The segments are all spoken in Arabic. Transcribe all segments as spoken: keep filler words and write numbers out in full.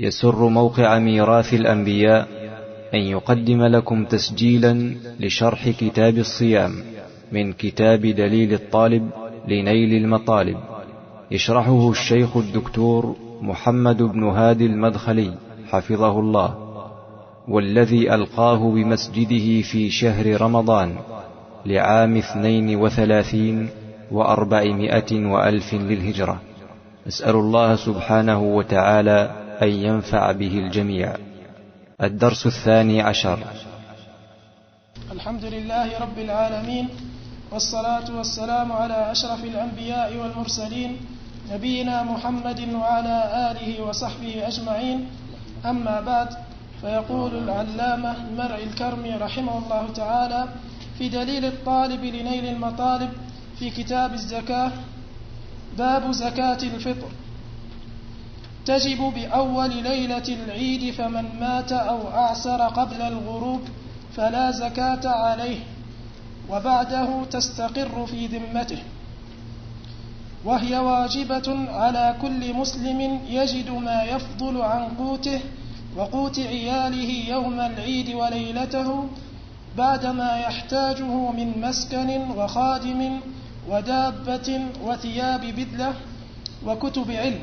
يسر موقع ميراث الأنبياء أن يقدم لكم تسجيلا لشرح كتاب الصيام من كتاب دليل الطالب لنيل المطالب، يشرحه الشيخ الدكتور محمد بن هادي المدخلي حفظه الله، والذي ألقاه بمسجده في شهر رمضان لعام اثنين وثلاثين وأربعمائة وألف للهجرة. نسأل الله سبحانه وتعالى أن ينفع به الجميع. الدرس الثاني عشر. الحمد لله رب العالمين، والصلاة والسلام على أشرف الأنبياء والمرسلين نبينا محمد وعلى آله وصحبه أجمعين. أما بعد، فيقول العلامة المرعي الكرمي رحمه الله تعالى في دليل الطالب لنيل المطالب في كتاب الزكاة: باب زكاة الفطر. تجب بأول ليلة العيد، فمن مات أو أعسر قبل الغروب فلا زكاة عليه، وبعده تستقر في ذمته، وهي واجبة على كل مسلم يجد ما يفضل عن قوته وقوت عياله يوم العيد وليلته، بعدما يحتاجه من مسكن وخادم ودابة وثياب بدلة وكتب علم،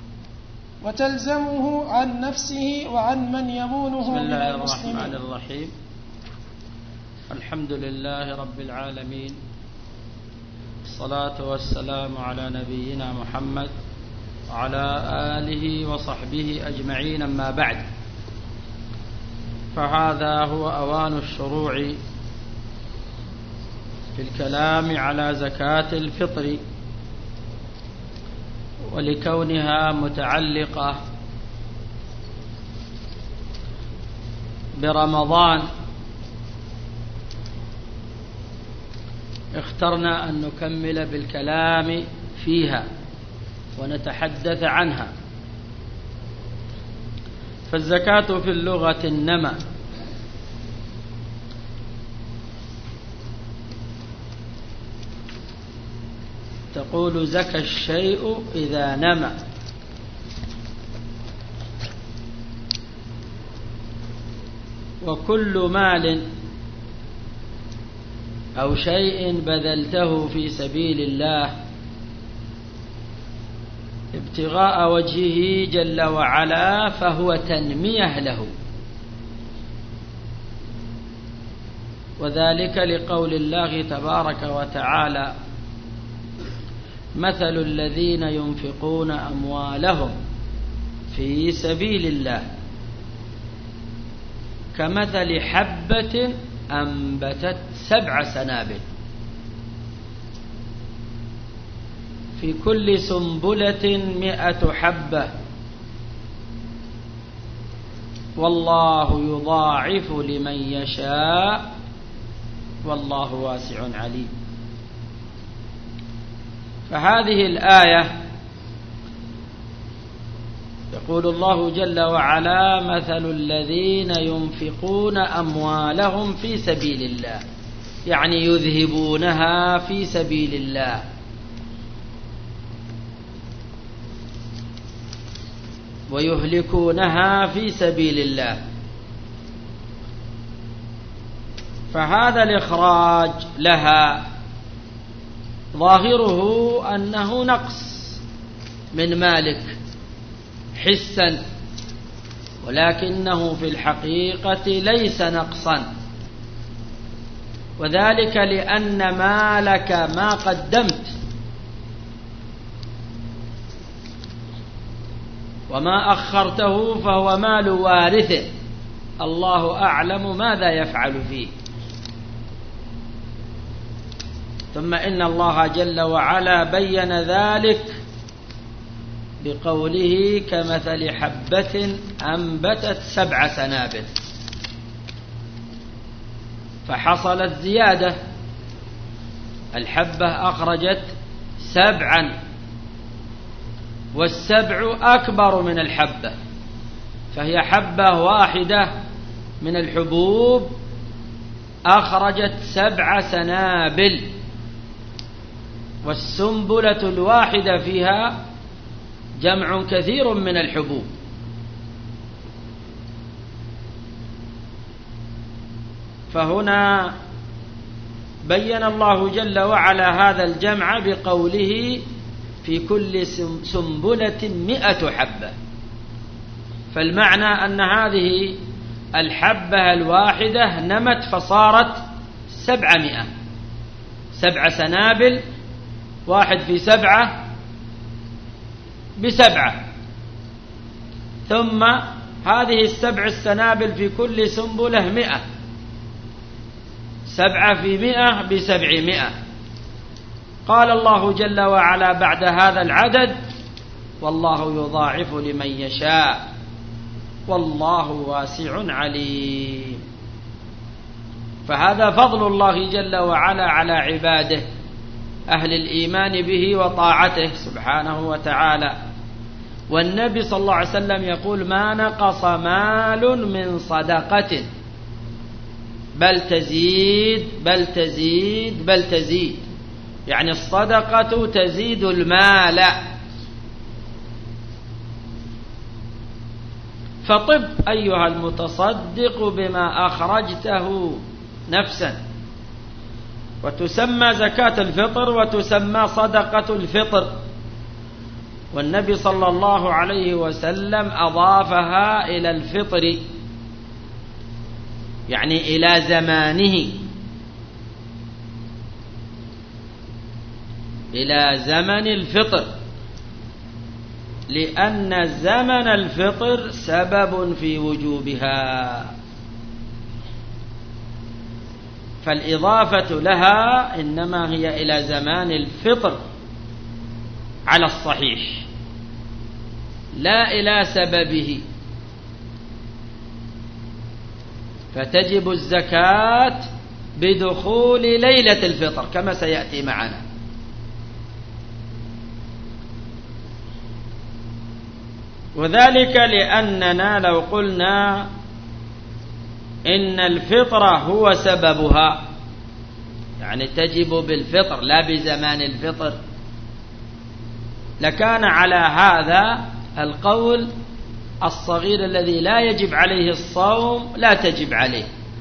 وتلزمه عن نفسه وعن من يمونه من المسلمين. بسم الله الرحمن الرحيم. الحمد لله رب العالمين، الصلاة والسلام على نبينا محمد وعلى آله وصحبه أجمعين. أما بعد، فهذا هو أوان الشروع في الكلام على زكاة الفطر، ولكونها متعلقة برمضان اخترنا أن نكمل بالكلام فيها ونتحدث عنها. فالزكاة في اللغة النمى، تقول زكى الشيء إذا نمى، وكل مال أو شيء بذلته في سبيل الله ابتغاء وجهه جل وعلا فهو تنمية له، وذلك لقول الله تبارك وتعالى: مثل الذين ينفقون أموالهم في سبيل الله كمثل حبة أنبتت سبع سنابل في كل سنبلة مئة حبة والله يضاعف لمن يشاء والله واسع عليم. فهذه الآية يقول الله جل وعلا: مثل الذين ينفقون أموالهم في سبيل الله، يعني يذهبونها في سبيل الله، ويهلكونها في سبيل الله. فهذا الإخراج لها ظاهره أنه نقص من مالك حسا، ولكنه في الحقيقة ليس نقصا، وذلك لأن مالك ما قدمت وما أخرته فهو مال وارثه، الله أعلم ماذا يفعل فيه. ثم إن الله جل وعلا بين ذلك بقوله: كمثل حبة أنبتت سبع سنابل، فحصلت زيادة، الحبة أخرجت سبعا، والسبع أكبر من الحبة، فهي حبة واحدة من الحبوب أخرجت سبع سنابل، والسنبلة الواحدة فيها جمع كثير من الحبوب، فهنا بين الله جل وعلا هذا الجمع بقوله في كل سنبلة مئة حبة، فالمعنى أن هذه الحبة الواحدة نمت فصارت سبعمائة، سبع سنابل، واحد في سبعة بسبعة، ثم هذه السبع السنابل في كل سنبلة مئة، سبعة في مئة بسبعمائة. قال الله جل وعلا بعد هذا العدد: والله يضاعف لمن يشاء والله واسع عليم. فهذا فضل الله جل وعلا على عباده أهل الإيمان به وطاعته سبحانه وتعالى. والنبي صلى الله عليه وسلم يقول: ما نقص مال من صدقة بل تزيد بل تزيد بل تزيد، يعني الصدقة تزيد المال. فطب أيها المتصدق بما أخرجته نفسا. وتسمى زكاة الفطر وتسمى صدقة الفطر، والنبي صلى الله عليه وسلم أضافها إلى الفطر، يعني إلى زمانه، إلى زمن الفطر، لأن زمن الفطر سبب في وجوبها، فالإضافة لها إنما هي إلى زمان الفطر على الصحيح، لا إلى سببه. فتجب الزكاة بدخول ليلة الفطر كما سيأتي معنا. وذلك لأننا لو قلنا إن الفطر هو سببها، يعني تجب بالفطر لا بزمان الفطر، لكان على هذا القول الصغير الذي لا يجب عليه الصوم لا تجب عليه،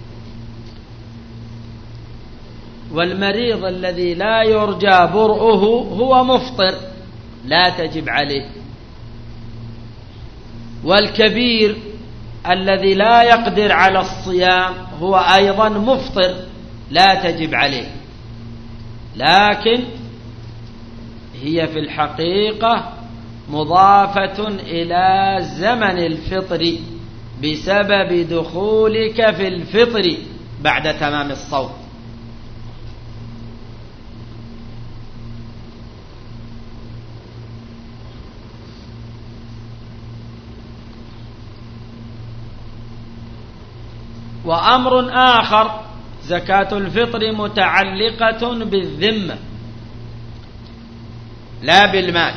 والمريض الذي لا يرجى برؤه هو مفطر لا تجب عليه، والكبير الذي لا يقدر على الصيام هو أيضا مفطر لا تجب عليه. لكن هي في الحقيقة مضافة إلى زمن الفطر بسبب دخولك في الفطر بعد تمام الصوم. وأمر آخر: زكاة الفطر متعلقة بالذمة لا بالمال،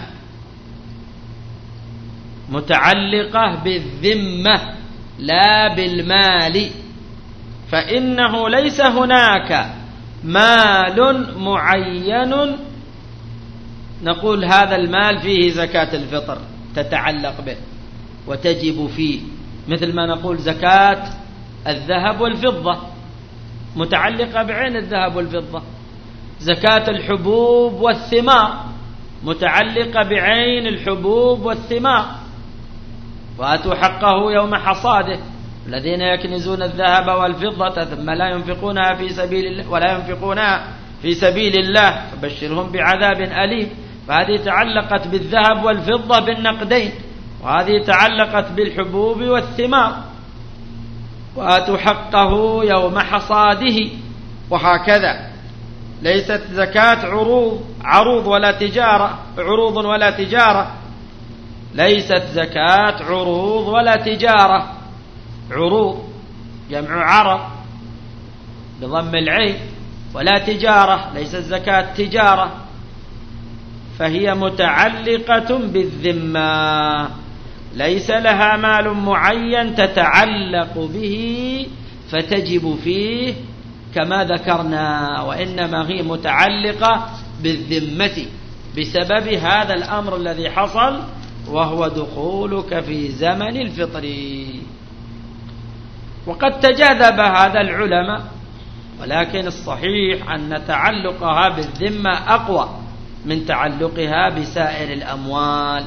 متعلقة بالذمة لا بالمال، فإنه ليس هناك مال معين نقول هذا المال فيه زكاة الفطر تتعلق به وتجب فيه، مثل ما نقول زكاة الذهب والفضة متعلقة بعين الذهب والفضة، زكاة الحبوب والثمار متعلقة بعين الحبوب والثمار، وآتوا حقه يوم حصاده، الذين يكنزون الذهب والفضة ثم لا ينفقونها في سبيل الله ولا ينفقونها في سبيل الله فبشرهم بعذاب أليم. فهذه تعلقت بالذهب والفضة بالنقدين، وهذه تعلقت بالحبوب والثمار، وآتوا حقه يوم حصاده، وهكذا. ليست زكاة عروض عروض ولا تجارة عروض ولا تجارة ليست زكاة عروض ولا تجارة. عروض جمع عرض بضم العين، ولا تجارة ليست زكاة تجارة، فهي متعلقة بالذمة، ليس لها مال معين تتعلق به فتجب فيه كما ذكرنا، وإنما هي متعلقة بالذمة بسبب هذا الأمر الذي حصل، وهو دخولك في زمن الفطر. وقد تجاذب هذا العلماء ولكن الصحيح أن تعلقها بالذمة أقوى من تعلقها بسائر الأموال.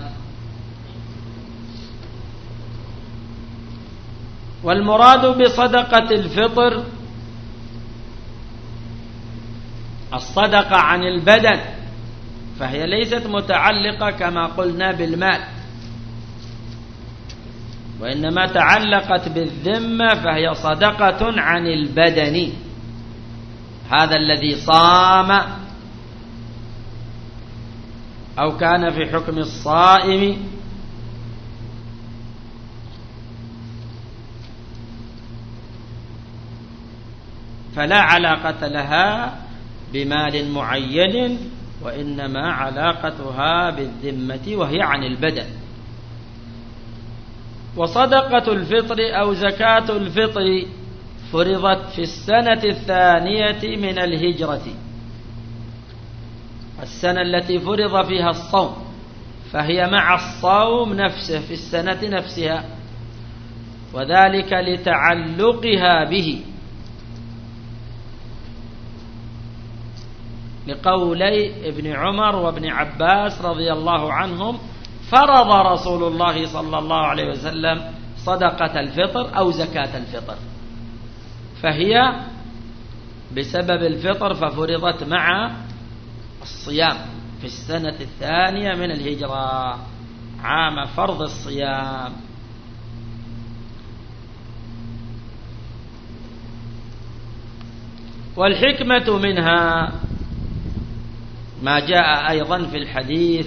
والمراد بصدقة الفطر الصدقة عن البدن، فهي ليست متعلقة كما قلنا بالمال، وإنما تعلقت بالذمة، فهي صدقة عن البدن. هذا الذي صام أو كان في حكم الصائم فلا علاقة لها بمال معين، وإنما علاقتها بالذمة وهي عن البدن. وصدقة الفطر أو زكاة الفطر فرضت في السنة الثانية من الهجرة، السنة التي فرض فيها الصوم، فهي مع الصوم نفسه في السنة نفسها، وذلك لتعلقها به، لقولي ابن عمر وابن عباس رضي الله عنهم: فرض رسول الله صلى الله عليه وسلم صدقة الفطر أو زكاة الفطر، فهي بسبب الفطر ففرضت مع الصيام في السنة الثانية من الهجرة، عام فرض الصيام. والحكمة منها ما جاء أيضا في الحديث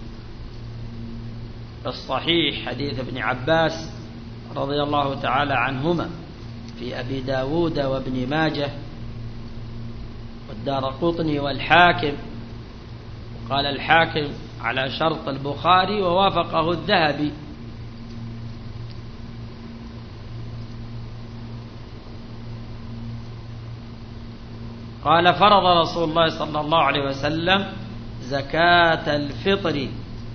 الصحيح، حديث ابن عباس رضي الله تعالى عنهما في أبي داود وابن ماجه والدارقطني والحاكم، قال الحاكم على شرط البخاري ووافقه الذهبي. قال: فرض رسول الله صلى الله عليه وسلم زكاة الفطر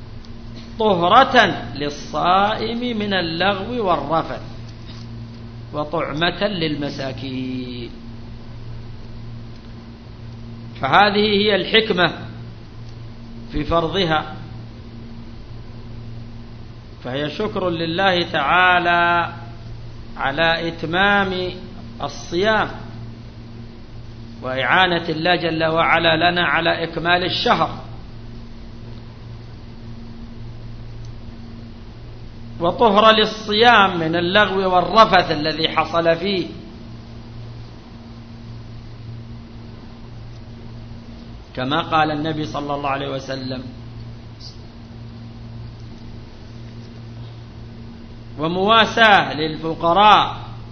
طهرة للصائم من اللغو والرفث وطعمة للمساكين. فهذه هي الحكمة في فرضها، فهي شكر لله تعالى على إتمام الصيام، وإعانة الله جل وعلا لنا على إكمال الشهر، وطهر للصيام من اللغو والرفث الذي حصل فيه. كما قال النبي صلى الله عليه وسلم: ومواساة للفقراء،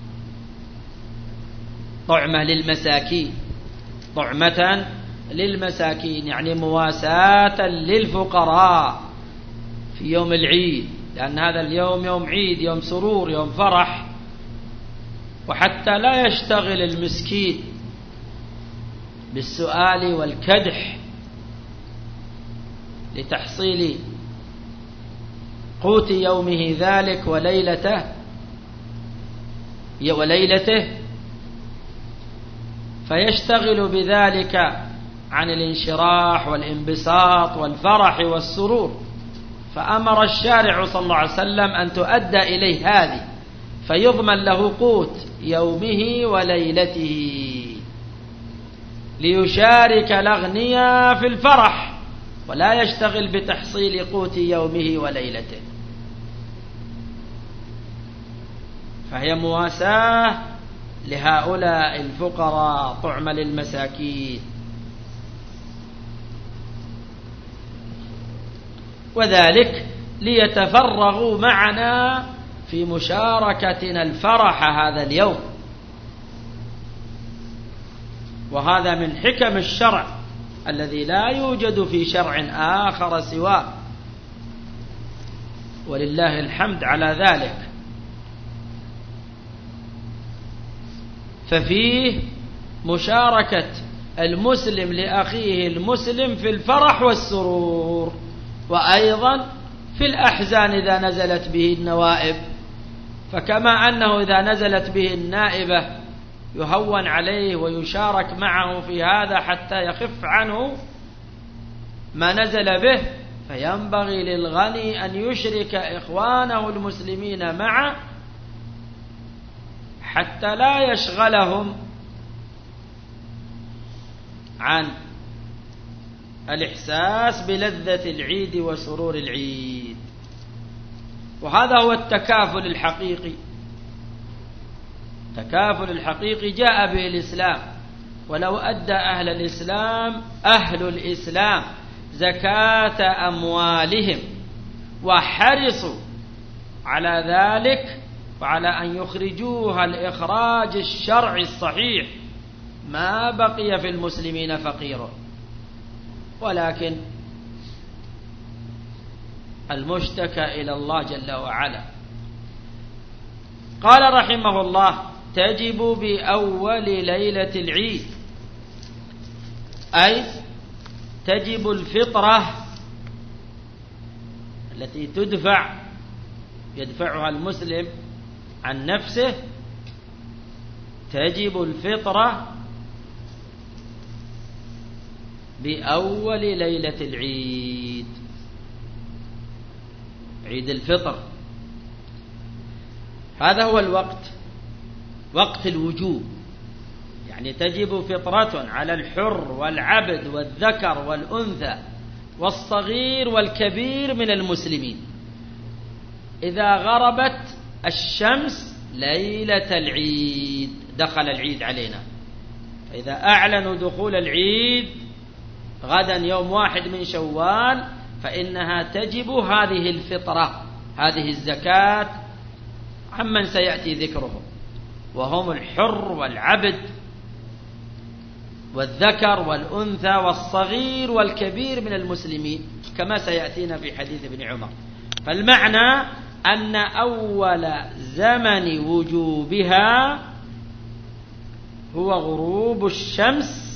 طعمة للمساكين، طعمة للمساكين يعني مواساة للفقراء في يوم العيد، لأن هذا اليوم يوم عيد، يوم سرور، يوم فرح، وحتى لا يشتغل المسكين بالسؤال والكدح لتحصيل قوت يومه ذلك وليلته وليلته فيشتغل بذلك عن الانشراح والانبساط والفرح والسرور. فأمر الشارع صلى الله عليه وسلم أن تؤدى إليه هذه، فيضمن له قوت يومه وليلته، ليشارك الأغنياء في الفرح ولا يشتغل بتحصيل قوت يومه وليلته. فهي مواساة لهؤلاء الفقراء، طعم للمساكين. وذلك ليتفرغوا معنا في مشاركتنا الفرح هذا اليوم، وهذا من حكم الشرع الذي لا يوجد في شرع آخر سواه، ولله الحمد على ذلك. ففيه مشاركة المسلم لأخيه المسلم في الفرح والسرور، وأيضا في الأحزان إذا نزلت به النوائب، فكما أنه إذا نزلت به النائبة يهون عليه ويشارك معه في هذا حتى يخف عنه ما نزل به، فينبغي للغني أن يشرك إخوانه المسلمين معه حتى لا يشغلهم عن الإحساس بلذة العيد وسرور العيد. وهذا هو التكافل الحقيقي. التكافل الحقيقي جاء به الإسلام، ولو أدى أهل الإسلام أهل الإسلام زكاة أموالهم وحرصوا على ذلك وعلى أن يخرجوها الإخراج الشرعي الصحيح، ما بقي في المسلمين فقير. ولكن المشتكى إلى الله جل وعلا. قال رحمه الله: تجب بأول ليلة العيد، أي تجب الفطرة التي تدفع يدفعها المسلم عن نفسه، تجب الفطرة بأول ليلة العيد، عيد الفطر. هذا هو الوقت، وقت الوجوب، يعني تجب فطرة على الحر والعبد والذكر والأنثى والصغير والكبير من المسلمين إذا غربت الشمس ليلة العيد. دخل العيد علينا، فإذا أعلنوا دخول العيد غدا يوم واحد من شوال فإنها تجب هذه الفطرة، هذه الزكاة عمن سيأتي ذكره، وهم الحر والعبد والذكر والأنثى والصغير والكبير من المسلمين، كما سيأتينا في حديث ابن عمر. فالمعنى أن أول زمن وجوبها هو غروب الشمس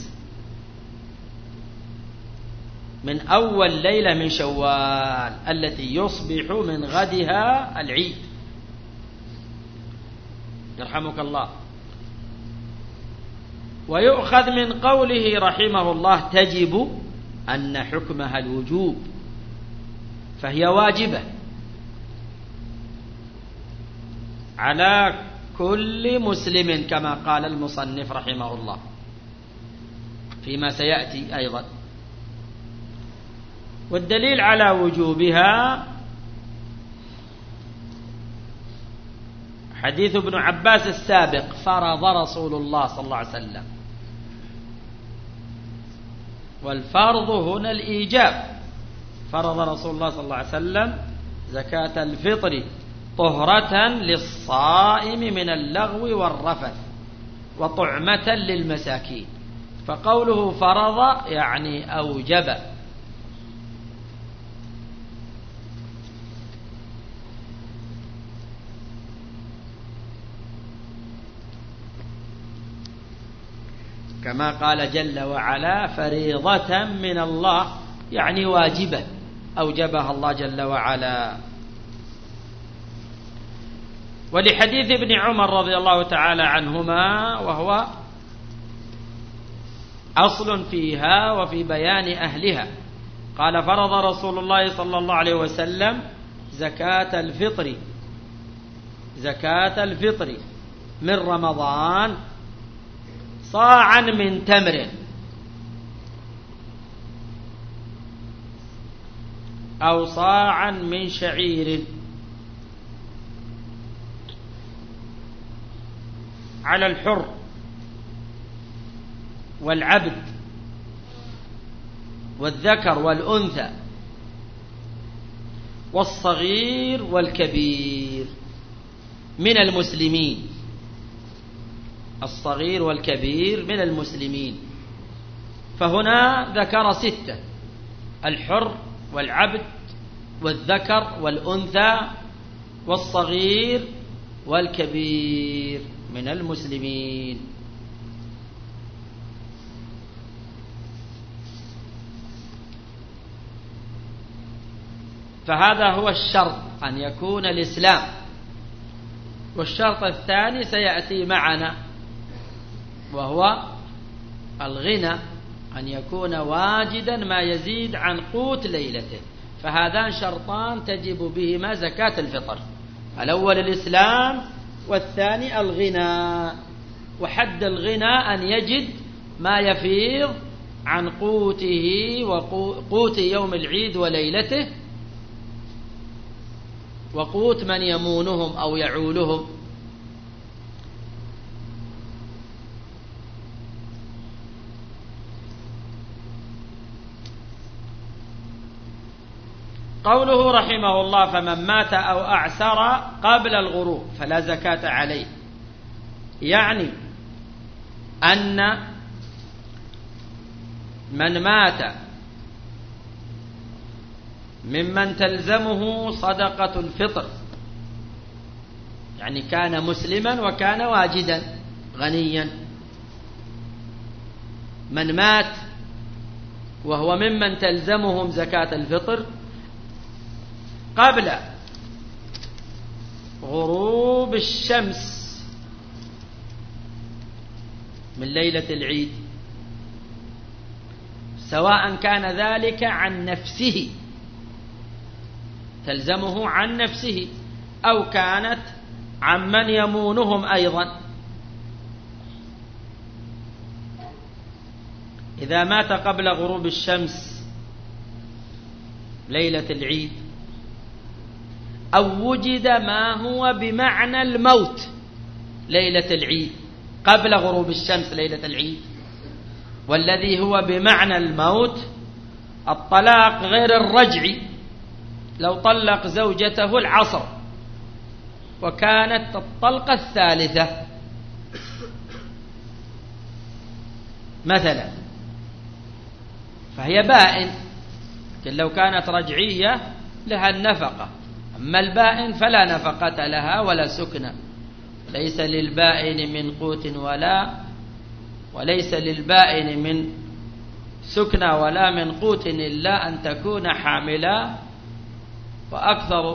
من أول ليلة من شوال التي يصبح من غدها العيد. يرحمك الله. ويؤخذ من قوله رحمه الله تجب أن حكمها الوجوب، فهي واجبة على كل مسلم كما قال المصنف رحمه الله فيما سيأتي أيضا. والدليل على وجوبها حديث ابن عباس السابق: فرض رسول الله صلى الله عليه وسلم. والفرض هنا الإيجاب. فرض رسول الله صلى الله عليه وسلم زكاة الفطر طهرة للصائم من اللغو والرفث وطعمة للمساكين. فقوله فرض يعني أوجب. كما قال جل وعلا: فريضة من الله، يعني واجبة أوجبها الله جل وعلا. ولحديث ابن عمر رضي الله تعالى عنهما، وهو أصل فيها وفي بيان أهلها، قال: فرض رسول الله صلى الله عليه وسلم زكاة الفطر زكاة الفطر من رمضان صاعا من تمر أو صاعا من شعير على الحر والعبد والذكر والأنثى والصغير والكبير من المسلمين. الصغير والكبير من المسلمين. فهنا ذكر ستة: الحر والعبد والذكر والأنثى والصغير والكبير من المسلمين. فهذا هو الشرط، أن يكون الإسلام. والشرط الثاني سيأتي معنا وهو الغنى، أن يكون واجدا ما يزيد عن قوت ليلته. فهذان شرطان تجب بهما زكاة الفطر، الأول الإسلام والثاني الغنى. وحد الغنى أن يجد ما يفيض عن قوته وقوت يوم العيد وليلته وقوت من يمونهم أو يعولهم. قوله رحمه الله: فمن مات أو أعسر قبل الغروب فلا زكاة عليه، يعني أن من مات ممن تلزمه صدقة الفطر، يعني كان مسلما وكان واجدا غنيا، من مات وهو ممن تلزمهم زكاة الفطر قبل غروب الشمس من ليلة العيد، سواء كان ذلك عن نفسه تلزمه عن نفسه أو كانت عن من يمونهم أيضا. إذا مات قبل غروب الشمس ليلة العيد أو وجد ما هو بمعنى الموت ليلة العيد قبل غروب الشمس ليلة العيد، والذي هو بمعنى الموت الطلاق غير الرجعي، لو طلق زوجته العصر وكانت الطلقة الثالثة مثلا فهي بائن، لكن لو كانت رجعية لها النفقة، أما البائن فلا نفقة لها ولا سكنة. ليس للبائن من قوت ولا وليس للبائن من سكنة ولا من قوت إلا أن تكون حاملا. وأكثر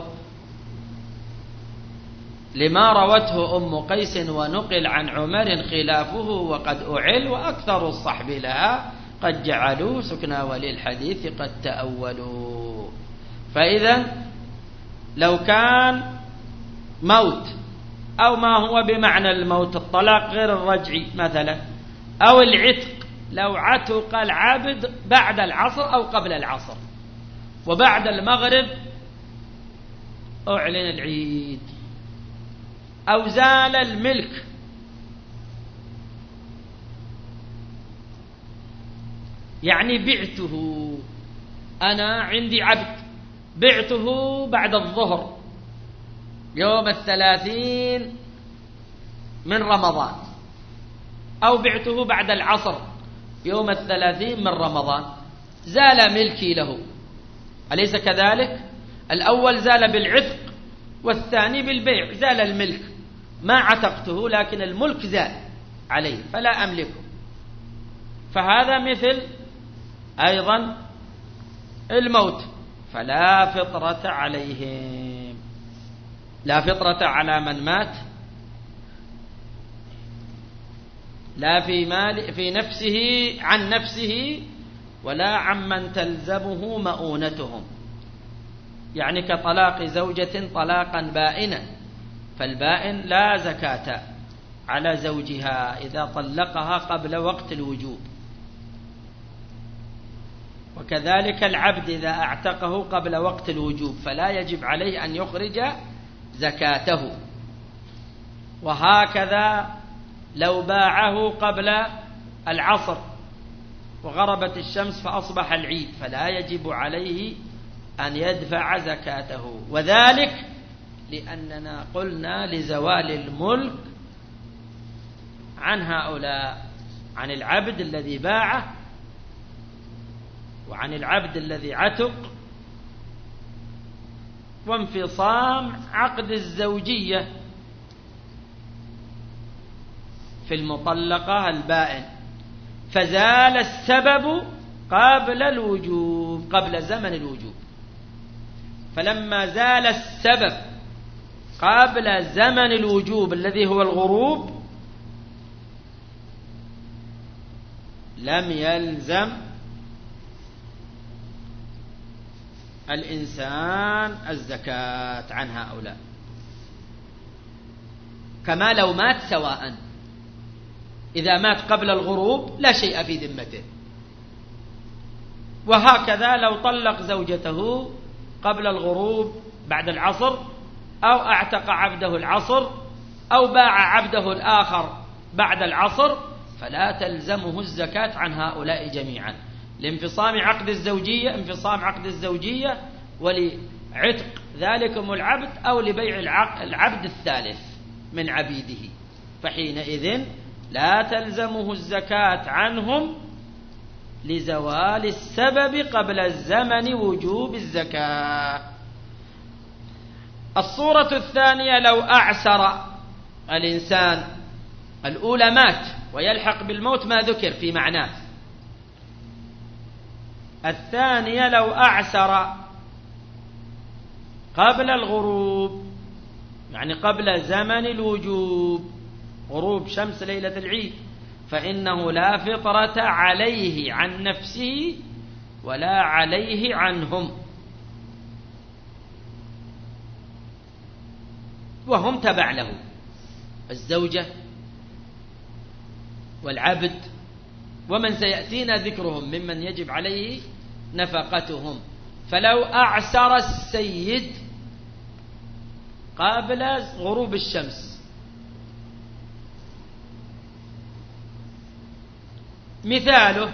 لما روته أم قيس ونقل عن عمر خلافه وقد أعل، وأكثر الصحب لها قد جعلوا سكنى وللحديث قد تأولوا. فإذا لو كان موت أو ما هو بمعنى الموت الطلاق غير الرجعي مثلا، أو العتق لو عتق العبد بعد العصر أو قبل العصر وبعد المغرب أعلن العيد، أو زال الملك يعني بعته، أنا عندي عبد بعته بعد الظهر يوم الثلاثين من رمضان، أو بعته بعد العصر يوم الثلاثين من رمضان، زال ملكي له، أليس كذلك؟ الأول زال بالعتق والثاني بالبيع، زال الملك، ما عتقته لكن الملك زال عليه فلا أملكه. فهذا مثل أيضا الموت، فلا فطرة عليهم، لا فطرة على من مات لا في مال في نفسه عن نفسه ولا عمن تلزمه مؤونتهم، يعني كطلاق زوجة طلاقا بائنا، فالبائن لا زكاة على زوجها إذا طلقها قبل وقت الوجوب. وكذلك العبد إذا اعتقه قبل وقت الوجوب فلا يجب عليه أن يخرج زكاته. وهكذا لو باعه قبل العصر وغربت الشمس فأصبح العيد فلا يجب عليه أن يدفع زكاته، وذلك لأننا قلنا لزوال الملك عن هؤلاء، عن العبد الذي باعه وعن العبد الذي عتق، وانفصام عقد الزوجية في المطلقة البائن، فزال السبب قبل الوجوب قبل زمن الوجوب. فلما زال السبب قبل زمن الوجوب الذي هو الغروب لم يلزم الإنسان الزكاة عن هؤلاء، كما لو مات سواء، إذا مات قبل الغروب لا شيء في ذمته، وهكذا لو طلق زوجته قبل الغروب بعد العصر، أو اعتق عبده العصر، أو باع عبده الآخر بعد العصر، فلا تلزمه الزكاة عن هؤلاء جميعا، لانفصام عقد الزوجية انفصام عقد الزوجية ولعتق ذلكم العبد، أو لبيع العبد الثالث من عبيده، فحينئذ لا تلزمه الزكاة عنهم لزوال السبب قبل الزمن وجوب الزكاة. الصورة الثانية لو أعسر الإنسان، الأولى مات ويلحق بالموت ما ذكر في معناه، الثانية لو أعسر قبل الغروب، يعني قبل زمن الوجوب، غروب شمس ليلة العيد، فإنه لا فطرة عليه عن نفسه ولا عليه عنهم، وهم تبع له، الزوجة والعبد ومن سيأتينا ذكرهم ممن يجب عليه نفقتهم. فلو أعسر السيد قبل غروب الشمس، مثاله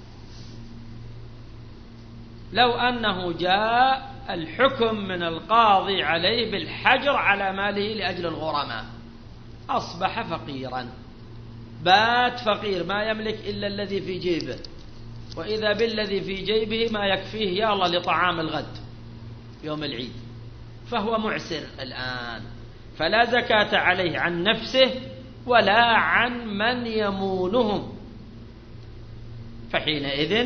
لو أنه جاء الحكم من القاضي عليه بالحجر على ماله لأجل الغرماء، أصبح فقيرا، بات فقير ما يملك إلا الذي في جيبه، وإذا بالذي في جيبه ما يكفيه يا الله لطعام الغد يوم العيد، فهو معسر الآن، فلا زكاة عليه عن نفسه ولا عن من يمونهم، فحينئذ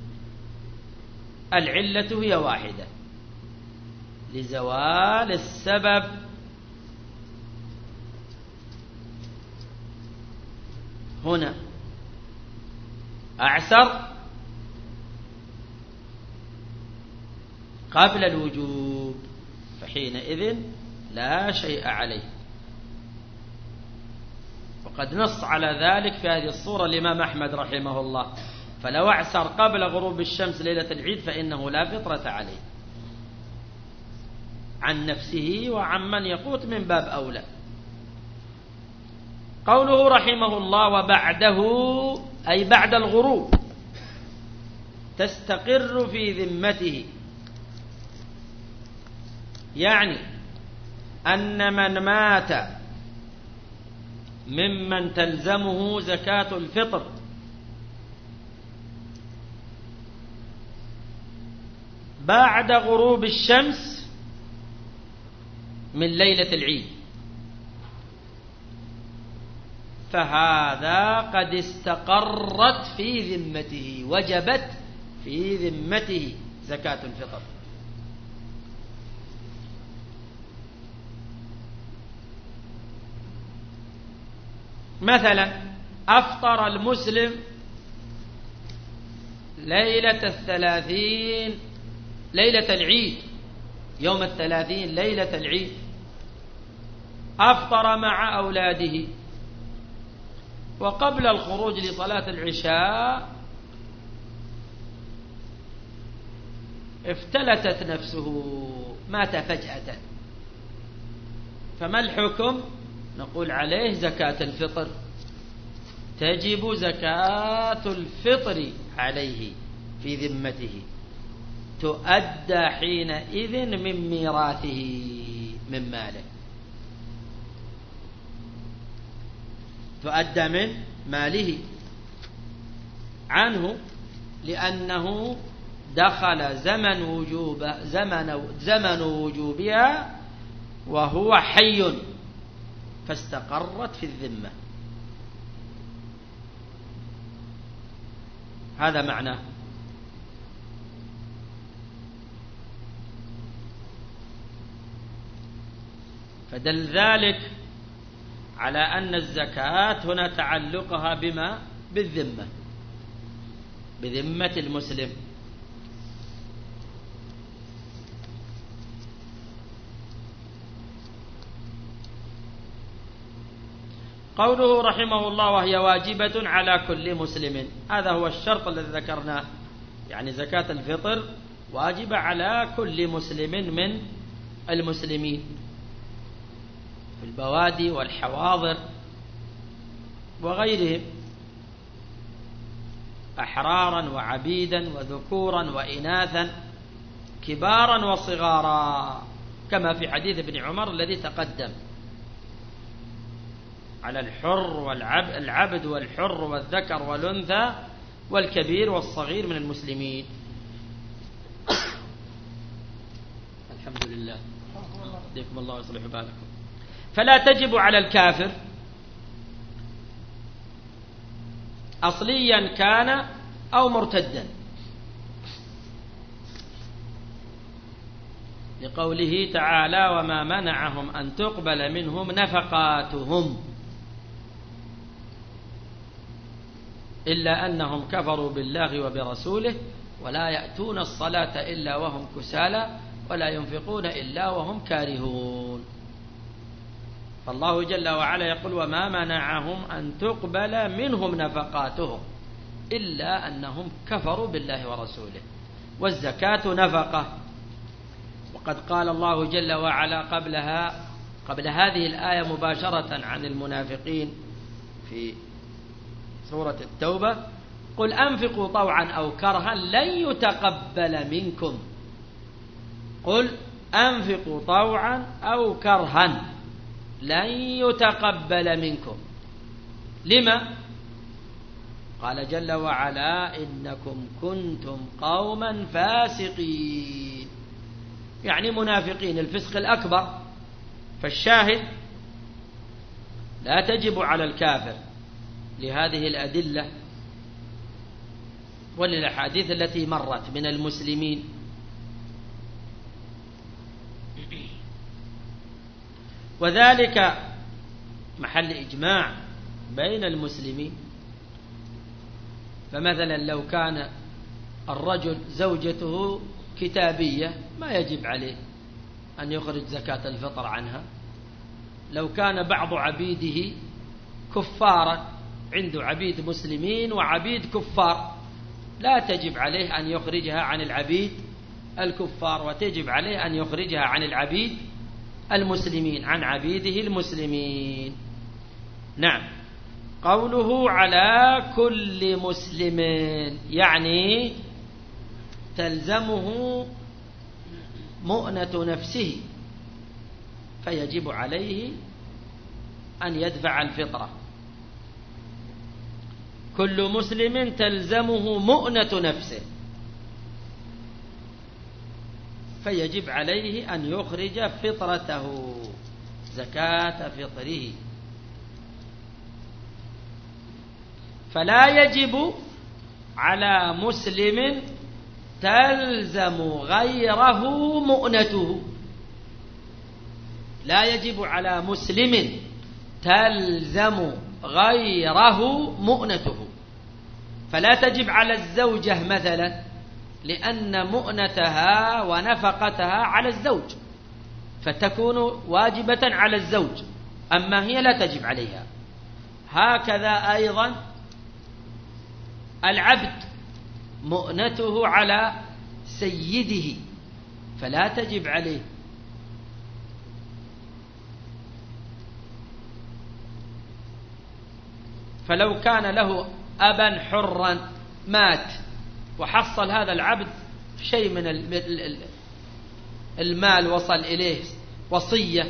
العلة هي واحدة، لزوال السبب هنا أعسر قبل الوجوب، فحينئذ لا شيء عليه. وقد نص على ذلك في هذه الصورة الإمام أحمد رحمه الله، فلو أعسر قبل غروب الشمس ليلة العيد فإنه لا فطرة عليه، عن نفسه وعن من يقوت من باب أولى. قوله رحمه الله وبعده أي بعد الغروب تستقر في ذمته، يعني أن من مات ممن تلزمه زكاة الفطر بعد غروب الشمس من ليلة العيد، فهذا قد استقرت في ذمته، وجبت في ذمته زكاة الفطر. مثلا أفطر المسلم ليلة الثلاثين ليلة العيد، يوم الثلاثين ليلة العيد، أفطر مع أولاده، وقبل الخروج لصلاة العشاء افتلتت نفسه، مات فجأة، فما الحكم؟ نقول عليه زكاة الفطر، تجب زكاة الفطر عليه في ذمته، تؤدى حينئذ من ميراثه من ماله، تؤدى من ماله عنه، لأنه دخل زمن وجوب زمن زمن وجوبها وهو حي، فاستقرت في الذمة. هذا معناه. فدل ذلك على أن الزكاة هنا تعلقها بما بالذمة، بذمة المسلم. قوله رحمه الله وهي واجبة على كل مسلم، هذا هو الشرط الذي ذكرناه، يعني زكاة الفطر واجبة على كل مسلم من المسلمين في البوادي والحواضر وغيرهم، أحرارا وعبيدا وذكورا وإناثا، كبارا وصغارا، كما في حديث ابن عمر الذي تقدم، على الحر والعبد العبد والحر والذكر والأنثى والكبير والصغير من المسلمين. الحمد لله، يهديكم الله ويصلح بالكم. فلا تجب على الكافر أصليا كان أو مرتدا، لقوله تعالى وما منعهم أن تقبل منهم نفقاتهم إلا أنهم كفروا بالله وبرسوله ولا يأتون الصلاة إلا وهم كسالى ولا ينفقون إلا وهم كارهون. فالله جل وعلا يقول وما منعهم أن تقبل منهم نفقاتهم إلا أنهم كفروا بالله ورسوله، والزكاة نفقة. وقد قال الله جل وعلا قبلها قبل هذه الآية مباشرة عن المنافقين في سورة التوبة قل أنفقوا طوعا أو كرها لن يتقبل منكم، قل أنفقوا طوعا أو كرها لن يتقبل منكم. لما؟ قال جل وعلا إنكم كنتم قوما فاسقين، يعني منافقين، الفسق الأكبر. فالشاهد لا تجب على الكافر لهذه الأدلة وللأحاديث التي مرت من المسلمين. وذلك محل إجماع بين المسلمين. فمثلا لو كان الرجل زوجته كتابية ما يجب عليه أن يخرج زكاة الفطر عنها. لو كان بعض عبيده كفارا، عنده عبيد مسلمين وعبيد كفار، لا تجب عليه أن يخرجها عن العبيد الكفار، وتجب عليه أن يخرجها عن العبيد المسلمين، عن عبيده المسلمين. نعم. قوله على كل مسلم يعني تلزمه مؤنة نفسه، فيجب عليه أن يدفع الفطرة. كل مسلم تلزمه مؤنة نفسه، فيجب عليه أن يخرج فطرته زكاة فطره. فلا يجب على مسلم تلزم غيره مؤنته، لا يجب على مسلم تلزم غيره مؤنته. فلا تجب على الزوجة مثلا لأن مؤنتها ونفقتها على الزوج، فتكون واجبة على الزوج، أما هي لا تجب عليها. هكذا أيضا العبد مؤنته على سيده فلا تجب عليه. فلو كان له أبا حرا مات وحصل هذا العبد شيء من المال وصل إليه وصية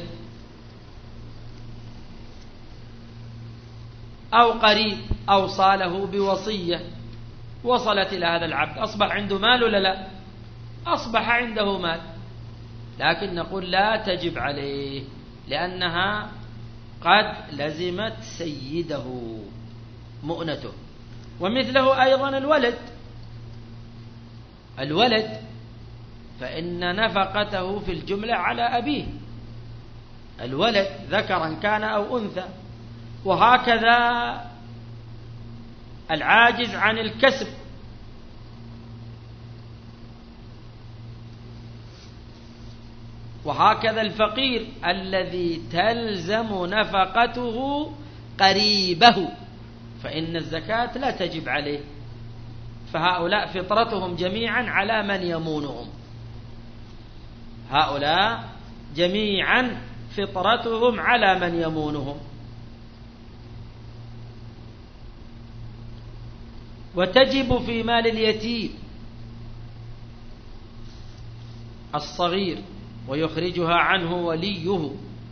أو قريب أوصى له بوصية وصلت إلى هذا العبد، أصبح عنده مال ولا لا؟ أصبح عنده مال، لكن نقول لا تجب عليه لأنها قد لزمت سيده مؤنته. ومثله أيضا الولد الولد فإن نفقته في الجملة على أبيه، الولد ذكرا كان أو أنثى. وهكذا العاجز عن الكسب وهكذا الفقير الذي تلزم نفقته قريبه فإن الزكاة لا تجب عليه، فهؤلاء فطرتهم جميعا على من يمونهم، هؤلاء جميعا فطرتهم على من يمونهم. وتجب في مال اليتيم الصغير ويخرجها عنه وليه،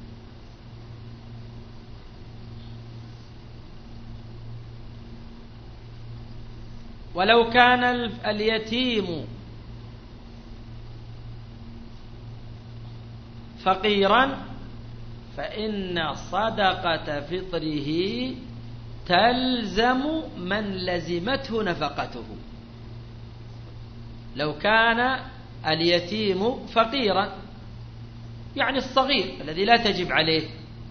ولو كان اليتيم فقيرا فإن صدقة فطره تلزم من لزمته نفقته. لو كان اليتيم فقيرا يعني الصغير الذي لا تجب عليه،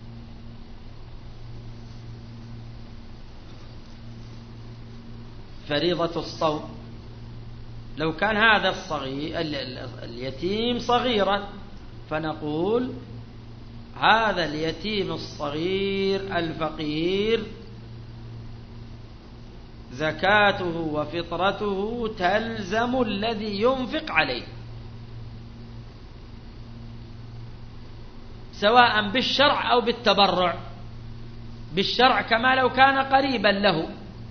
فريضة الصوم، لو كان هذا الصغير اليتيم صغيرا فنقول هذا اليتيم الصغير الفقير زكاته وفطرته تلزم الذي ينفق عليه، سواء بالشرع أو بالتبرع. بالشرع كما لو كان قريبا له،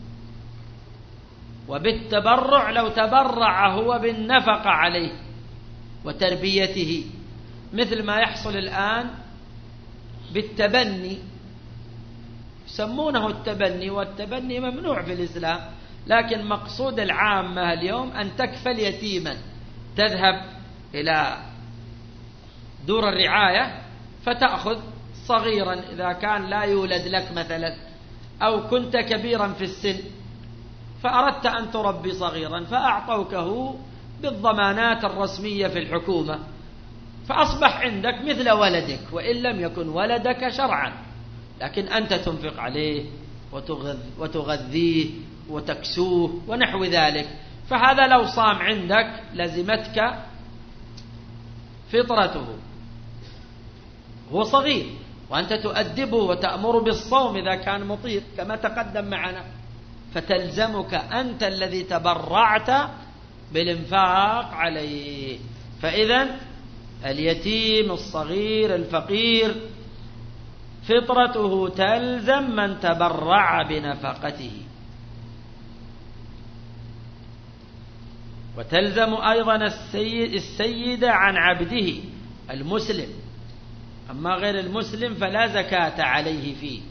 وبالتبرع لو تبرع هو بالنفقة عليه وتربيته، مثل ما يحصل الآن بالتبني، يسمونه التبني، والتبني ممنوع في الإسلام، لكن مقصود العامة اليوم أن تكفل يتيما، تذهب إلى دور الرعاية فتأخذ صغيرا إذا كان لا يولد لك مثلا، أو كنت كبيرا في السن فأردت أن تربي صغيرا فأعطوكه بالضمانات الرسمية في الحكومة، فأصبح عندك مثل ولدك وإن لم يكن ولدك شرعا، لكن أنت تنفق عليه وتغذيه وتكسوه ونحو ذلك، فهذا لو صام عندك لزمتك فطرته، هو صغير وأنت تؤدبه وتأمر بالصوم إذا كان مطيق كما تقدم معنا، فتلزمك أنت الذي تبرعت بالإنفاق عليه. فإذا اليتيم الصغير الفقير فطرته تلزم من تبرع بنفقته، وتلزم أيضا السيد السيد عن عبده المسلم، أما غير المسلم فلا زكاة عليه فيه.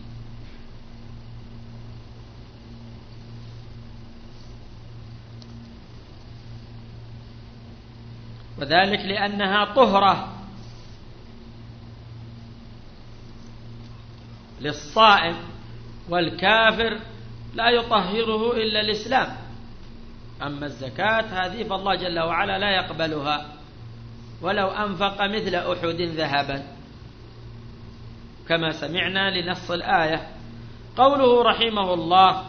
وذلك لأنها طهرة للصائم، والكافر لا يطهره إلا الإسلام. أما الزكاة هذه فالله جل وعلا لا يقبلها ولو أنفق مثل أحد ذهبا، كما سمعنا لنص الآية. قوله رحمه الله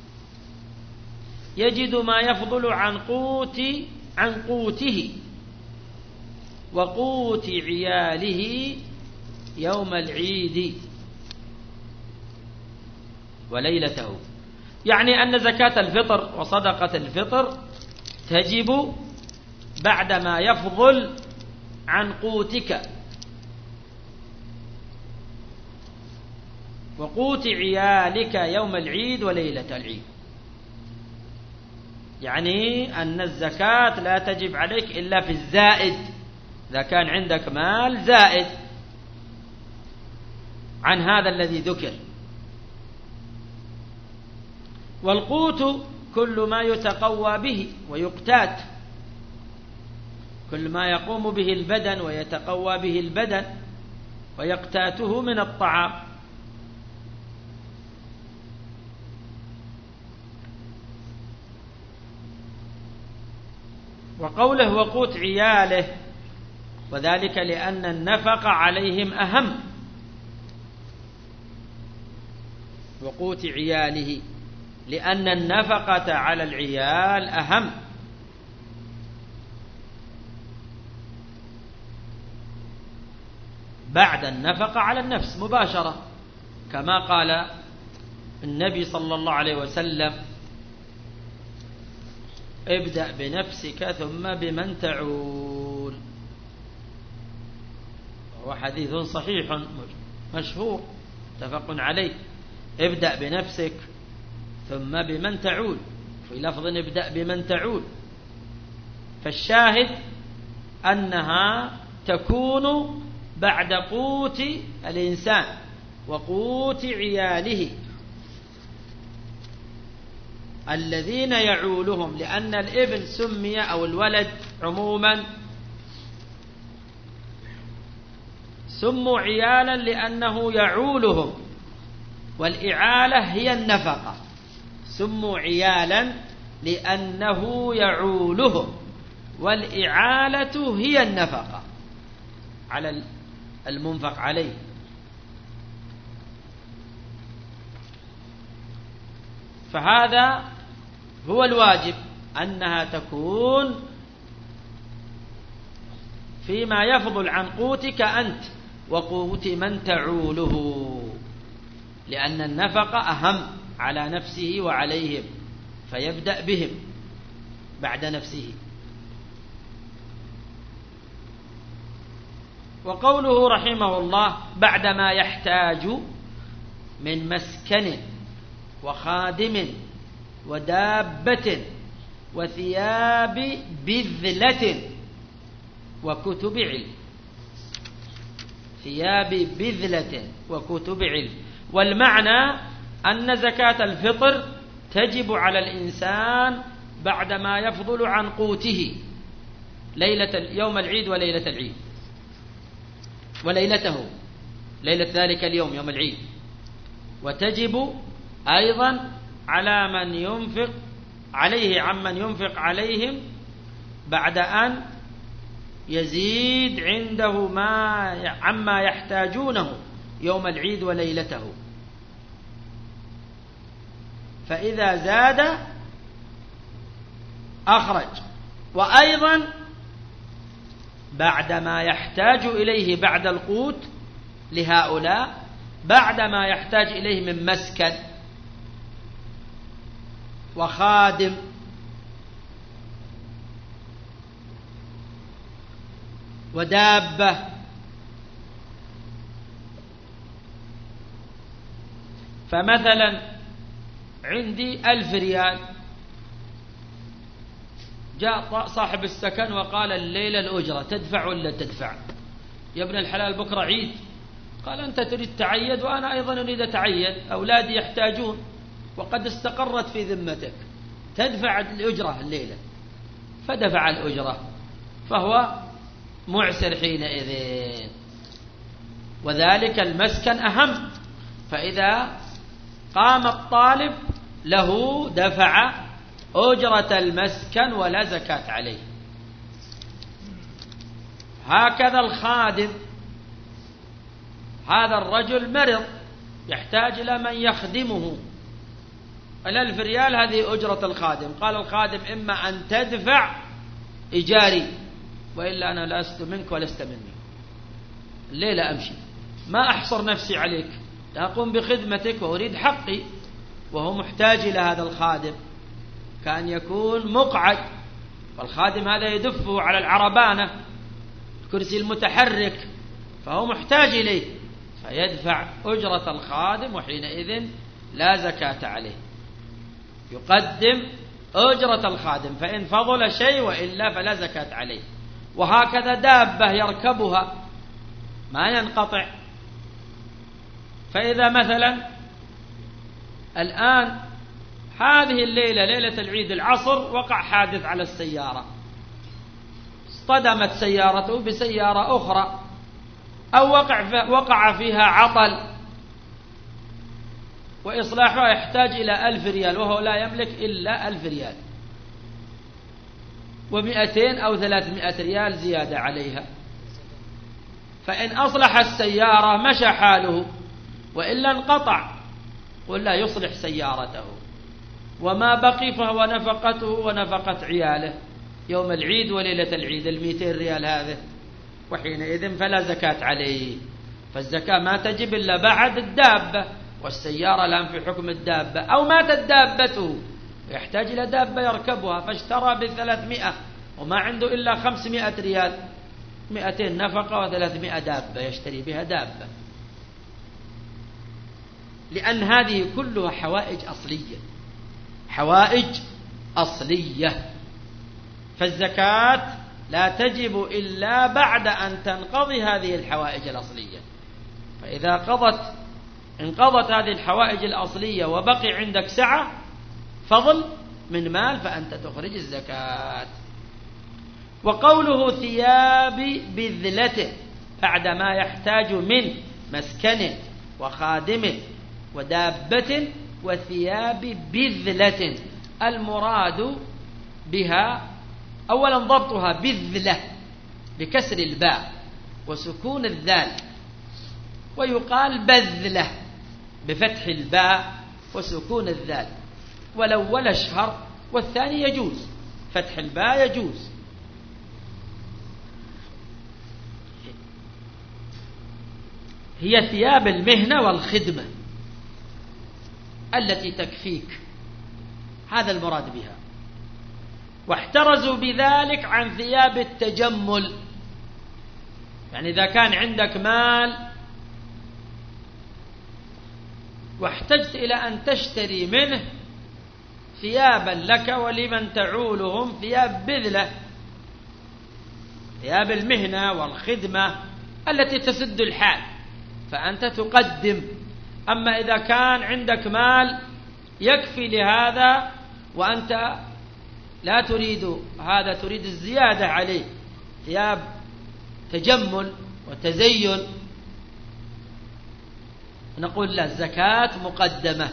يجد ما يفضل عن قوت عن قوته وقوت عياله يوم العيد وليلته، يعني أن زكاة الفطر وصدقة الفطر تجب بعدما يفضل عن قوتك وقوت عيالك يوم العيد وليلة العيد، يعني أن الزكاة لا تجب عليك إلا في الزائد، إذا كان عندك مال زائد عن هذا الذي ذكر. والقوت كل ما يتقوى به ويقتات، كل ما يقوم به البدن ويتقوى به البدن ويقتاته من الطعام. وقوله وقوت عياله، وذلك لأن النفقة عليهم أهم، وقوت عياله لأن النفقة على العيال أهم. بعد النفقة على النفس مباشرة، كما قال النبي صلى الله عليه وسلم: ابدأ بنفسك ثم بمن تعول. وهو حديث صحيح مشهور متفق عليه: ابدأ بنفسك ثم بمن تعول، في لفظ ابدأ بمن تعول. فالشاهد أنها تكون بعد قوت الإنسان وقوت عياله الذين يعولهم، لأن الابن سمي أو الولد عموما سموا عيالا لأنه يعولهم، والإعالة هي النفقة. سموا عيالا لأنه يعولهم، والإعالة هي النفقة على المنفق عليه. فهذا هو الواجب، أنها تكون فيما يفضل عن قوتك أنت وقوت من تعوله، لأن النفقة أهم على نفسه وعليهم، فيبدأ بهم بعد نفسه. وقوله رحمه الله: بعدما يحتاج من مسكن وخادم ودابة وثياب بذلة وكتب علم. ثياب بذلة وكتب علم. والمعنى أن زكاة الفطر تجب على الإنسان بعدما يفضل عن قوته ليلة يوم العيد وليلة العيد وليلته، ليلة ذلك اليوم يوم العيد. وتجب أيضا على من ينفق عليه عمن ينفق عليهم بعد أن يزيد عنده ما عما يحتاجونه يوم العيد وليلته، فإذا زاد أخرج. وأيضا بعدما يحتاج إليه بعد القوت لهؤلاء، بعدما يحتاج إليه من مسكن وخادم ودابة. فمثلا عندي ألف ريال، جاء صاحب السكن وقال: الليلة الأجرة تدفع ولا تدفع؟ يا ابن الحلال بكرة عيد. قال: أنت تريد تعيد وأنا أيضا أريد أتعيد، أولادي يحتاجون وقد استقرت في ذمتك، تدفع الأجرة الليلة. فدفع الأجرة، فهو معسر حينئذ. وذلك المسكن أهم، فإذا قام الطالب له دفع أجرة المسكن ولا زكاة عليه. هكذا الخادم، هذا الرجل مرض يحتاج إلى من يخدمه، الألف ريال هذه أجرة الخادم. قال الخادم: إما أن تدفع إيجاري وإلا أنا لست منك ولست مني، الليلة أمشي، ما أحصر نفسي عليك، أقوم بخدمتك وأريد حقي. وهو محتاج إلى هذا الخادم، كان يكون مقعد، والخادم هذا يدفه على العربانة الكرسي المتحرك، فهو محتاج إليه، فيدفع أجرة الخادم، وحينئذ لا زكاة عليه، يقدم أجرة الخادم، فإن فضل شيء وإلا فلا زكاة عليه. وهكذا دابة يركبها ما ينقطع. فإذا مثلا الآن هذه الليلة ليلة العيد العصر وقع حادث على السيارة، اصطدمت سيارته بسيارة أخرى، أو وقع وقع فيها عطل، وإصلاحها يحتاج إلى ألف ريال، وهو لا يملك إلا ألف ريال، ومئتين أو ثلاثمائة ريال زيادة عليها. فإن أصلح السيارة مشى حاله، وإلا انقطع، ولا يصلح سيارته، وما بقي فهو نفقته ونفقة عياله يوم العيد وليلة العيد، المئتين ريال هذا، وحينئذ فلا زكاة عليه. فالزكاة ما تجب إلا بعد الدابة، والسيارة الآن في حكم الدابة، أو ماتت دابته يحتاج إلى دابة يركبها فاشترى بثلاثمائة وما عنده إلا خمسمائة ريال، مئتين نفقة وثلاثمائة دابة يشتري بها دابة، لأن هذه كلها حوائج أصلية، حوائج أصلية. فالزكاة لا تجب إلا بعد أن تنقضي هذه الحوائج الأصلية. فإذا قضت انقضت هذه الحوائج الأصلية وبقي عندك سعة فضل من مال فأنت تخرج الزكاة. وقوله ثياب بذلته بعد ما يحتاج من مسكن وخادم ودابة وثياب بذلة، المراد بها أولا ضبطها بذلة بكسر الباء وسكون الذال، ويقال بذلة بفتح الباء وسكون الذال، والأول أشهر والثاني يجوز، فتح الباء يجوز. هي ثياب المهنة والخدمة التي تكفيك، هذا المراد بها. واحترزوا بذلك عن ثياب التجمل، يعني إذا كان عندك مال واحتجت إلى أن تشتري منه ثيابا لك ولمن تعولهم، ثياب بذلة، ثياب المهنة والخدمة التي تسد الحال، فأنت تقدم. أما إذا كان عندك مال يكفي لهذا وأنت لا تريد هذا، تريد الزيادة عليه، ثياب تجمل وتزين، نقول لا، الزكاة مقدمة،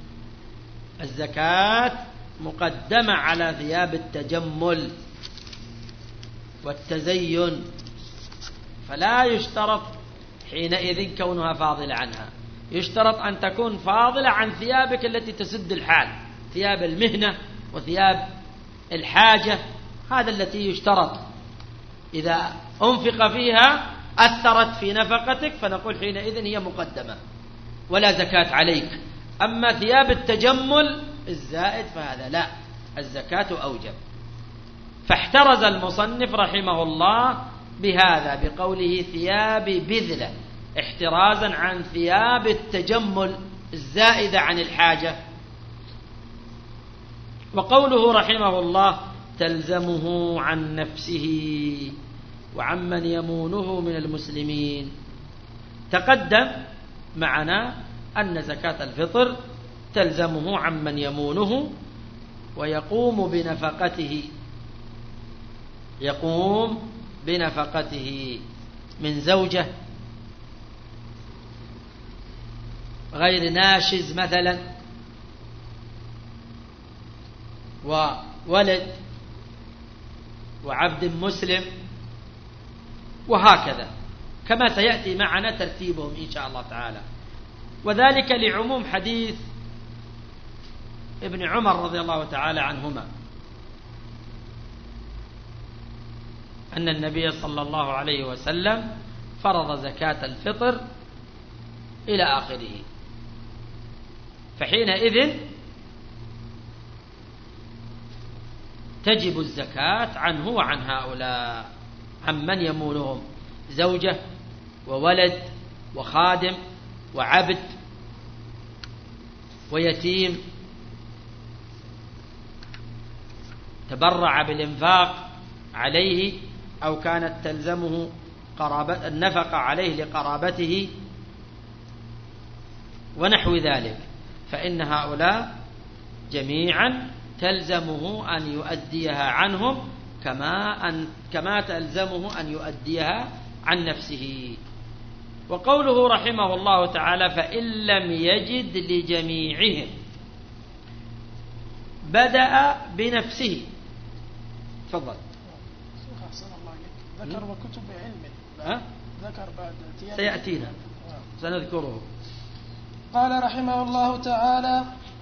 الزكاة مقدمة على ثياب التجمل والتزين، فلا يشترط حينئذ كونها فاضلة عنها، يشترط أن تكون فاضلة عن ثيابك التي تسد الحال، ثياب المهنة وثياب الحاجة، هذا التي يشترط. إذا أنفق فيها أثرت في نفقتك فنقول حينئذ هي مقدمة ولا زكاة عليك. أما ثياب التجمل الزائد فهذا لا، الزكاة أوجب. فاحترز المصنف رحمه الله بهذا بقوله ثياب بذلة، احترازا عن ثياب التجمل الزائدة عن الحاجة. وقوله رحمه الله تلزمه عن نفسه وعمن يمونه من المسلمين، تقدم معنا أن زكاة الفطر تلزمه عمن يمونه ويقوم بنفقته، يقوم بنفقته من زوجة غير ناشز مثلا، وولد وعبد مسلم، وهكذا كما سيأتي معنا ترتيبهم إن شاء الله تعالى. وذلك لعموم حديث ابن عمر رضي الله تعالى عنهما أن النبي صلى الله عليه وسلم فرض زكاة الفطر إلى آخره، فحينئذ تجب الزكاة عنه وعن هؤلاء، عمن يمونهم، زوجة وولد وخادم وعبد ويتيم تبرع بالإنفاق عليه أو كانت تلزمه قرابة النفقة عليه لقرابته ونحو ذلك، فإن هؤلاء جميعا تلزمه أن يؤديها عنهم كما أن كما تلزمه أن يؤديها عن نفسه. وقوله رحمه الله تعالى فإن لم يجد لجميعهم، بدأ بنفسه. تفضل. ذكر وكتب علم، ها؟ ذكر بعد سيأتينا سنذكره. قال رحمه الله تعالى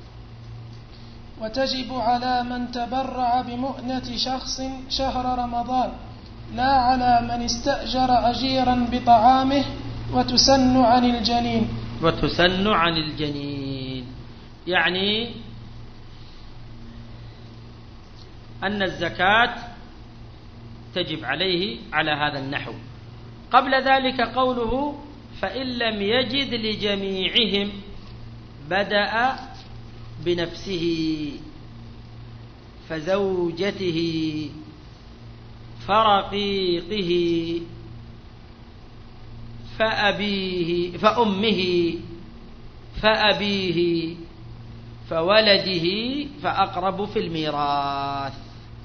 وتجب على من تبرع بمؤنة شخص شهر رمضان لا على من استأجر أجيرا بطعامه وتسن عن الجنين وتسن عن الجنين، يعني أن الزكاة تجب عليه على هذا النحو. قبل ذلك قوله فإن لم يجد لجميعهم بدأ بنفسه فزوجته فرقيقه فأبيه فأمه فأبيه فولده فأقرب في الميراث.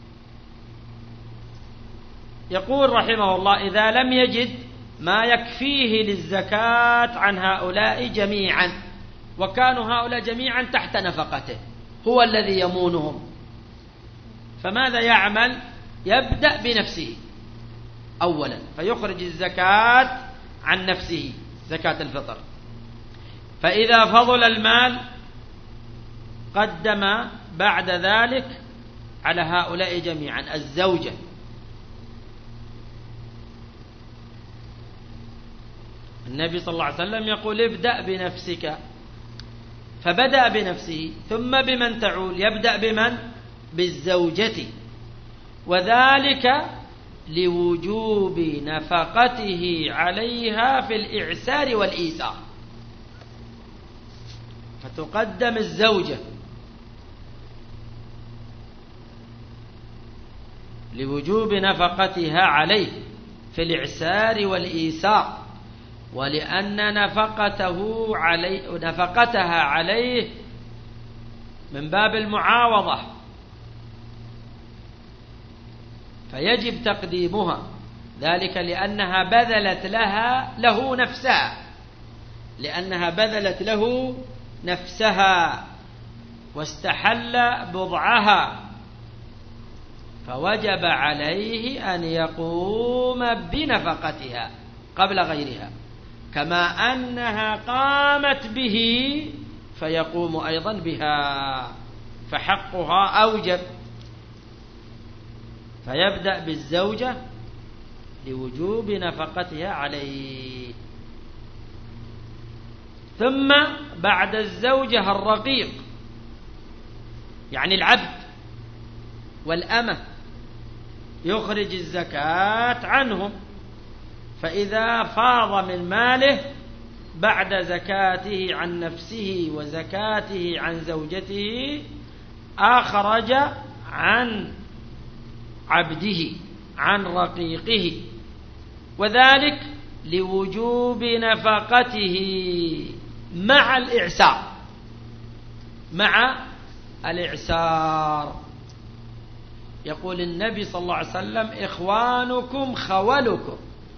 يقول رحمه الله إذا لم يجد ما يكفيه للزكاة عن هؤلاء جميعا، وكانوا هؤلاء جميعا تحت نفقته، هو الذي يمونهم، فماذا يعمل؟ يبدأ بنفسه أولا فيخرج الزكاة عن نفسه زكاة الفطر، فإذا فضل المال قدم بعد ذلك على هؤلاء جميعا الزوجة، النبي صلى الله عليه وسلم يقول ابدأ بنفسك، فبدأ بنفسه ثم بمن تعول، يبدأ بمن؟ بالزوجة، وذلك لوجوب نفقته عليها في الإعسار والإيسار، فتقدم الزوجة لوجوب نفقتها عليه في الإعسار والإيسار، ولأن نفقته عليه نفقتها عليه من باب المعاوضة، فيجب تقديمها، ذلك لأنها بذلت لها له نفسها لأنها بذلت له نفسها واستحل بضعها، فوجب عليه أن يقوم بنفقتها قبل غيرها، كما أنها قامت به فيقوم أيضا بها، فحقها أوجب، فيبدأ بالزوجة لوجوب نفقتها عليه، ثم بعد الزوجة الرقيق يعني العبد والأمة يخرج الزكاة عنهم، فإذا فاض من ماله بعد زكاته عن نفسه وزكاته عن زوجته أخرج عن عبده عن رقيقه، وذلك لوجوب نفقته مع الإعسار مع الإعسار. يقول النبي صلى الله عليه وسلم إخوانكم خولكم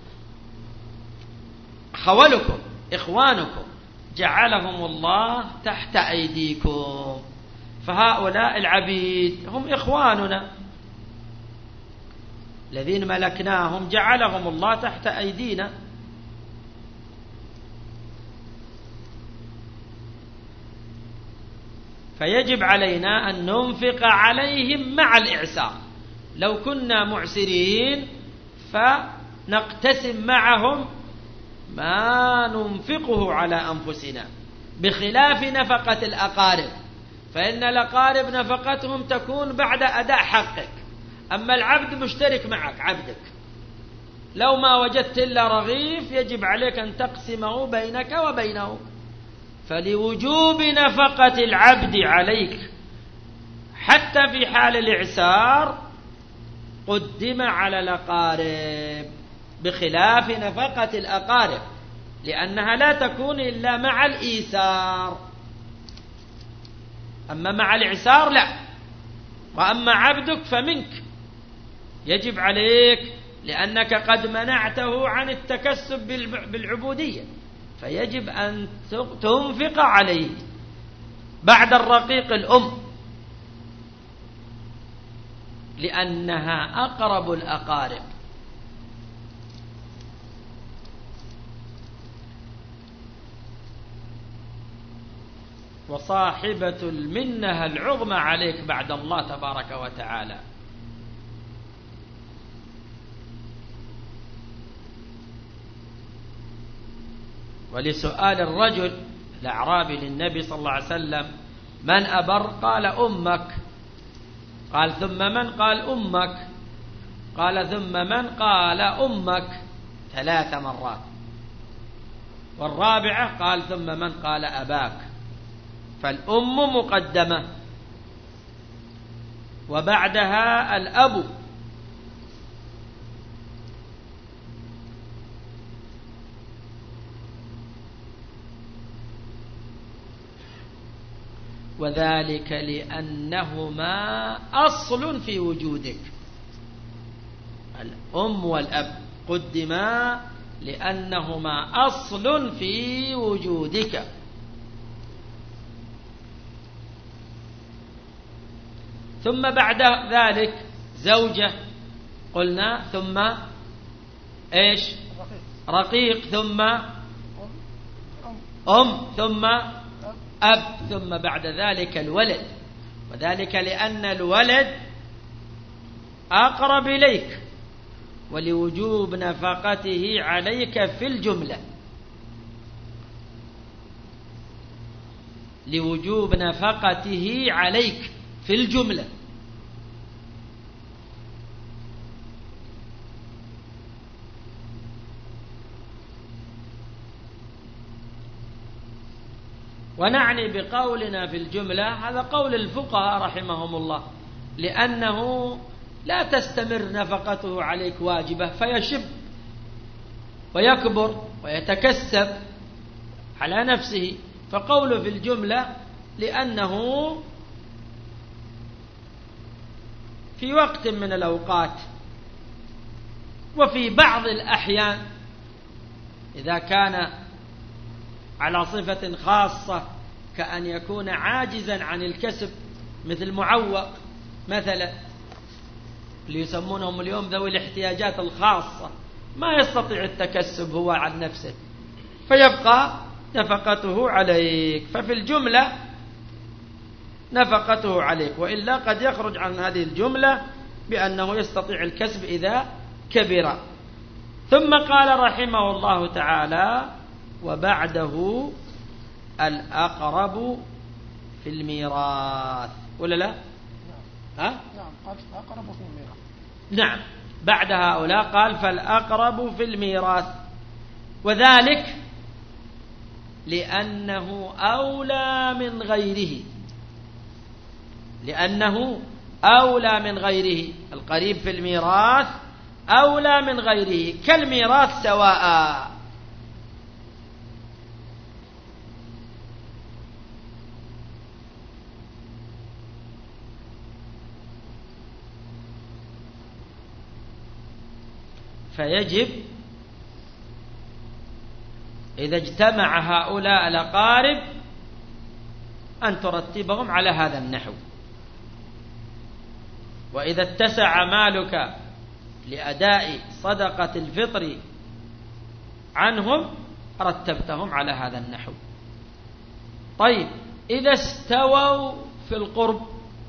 خولكم إخوانكم جعلهم الله تحت أيديكم، فهؤلاء العبيد هم إخواننا الذين ملكناهم جعلهم الله تحت أيدينا، فيجب علينا أن ننفق عليهم مع الإعسار. لو كنا معسرين فنقتسم معهم ما ننفقه على أنفسنا، بخلاف نفقة الأقارب، فإن الأقارب نفقتهم تكون بعد أداء حقك، أما العبد مشترك معك، عبدك لو ما وجدت إلا رغيف يجب عليك أن تقسمه بينك وبينه، فلوجوب نفقة العبد عليك حتى في حال الإعسار قدم على الأقارب، بخلاف نفقة الأقارب لأنها لا تكون إلا مع الإيسار، أما مع الإعسار لا. وأما عبدك فمنك، يجب عليك لأنك قد منعته عن التكسب بالعبودية، فيجب أن تنفق عليه بعد الرقيق الأم، لأنها أقرب الأقارب. وصاحبة المنة العظمى عليك بعد الله تبارك وتعالى. ولسؤال الرجل الأعرابي للنبي صلى الله عليه وسلم من أبر؟ قال أمك. قال ثم من؟ قال أمك. قال ثم من؟ قال أمك ثلاث مرات. والرابعة قال ثم من؟ قال أباك. فالأم مقدمة وبعدها الأب. وذلك لأنهما أصل في وجودك. الأم والأب قدما لأنهما أصل في وجودك. ثم بعد ذلك زوجة قلنا، ثم إيش؟ رقيق، ثم أم، ثم أب، ثم بعد ذلك الولد. وذلك لأن الولد أقرب إليك ولوجوب نفقته عليك في الجملة، لوجوب نفقته عليك في الجملة. ونعني بقولنا في الجملة هذا قول الفقهاء رحمهم الله، لأنه لا تستمر نفقته عليك واجبة فيشب ويكبر ويتكسب على نفسه، فقوله في الجملة لأنه في وقت من الأوقات وفي بعض الأحيان إذا كان على صفة خاصة كأن يكون عاجزا عن الكسب، مثل معوق مثلا اللي يسمونهم اليوم ذوي الاحتياجات الخاصة، ما يستطيع التكسب هو عن نفسه فيبقى نفقته عليك. ففي الجملة نفقته عليك، وإلا قد يخرج عن هذه الجملة بأنه يستطيع الكسب إذا كبر. ثم قال رحمه الله تعالى وبعده الأقرب في الميراث، ولا لا؟ ها؟ نعم قال الأقرب في الميراث. نعم بعد هؤلاء قال فالأقرب في الميراث، وذلك لأنه أولى من غيره، لأنه أولى من غيره. القريب في الميراث أولى من غيره كالميراث سواء. فيجب إذا اجتمع هؤلاء الأقارب أن ترتبهم على هذا النحو. وإذا اتسع مالك لأداء صدقة الفطر عنهم رتبتهم على هذا النحو. طيب إذا استووا في القرب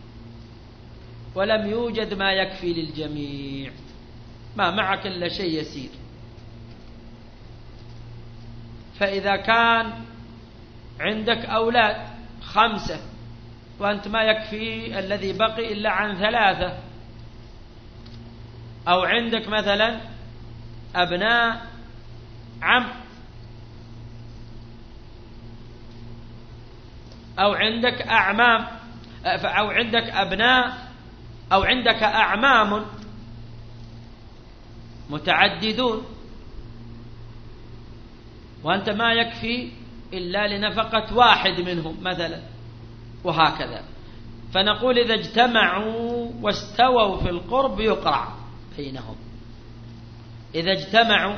ولم يوجد ما يكفي للجميع، ما معك إلا شيء يسير، فإذا كان عندك أولاد خمسة وأنت ما يكفي الذي بقي إلا عن ثلاثة، أو عندك مثلا أبناء عم، أو عندك أعمام، أو عندك أبناء، أو عندك أعمام متعددون وأنت ما يكفي إلا لنفقة واحد منهم مثلا، وهكذا. فنقول إذا اجتمعوا واستووا في القرب يقرع بينهم. إذا اجتمعوا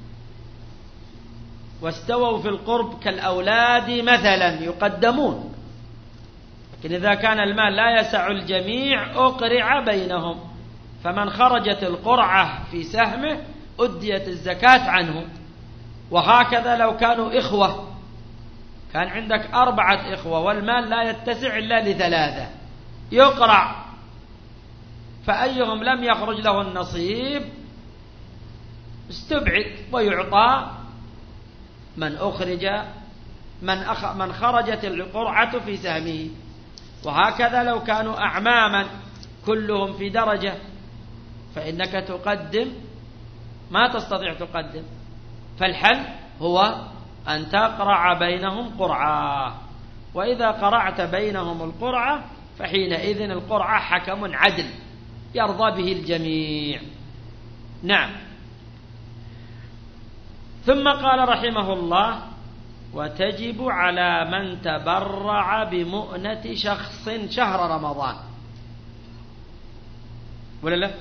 واستووا في القرب كالأولاد مثلا يقدمون، لكن إذا كان المال لا يسع الجميع أقرع بينهم، فمن خرجت القرعة في سهمه أديت الزكاة عنه. وهكذا لو كانوا إخوة، كان عندك أربعة إخوة والمال لا يتسع إلا لثلاثة، يقرع، فأيهم لم يخرج له النصيب استبعد ويعطى من أخرج من, أخ من خرجت القرعة في سهمه. وهكذا لو كانوا أعماما كلهم في درجة فإنك تقدم ما تستطيع تقدم، فالحل هو أن تقرع بينهم قرعة، وإذا قرعت بينهم القرعة فحينئذ القرعة حكم عدل يرضى به الجميع. نعم. ثم قال رحمه الله: وتجب على من تبرع بمؤنة شخص شهر رمضان، ولا لا؟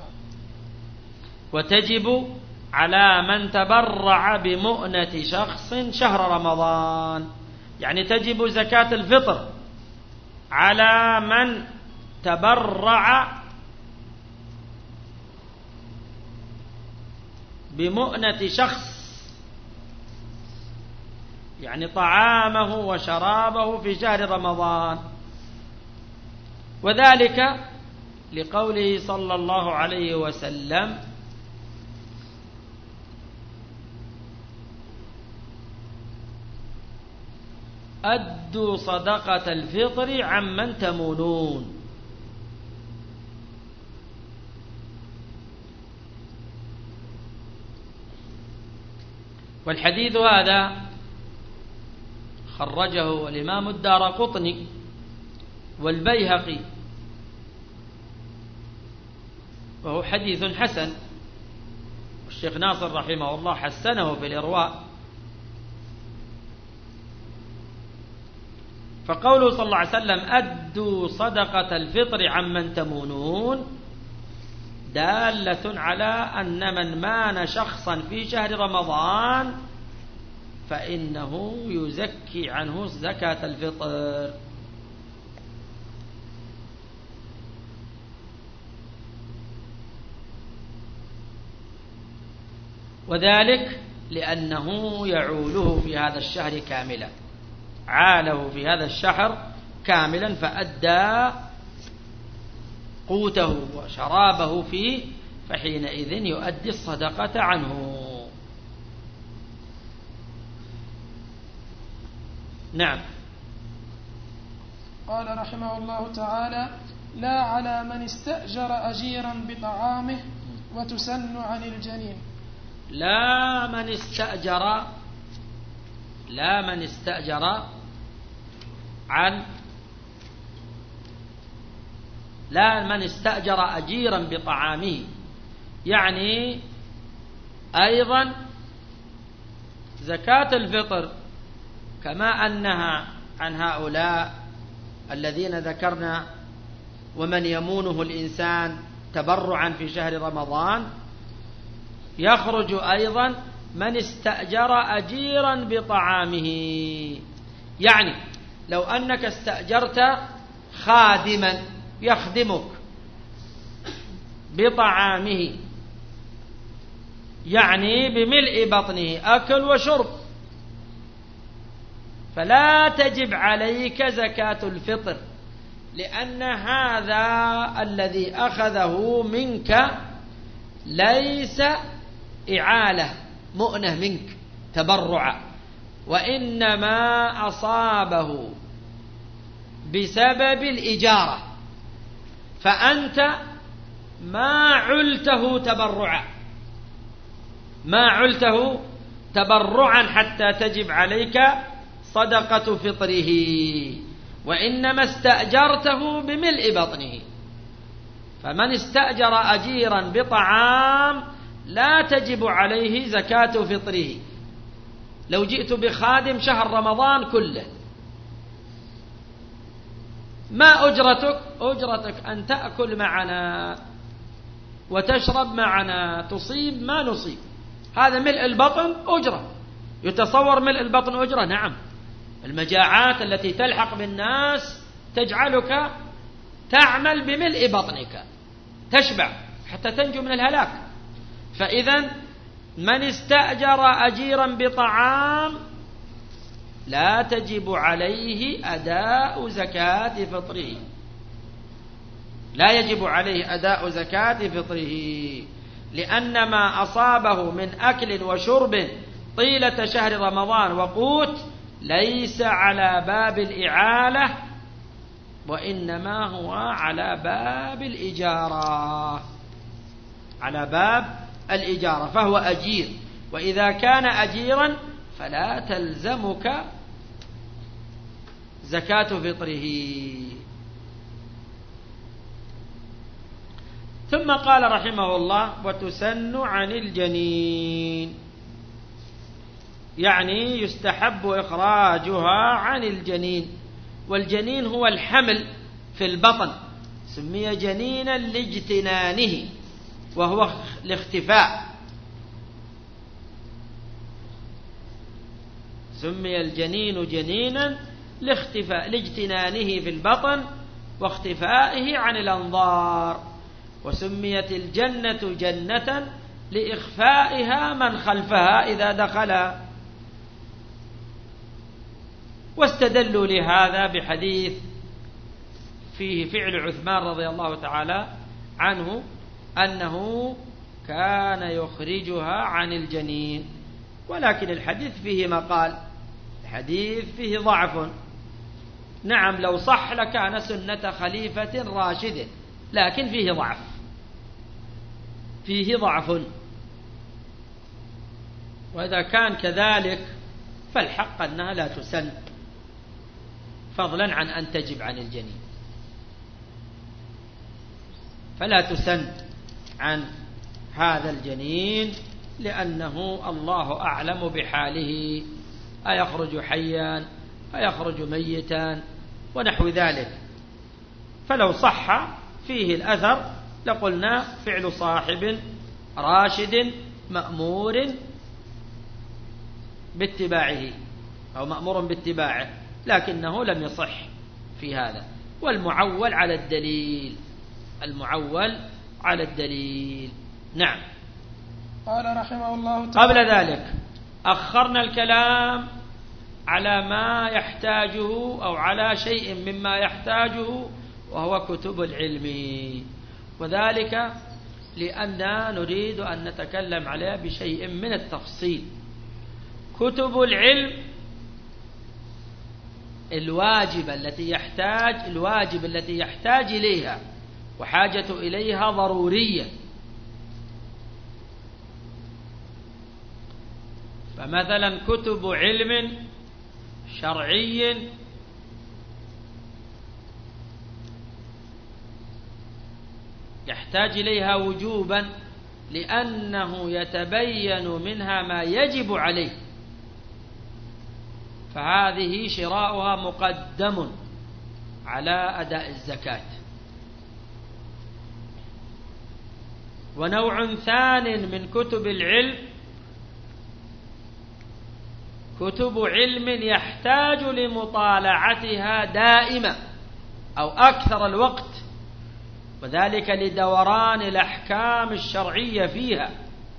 وتجب على من تبرع بمؤنة شخص شهر رمضان، يعني تجب زكاة الفطر على من تبرع بمؤنة شخص، يعني طعامه وشرابه في شهر رمضان، وذلك لقوله صلى الله عليه وسلم: أدوا صدقة الفطر عمن تمونون. والحديث هذا خرجه الإمام الدارقطني والبيهقي، وهو حديث حسن، والشيخ ناصر رحمه الله حسنه في الإرواء. فقوله صلى الله عليه وسلم: أدوا صدقة الفطر عمن تمونون، دالة على أن من مان شخصا في شهر رمضان فإنه يزكي عنه زكاة الفطر. وذلك لأنه يعوله في هذا الشهر كاملا، عاله في هذا الشهر كاملا فأدى قوته وشرابه فيه، فحينئذ يؤدي الصدقة عنه. نعم. قال رحمه الله تعالى: لا على من استأجر أجيرا بطعامه وتسن عن الجنين. لا من استأجر لا من استأجر عن لا من استأجر أجيرا بطعامه، يعني أيضا زكاة الفطر كما أنها عن هؤلاء الذين ذكرنا ومن يمونه الإنسان تبرعا في شهر رمضان، يخرج أيضا من استأجر أجيرا بطعامه. يعني لو أنك استأجرت خادما يخدمك بطعامه، يعني بملء بطنه أكل وشرب، فلا تجب عليك زكاة الفطر، لأن هذا الذي أخذه منك ليس إعالة مؤنة منك تبرع، وإنما أصابه بسبب الإجارة، فأنت ما علته تبرعا ما علته تبرعا حتى تجب عليك صدقة فطره، وإنما استأجرته بملء بطنه. فمن استأجر أجيرا بطعام لا تجب عليه زكاة فطره. لو جئت بخادم شهر رمضان كله، ما أجرتك؟ أجرتك أن تأكل معنا وتشرب معنا، تصيب ما نصيب، هذا ملء البطن أجرة. يتصور ملء البطن أجرة؟ نعم. المجاعات التي تلحق بالناس تجعلك تعمل بملء بطنك، تشبع حتى تنجو من الهلاك. فإذا من استأجر أجيرا بطعام لا تجب عليه أداء زكاة فطره، لا يجب عليه أداء زكاة فطره، لأن ما أصابه من أكل وشرب طيلة شهر رمضان وقوت ليس على باب الإعالة، وإنما هو على باب الإجارة، على باب الإجارة، فهو أجير. وإذا كان أجيرا فلا تلزمك زكاة فطره. ثم قال رحمه الله: وتسن عن الجنين، يعني يستحب إخراجها عن الجنين. والجنين هو الحمل في البطن، سمي جنينا لاجتنانه وهو الاختفاء، سمي الجنين جنينا لاختفاء لاجتنانه في البطن واختفائه عن الأنظار. وسميت الجنة جنة لإخفائها من خلفها إذا دخلها. واستدلوا لهذا بحديث فيه فعل عثمان رضي الله تعالى عنه أنه كان يخرجها عن الجنين، ولكن الحديث فيه مقال، الحديث فيه ضعف. نعم لو صح لكان سنة خليفة راشد، لكن فيه ضعف، فيه ضعف. وإذا كان كذلك فالحق أنها لا تسن، فضلا عن أن تجب عن الجنين، فلا تسن عن هذا الجنين، لأنه الله أعلم بحاله، أيخرج حيا أيخرج ميتا ونحو ذلك. فلو صح فيه الأثر لقلنا فعل صاحب راشد مأمور باتباعه أو مأمور باتباعه، لكنه لم يصح في هذا. والمعول على الدليل، المعول على الدليل. نعم. قال رحمه الله تعالى: قبل ذلك أخرنا الكلام على ما يحتاجه أو على شيء مما يحتاجه وهو كتب العلم، وذلك لأننا نريد أن نتكلم عليه بشيء من التفصيل. كتب العلم الواجب التي يحتاج الواجب التي يحتاج إليها وحاجة إليها ضرورية. فمثلا كتب علم شرعي يحتاج إليها وجوبا لأنه يتبين منها ما يجب عليه، فهذه شراؤها مقدم على أداء الزكاة. ونوع ثان من كتب العلم كتب علم يحتاج لمطالعتها دائما أو أكثر الوقت، وذلك لدوران الأحكام الشرعية فيها.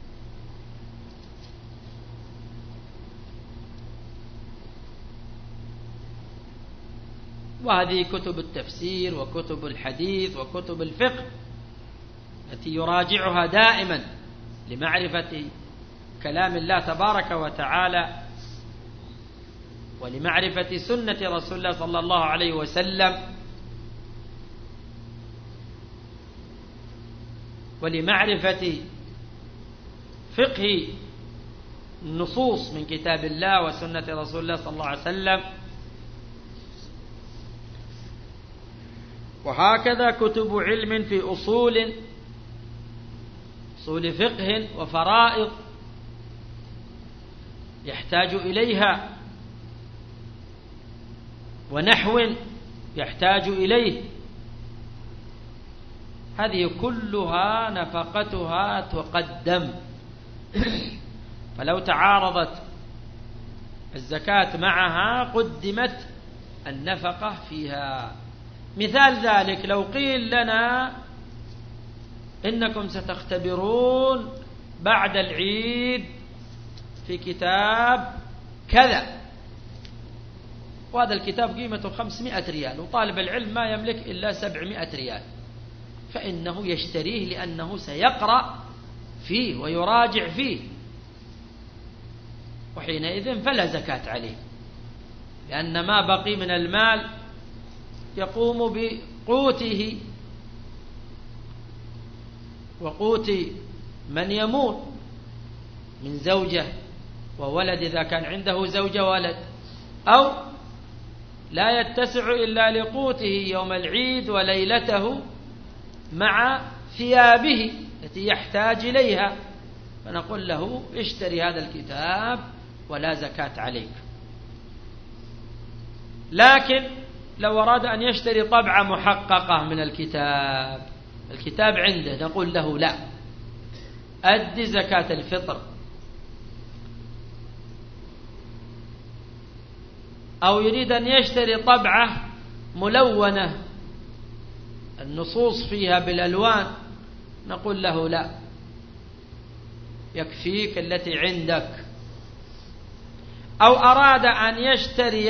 وهذه كتب التفسير وكتب الحديث وكتب الفقه التي يراجعها دائما لمعرفة كلام الله تبارك وتعالى ولمعرفة سنة رسول الله صلى الله عليه وسلم ولمعرفة فقه النصوص من كتاب الله وسنة رسول الله صلى الله عليه وسلم. وهكذا كتب علم في أصول أصول فقه وفرائض يحتاج إليها، ونحو يحتاج إليه. هذه كلها نفقتها تقدم. فلو تعارضت الزكاة معها قدمت النفقة فيها. مثال ذلك لو قيل لنا إنكم ستختبرون بعد العيد في كتاب كذا، وهذا الكتاب قيمته خمسمائة ريال وطالب العلم ما يملك إلا سبعمائة ريال، فإنه يشتريه لأنه سيقرأ فيه ويراجع فيه. وحينئذ فلا زكاة عليه، لأن ما بقي من المال يقوم بقوته وقوت من يموت من زوجة وولد إذا كان عنده زوجة ولد، أو لا يتسع إلا لقوته يوم العيد وليلته مع ثيابه التي يحتاج إليها، فنقول له اشتري هذا الكتاب ولا زكاة عليك. لكن لو أراد أن يشتري طبعة محققة من الكتاب، الكتاب عنده، نقول له لا، أد زكاة الفطر. أو يريد أن يشتري طبعة ملونة النصوص فيها بالألوان، نقول له لا، يكفيك التي عندك. أو أراد أن يشتري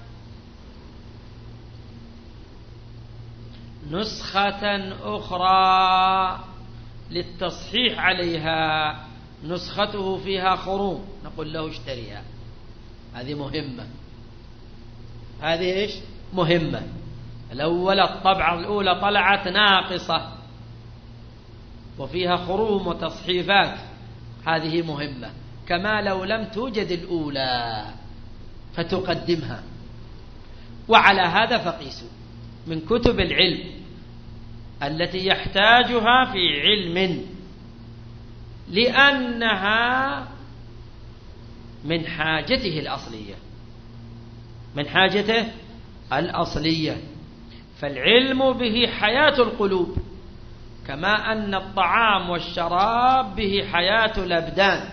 نسخة أخرى للتصحيح عليها، نسخته فيها خروم، نقول له اشتريها، هذه مهمة، هذه إيش مهمة. الأولى الطبعة الأولى طلعت ناقصة وفيها خروم وتصحيفات، هذه مهمة، كما لو لم توجد الأولى فتقدمها. وعلى هذا فقيسوا من كتب العلم التي يحتاجها في علم، لأنها من حاجته الأصلية، من حاجته الأصلية، فالعلم به حياة القلوب، كما أن الطعام والشراب به حياة الأبدان.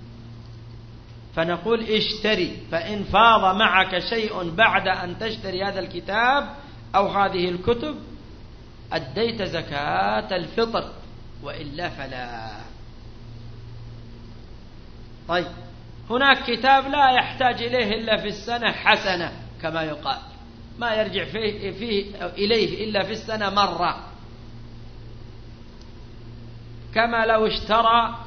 فنقول اشتري، فإن فاض معك شيء بعد أن تشتري هذا الكتاب أو هذه الكتب أديت زكاة الفطر، وإلا فلا. طيب، هناك كتاب لا يحتاج إليه إلا في السنة حسنة كما يقال، ما يرجع فيه, فيه إليه إلا في السنة مرة، كما لو اشترى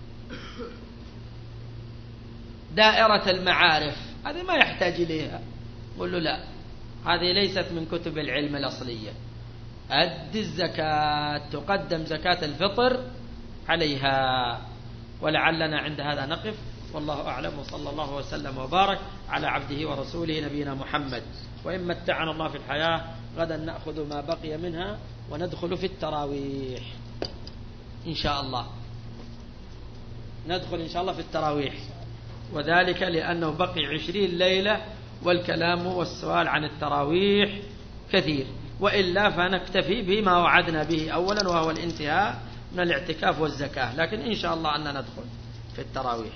دائرة المعارف، هذه ما يحتاج إليها، قل له لا، هذه ليست من كتب العلم الأصلية، أد الزكاة، تقدم زكاة الفطر عليها. ولعلنا عند هذا نقف، والله أعلم، وصلى الله وسلم وبارك على عبده ورسوله نبينا محمد. وإن متعنا الله في الحياة غدا نأخذ ما بقي منها وندخل في التراويح إن شاء الله، ندخل إن شاء الله في التراويح، وذلك لأنه بقي عشرين ليلة والكلام والسؤال عن التراويح كثير، وإلا فنكتفي بما وعدنا به أولا، وهو الانتهاء من الاعتكاف والزكاة، لكن إن شاء الله أننا ندخل في التراويح.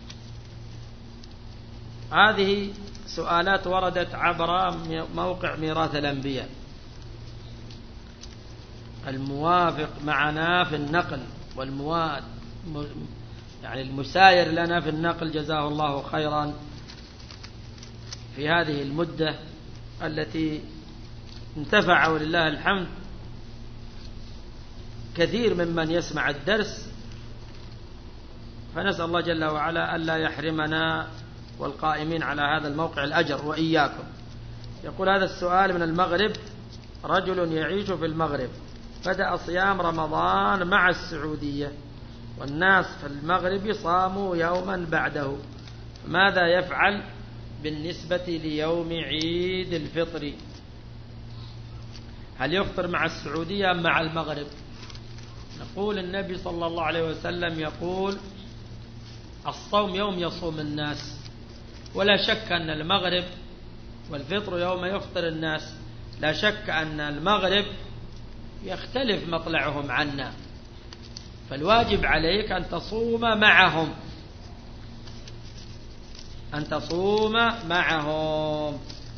هذه سؤالات وردت عبر موقع ميراث الأنبياء الموافق معنا في النقل، والمواد يعني المساير لنا في النقل، جزاه الله خيرا، في هذه المدة التي انتفع ولله الحمد كثير ممن يسمع الدرس، فنسأل الله جل وعلا ألا يحرمنا والقائمين على هذا الموقع الأجر وإياكم. يقول هذا السؤال من المغرب: رجل يعيش في المغرب بدأ صيام رمضان مع السعودية، والناس في المغرب صاموا يوما بعده، ماذا يفعل بالنسبة ليوم عيد الفطر؟ هل يفطر مع السعودية أم مع المغرب؟ نقول النبي صلى الله عليه وسلم يقول: الصوم يوم يصوم الناس، ولا شك أن المغرب، والفطر يوم يفطر الناس، لا شك أن المغرب يختلف مطلعهم عنا، فالواجب عليك أن تصوم معهم، أن تصوم معهم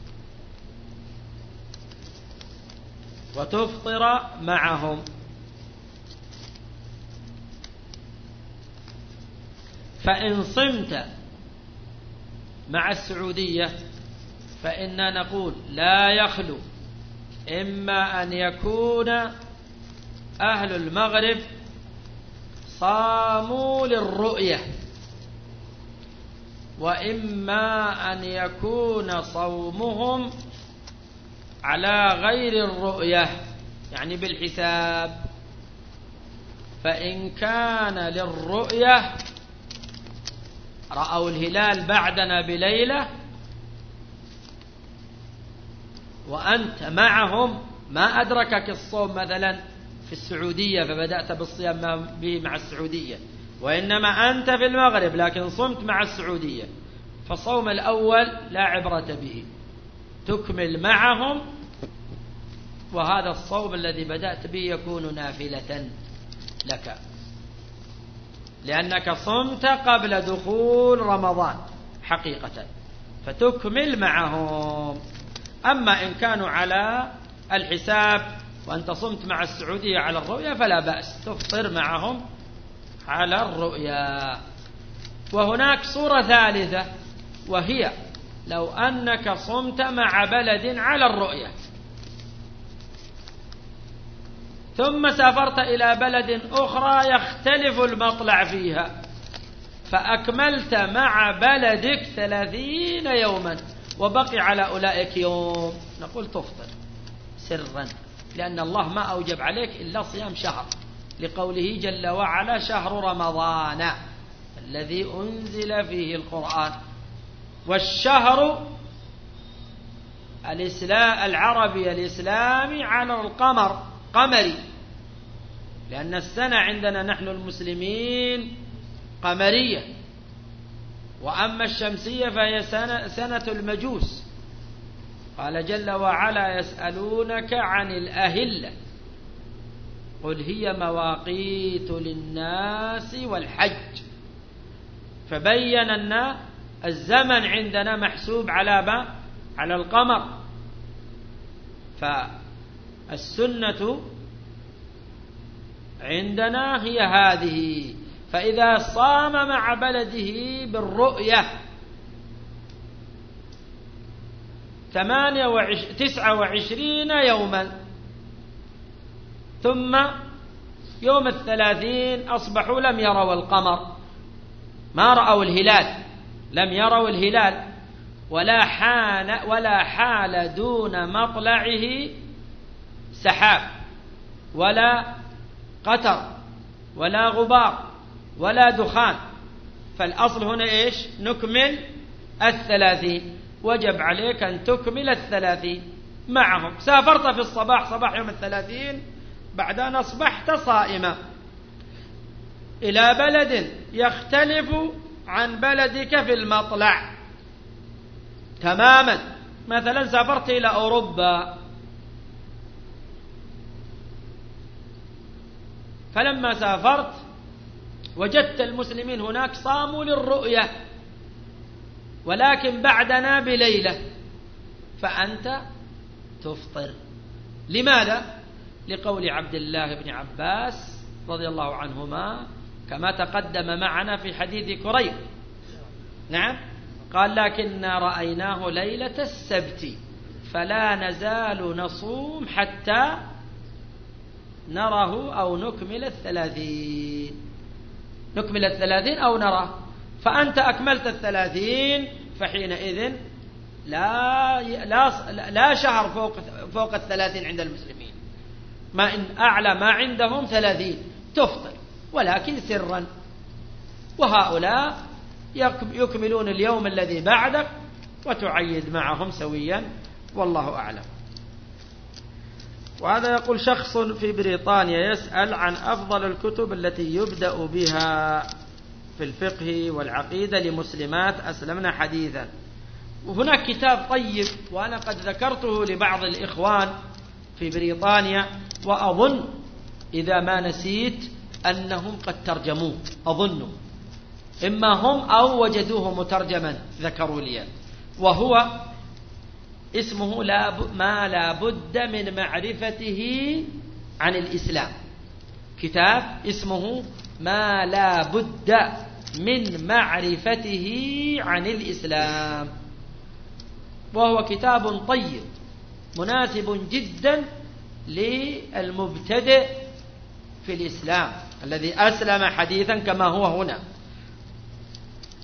وتفطر معهم. فإن صمت مع السعودية فإننا نقول لا يخلو إما أن يكون أهل المغرب صاموا للرؤية وإما أن يكون صومهم على غير الرؤية يعني بالحساب. فإن كان للرؤية رأوا الهلال بعدنا بليلة وأنت معهم ما أدركك الصوم مثلا في السعودية فبدأت بالصيام به مع السعودية، وإنما أنت في المغرب لكن صمت مع السعودية، فالصوم الأول لا عبرة به، تكمل معهم، وهذا الصوم الذي بدأت به يكون نافلة لك لأنك صمت قبل دخول رمضان حقيقة، فتكمل معهم. أما إن كانوا على الحساب وأنت صمت مع السعودية على الرؤية فلا بأس، تفطر معهم على الرؤيا. وهناك صورة ثالثة، وهي لو أنك صمت مع بلد على الرؤية ثم سافرت إلى بلد أخرى يختلف المطلع فيها فأكملت مع بلدك ثلاثين يوما وبقي على أولئك يوم، نقول تفطر سرا، لأن الله ما أوجب عليك إلا صيام شهر، لقوله جل وعلا شهر رمضان الذي أنزل فيه القرآن. والشهر الإسلام العربي الإسلامي على القمر قمري، لأن السنة عندنا نحن المسلمين قمرية، وأما الشمسية فهي سنة, سنة المجوس. قال جل وعلا يسألونك عن الأهلة قل هي مواقيت للناس والحج، فبين أن الزمن عندنا محسوب على ما على القمر. فالسنة عندنا هي هذه، فإذا صام مع بلده بالرؤية ثمانية وعش... تسعة وعشرين يوما ثم يوم الثلاثين أصبحوا لم يروا القمر، ما رأوا الهلال، لم يروا الهلال ولا حال ولا حال دون مطلعه سحاب ولا قطر ولا غبار ولا دخان، فالأصل هنا إيش؟ نكمل الثلاثين، وجب عليك أن تكمل الثلاثين معهم. سافرت في الصباح صباح يوم الثلاثين بعد أن أصبحت صائما إلى بلد يختلف عن بلدك في المطلع تماما، مثلا سافرت إلى أوروبا فلما سافرت وجدت المسلمين هناك صاموا للرؤية ولكن بعدنا بليلة، فأنت تفطر. لماذا؟ لقول عبد الله بن عباس رضي الله عنهما كما تقدم معنا في حديث كريب، نعم، قال لكننا رأيناه ليلة السبت فلا نزال نصوم حتى نره أو نكمل الثلاثين، نكمل الثلاثين أو نره، فأنت أكملت الثلاثين فحينئذ لا لا لا شهر فوق فوق الثلاثين عند المسلمين، ما إن أعلى ما عندهم ثلاثين تفطر ولكن سرا، وهؤلاء يكملون اليوم الذي بعدك وتعيد معهم سويا، والله أعلم. وهذا يقول شخص في بريطانيا يسأل عن أفضل الكتب التي يبدأ بها في الفقه والعقيدة لمسلمات أسلمنا حديثا. وهناك كتاب طيب وأنا قد ذكرته لبعض الإخوان في بريطانيا، وأظن إذا ما نسيت أنهم قد ترجموه، أظن إما هم أو وجدوه مترجما ذكروا لي، وهو اسمه لا ما لا بد من معرفته عن الإسلام، كتاب اسمه ما لا بد من معرفته عن الإسلام، وهو كتاب طيب مناسب جدا للمبتدئ في الإسلام الذي أسلم حديثا كما هو هنا.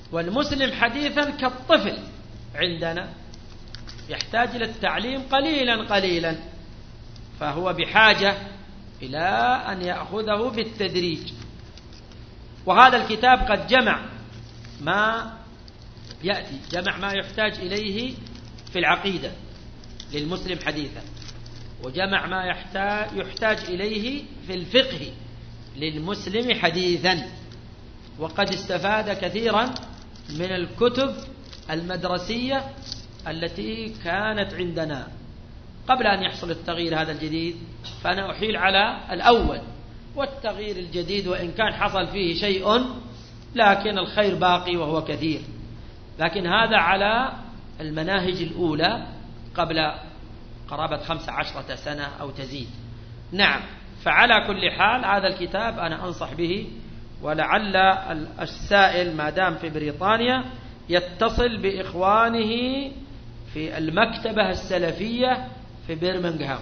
والمسلم حديثا كالطفل عندنا يحتاج إلى التعليم قليلا قليلا، فهو بحاجة إلى أن يأخذه بالتدريج. وهذا الكتاب قد جمع ما يأتي، جمع ما يحتاج إليه في العقيدة للمسلم حديثا، وجمع ما يحتاج, يحتاج إليه في الفقه للمسلم حديثا. وقد استفاد كثيرا من الكتب المدرسية التي كانت عندنا قبل أن يحصل التغيير هذا الجديد، فأنا أحيل على الأول. والتغيير الجديد وإن كان حصل فيه شيء لكن الخير باقي وهو كثير، لكن هذا على المناهج الأولى قبل قرابة خمس عشرة سنة أو تزيد. نعم، فعلى كل حال هذا الكتاب أنا أنصح به، ولعل السائل ما دام في بريطانيا يتصل بإخوانه في المكتبة السلفية في برمنغهام،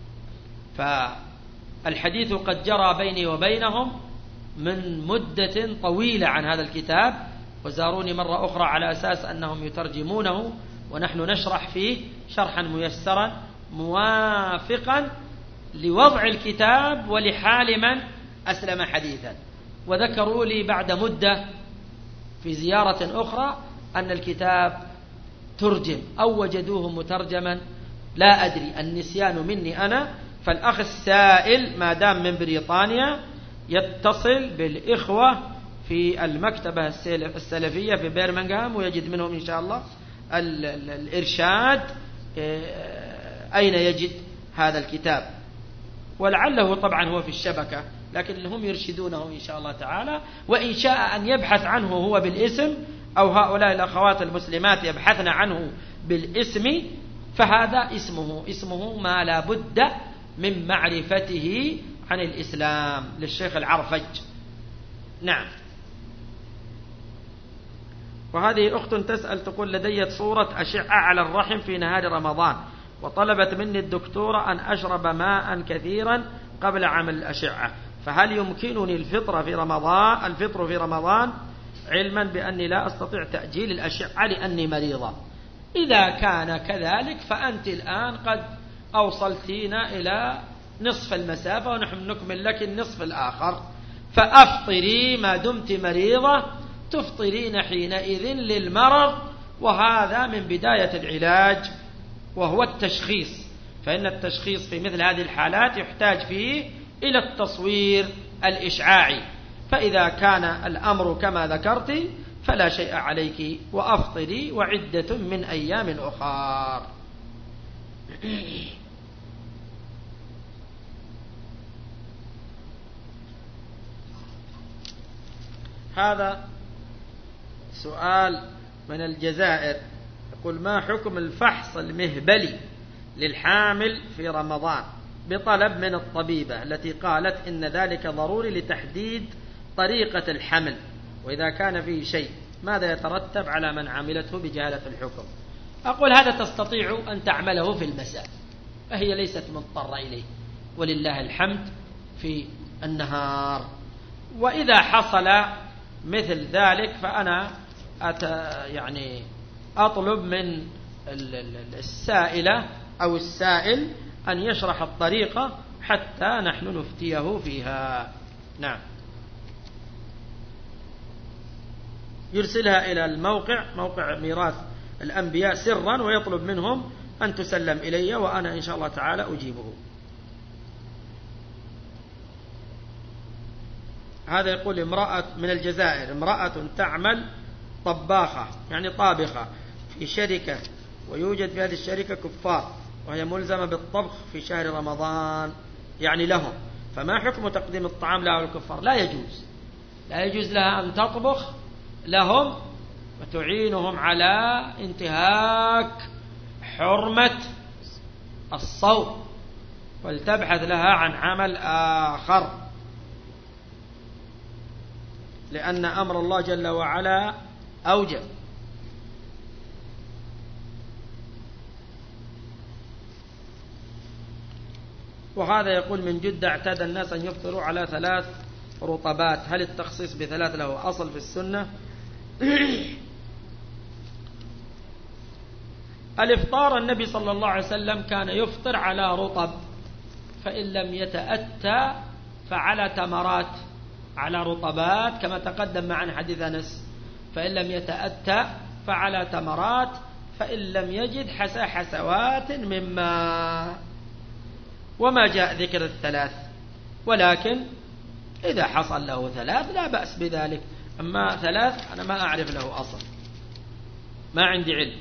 فالحديث قد جرى بيني وبينهم من مدة طويلة عن هذا الكتاب، وزاروني مرة أخرى على أساس أنهم يترجمونه ونحن نشرح فيه شرحا ميسرا موافقا لوضع الكتاب ولحال من أسلم حديثا. وذكروا لي بعد مدة في زيارة أخرى أن الكتاب ترجم أو وجدوه مترجما، لا أدري، النسيان مني أنا. فالأخ السائل ما دام من بريطانيا يتصل بالإخوة في المكتبة السلفية في برمنغهام ويجد منهم إن شاء الله الإرشاد أين يجد هذا الكتاب، ولعله طبعا هو في الشبكة، لكن هم يرشدونه إن شاء الله تعالى. وإن شاء أن يبحث عنه هو بالاسم أو هؤلاء الأخوات المسلمات يبحثن عنه بالاسم، فهذا اسمه اسمه ما لا بد من معرفته عن الإسلام للشيخ العرفج. نعم. وهذه أخت تسأل تقول: لدي صورة أشعة على الرحم في نهار رمضان، وطلبت مني الدكتورة أن أشرب ماء كثيرا قبل عمل الأشعة، فهل يمكنني الفطر في رمضان الفطر في رمضان علما بأني لا أستطيع تأجيل الأشعة لأني مريضة؟ إذا كان كذلك فأنت الآن قد أوصلتين إلى نصف المسافة ونحن نكمل لك النصف الآخر، فأفطري ما دمت مريضة، تفطرين حينئذ للمرض، وهذا من بداية العلاج وهو التشخيص، فإن التشخيص في مثل هذه الحالات يحتاج فيه إلى التصوير الإشعاعي، فإذا كان الأمر كما ذكرت فلا شيء عليك، وأفطري وعدة من أيام أخرى. هذا سؤال من الجزائر يقول: ما حكم الفحص المهبلي للحامل في رمضان بطلب من الطبيبة التي قالت إن ذلك ضروري لتحديد طريقة الحمل، وإذا كان فيه شيء ماذا يترتب على من عملته بجهالة الحكم؟ أقول هذا تستطيع أن تعمله في المساء، فهي ليست مضطرة إليه ولله الحمد في النهار. وإذا حصل مثل ذلك فأنا أت يعني أطلب من السائلة أو السائل أن يشرح الطريقة حتى نحن نفتيه فيها. نعم. يرسلها إلى الموقع موقع ميراث الأنبياء سرا ويطلب منهم أن تسلم إلي وأنا إن شاء الله تعالى أجيبه. هذا يقول امرأة من الجزائر: امرأة تعمل طباخة يعني طابخة في شركة، ويوجد في هذه الشركة كفار، وهي ملزمة بالطبخ في شهر رمضان يعني لهم، فما حكم تقديم الطعام لها الكفار؟ لا يجوز لا يجوز لها أن تطبخ لهم وتعينهم على انتهاك حرمة الصوم، ولتبحث لها عن عمل آخر، لأن أمر الله جل وعلا أوجب. وهذا يقول من جدة: اعتاد الناس أن يفطروا على ثلاث رطبات، هل التخصيص بثلاث له أصل في السنة الإفطار النبي صلى الله عليه وسلم كان يفطر على رطب، فإن لم يتأتى فعلى تمرات، على رطبات كما تقدم معنا حديث أنس، فإن لم يتأتى فعلى تمرات، فإن لم يجد حسى حسوات من ماء، وما جاء ذكر الثلاث، ولكن إذا حصل له ثلاث لا بأس بذلك، أما ثلاث أنا ما أعرف له أصل، ما عندي علم.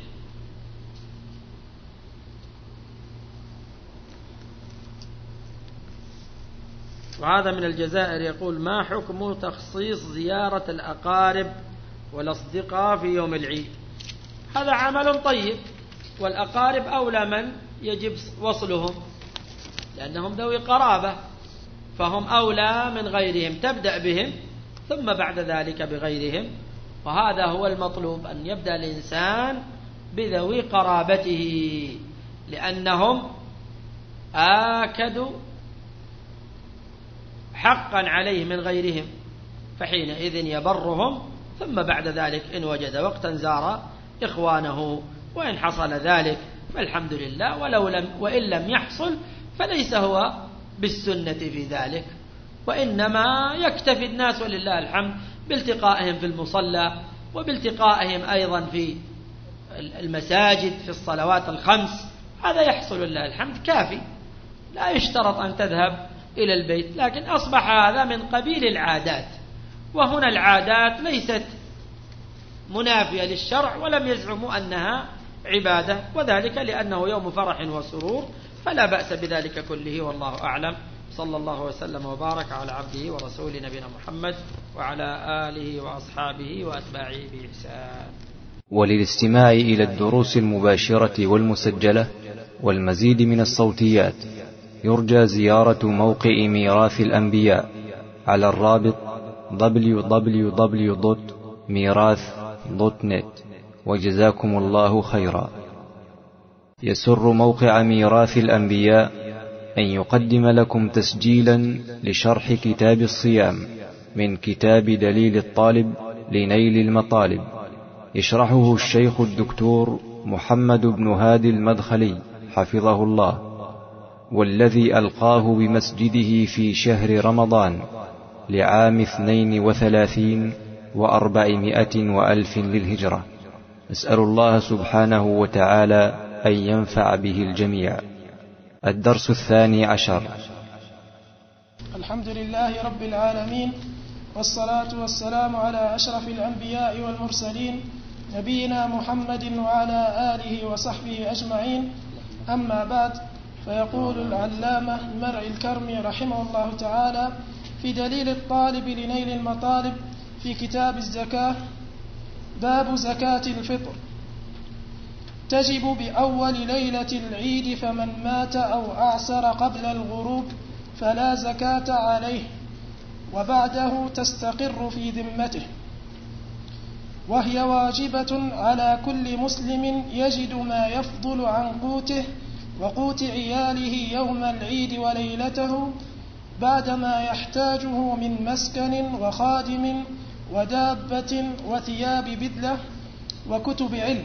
وهذا من الجزائر يقول: ما حكم تخصيص زيارة الأقارب والأصدقاء في يوم العيد؟ هذا عمل طيب، والأقارب أولى من يجب وصلهم، لأنهم ذوي قرابة، فهم أولى من غيرهم، تبدأ بهم ثم بعد ذلك بغيرهم، وهذا هو المطلوب، أن يبدأ الإنسان بذوي قرابته، لأنهم آكدوا حقا عليه من غيرهم، فحينئذ يبرهم، ثم بعد ذلك إن وجد وقتا زار إخوانه، وإن حصل ذلك فالحمد لله، ولو لم وإن لم يحصل فليس هو بالسنة في ذلك، وإنما يكتفي الناس ولله الحمد بالتقائهم في المصلى، وبالتقائهم أيضا في المساجد في الصلوات الخمس، هذا يحصل لله الحمد كافي، لا يشترط أن تذهب إلى البيت، لكن أصبح هذا من قبيل العادات، وهنا العادات ليست منافية للشرع، ولم يزعموا أنها عبادة، وذلك لأنه يوم فرح وسرور، فلا بأس بذلك كله، والله أعلم. صلى الله وسلم وبارك على عبده ورسول نبينا محمد وعلى آله وأصحابه وأتباعه بإحسان. وللاستماع إلى الدروس المباشرة والمسجلة والمزيد من الصوتيات يرجى زيارة موقع ميراث الأنبياء على الرابط دبليو دبليو دبليو دوت ميراث دوت نت. وجزاكم الله خيرا. يسر موقع ميراث الأنبياء أن يقدم لكم تسجيلا لشرح كتاب الصيام من كتاب دليل الطالب لنيل المطالب، يشرحه الشيخ الدكتور محمد بن هادي المدخلي حفظه الله، والذي ألقاه بمسجده في شهر رمضان لعام اثنين وثلاثين وأربعمائة وألف للهجرة. نسأل الله سبحانه وتعالى أن ينفع به الجميع. الدرس الثاني عشر. الحمد لله رب العالمين، والصلاة والسلام على أشرف الأنبياء والمرسلين نبينا محمد وعلى آله وصحبه أجمعين، أما بعد، فيقول العلامة المرعي الكرمي رحمه الله تعالى في دليل الطالب لنيل المطالب في كتاب الزكاة: باب زكاة الفطر. تجب بأول ليلة العيد، فمن مات أو أعسر قبل الغروب فلا زكاة عليه، وبعده تستقر في ذمته، وهي واجبة على كل مسلم يجد ما يفضل عن قوته وقوت عياله يوم العيد وليلته، بعدما يحتاجه من مسكن وخادم ودابة وثياب بدلة وكتب علم،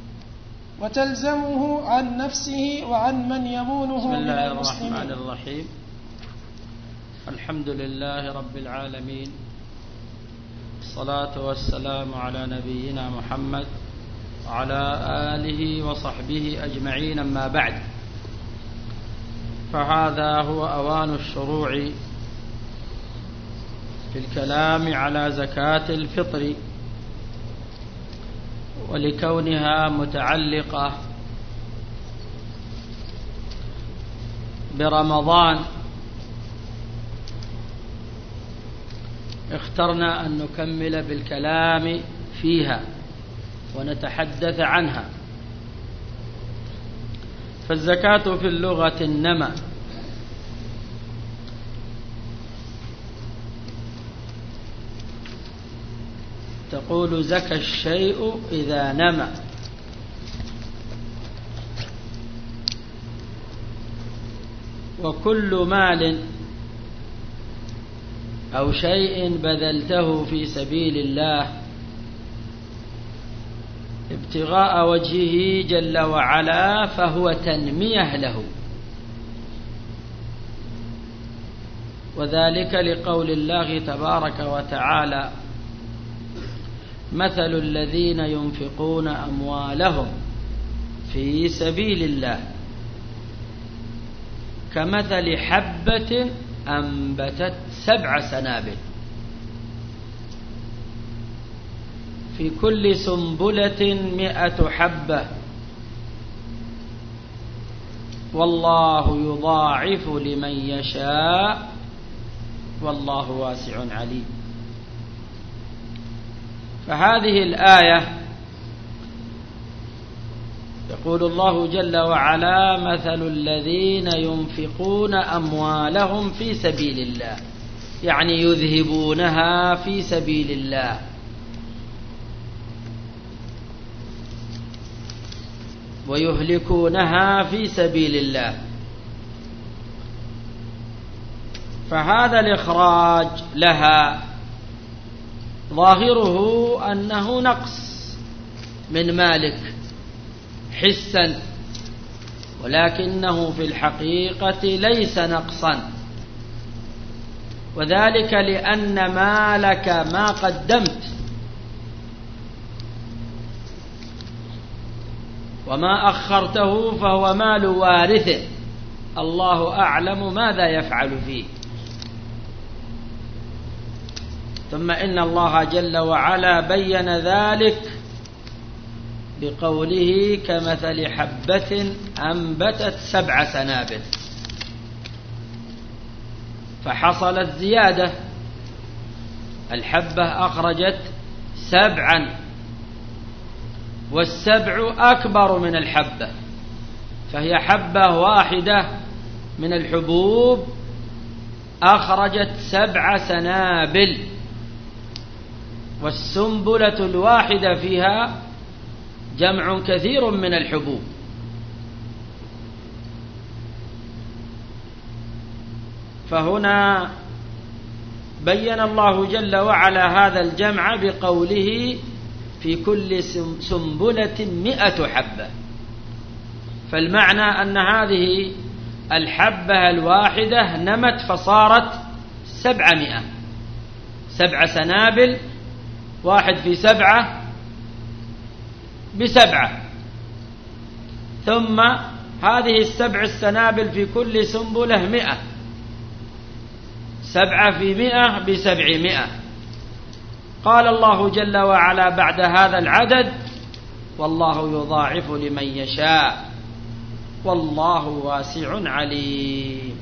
وتلزمه عن نفسه وعن من يمونه من المسلمين. بسم الله الرحمن الرحيم. الحمد لله رب العالمين، الصلاة والسلام على نبينا محمد وعلى آله وصحبه أجمعين، أما بعد، فهذا هو أوان الشروع في الكلام على زكاة الفطر، ولكونها متعلقة برمضان اخترنا أن نكمل بالكلام فيها ونتحدث عنها. فالزكاة في اللغة النمى، تقول زكى الشيء إذا نمى، وكل مال أو شيء بذلته في سبيل الله ابتغاء وجهه جل وعلا فهو تنمية له، وذلك لقول الله تبارك وتعالى: مثل الذين ينفقون أموالهم في سبيل الله كمثل حبة أنبتت سبع سنابل في كل سنبلة مئة حبة والله يضاعف لمن يشاء والله واسع عليم. فهذه الآية يقول الله جل وعلا: مثل الذين ينفقون أموالهم في سبيل الله، يعني يذهبونها في سبيل الله، ويهلكونها في سبيل الله. فهذا الإخراج لها ظاهره أنه نقص من مالك حسا، ولكنه في الحقيقة ليس نقصا، وذلك لأن مالك ما قدمت وما أخرته فهو مال وارثه، الله أعلم ماذا يفعل فيه. ثم إن الله جل وعلا بين ذلك بقوله: كمثل حبة أنبتت سبع سنابل، فحصلت زيادة، الحبة أخرجت سبعا، والسبع أكبر من الحبة، فهي حبة واحدة من الحبوب أخرجت سبع سنابل، والسنبلة الواحدة فيها جمع كثير من الحبوب. فهنا بين الله جل وعلا هذا الجمع بقوله: في كل سنبلة مئة حبة، فالمعنى أن هذه الحبة الواحدة نمت فصارت سبعمائة، سبع سنابل، واحد في سبعة بسبعة، ثم هذه السبع السنابل في كل سنبلة مئة، سبعة في مئة بسبعمائة. قال الله جل وعلا بعد هذا العدد: والله يضاعف لمن يشاء والله واسع عليم.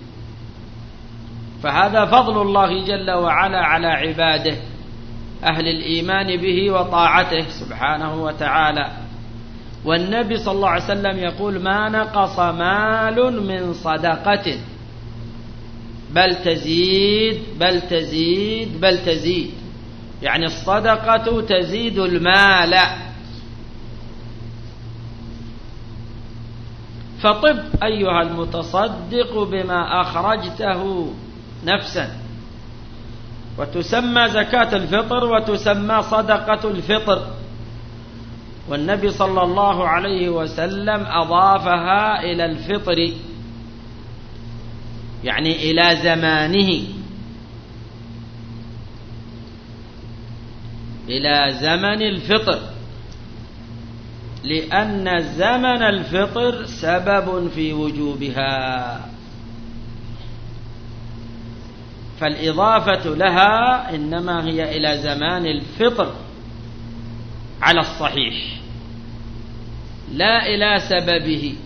فهذا فضل الله جل وعلا على عباده أهل الإيمان به وطاعته سبحانه وتعالى. والنبي صلى الله عليه وسلم يقول: ما نقص مال من صدقة بل تزيد بل تزيد بل تزيد، يعني الصدقة تزيد المال. فطب أيها المتصدق بما أخرجته نفسا، وتسمى زكاة الفطر وتسمى صدقة الفطر، والنبي صلى الله عليه وسلم أضافها إلى الفطر، يعني إلى زمانه، إلى زمن الفطر، لأن زمن الفطر سبب في وجوبها، فالإضافة لها إنما هي إلى زمان الفطر على الصحيح، لا إلى سببه.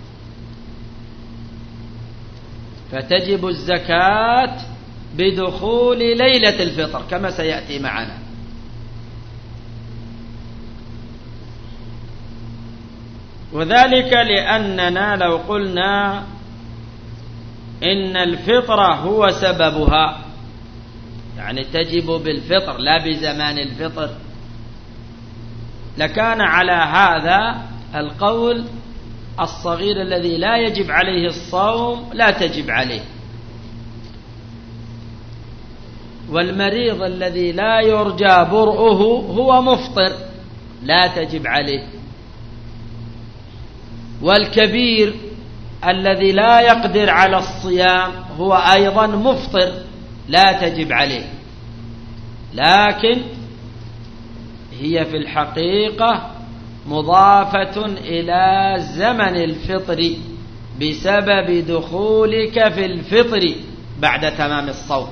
فتجب الزكاة بدخول ليلة الفطر كما سيأتي معنا. وذلك لأننا لو قلنا إن الفطر هو سببها، يعني تجب بالفطر لا بزمان الفطر، لكان على هذا القول الصغير الذي لا يجب عليه الصوم لا تجب عليه، والمريض الذي لا يرجى برؤه هو مفطر لا تجب عليه، والكبير الذي لا يقدر على الصيام هو أيضا مفطر لا تجب عليه، لكن هي في الحقيقة مضافة إلى زمن الفطر بسبب دخولك في الفطر بعد تمام الصوم.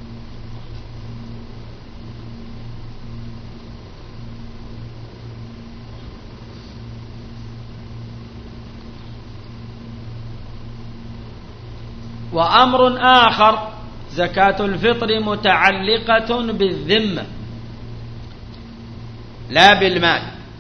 وأمر آخر، زكاة الفطر متعلقة بالذمة لا بالمال،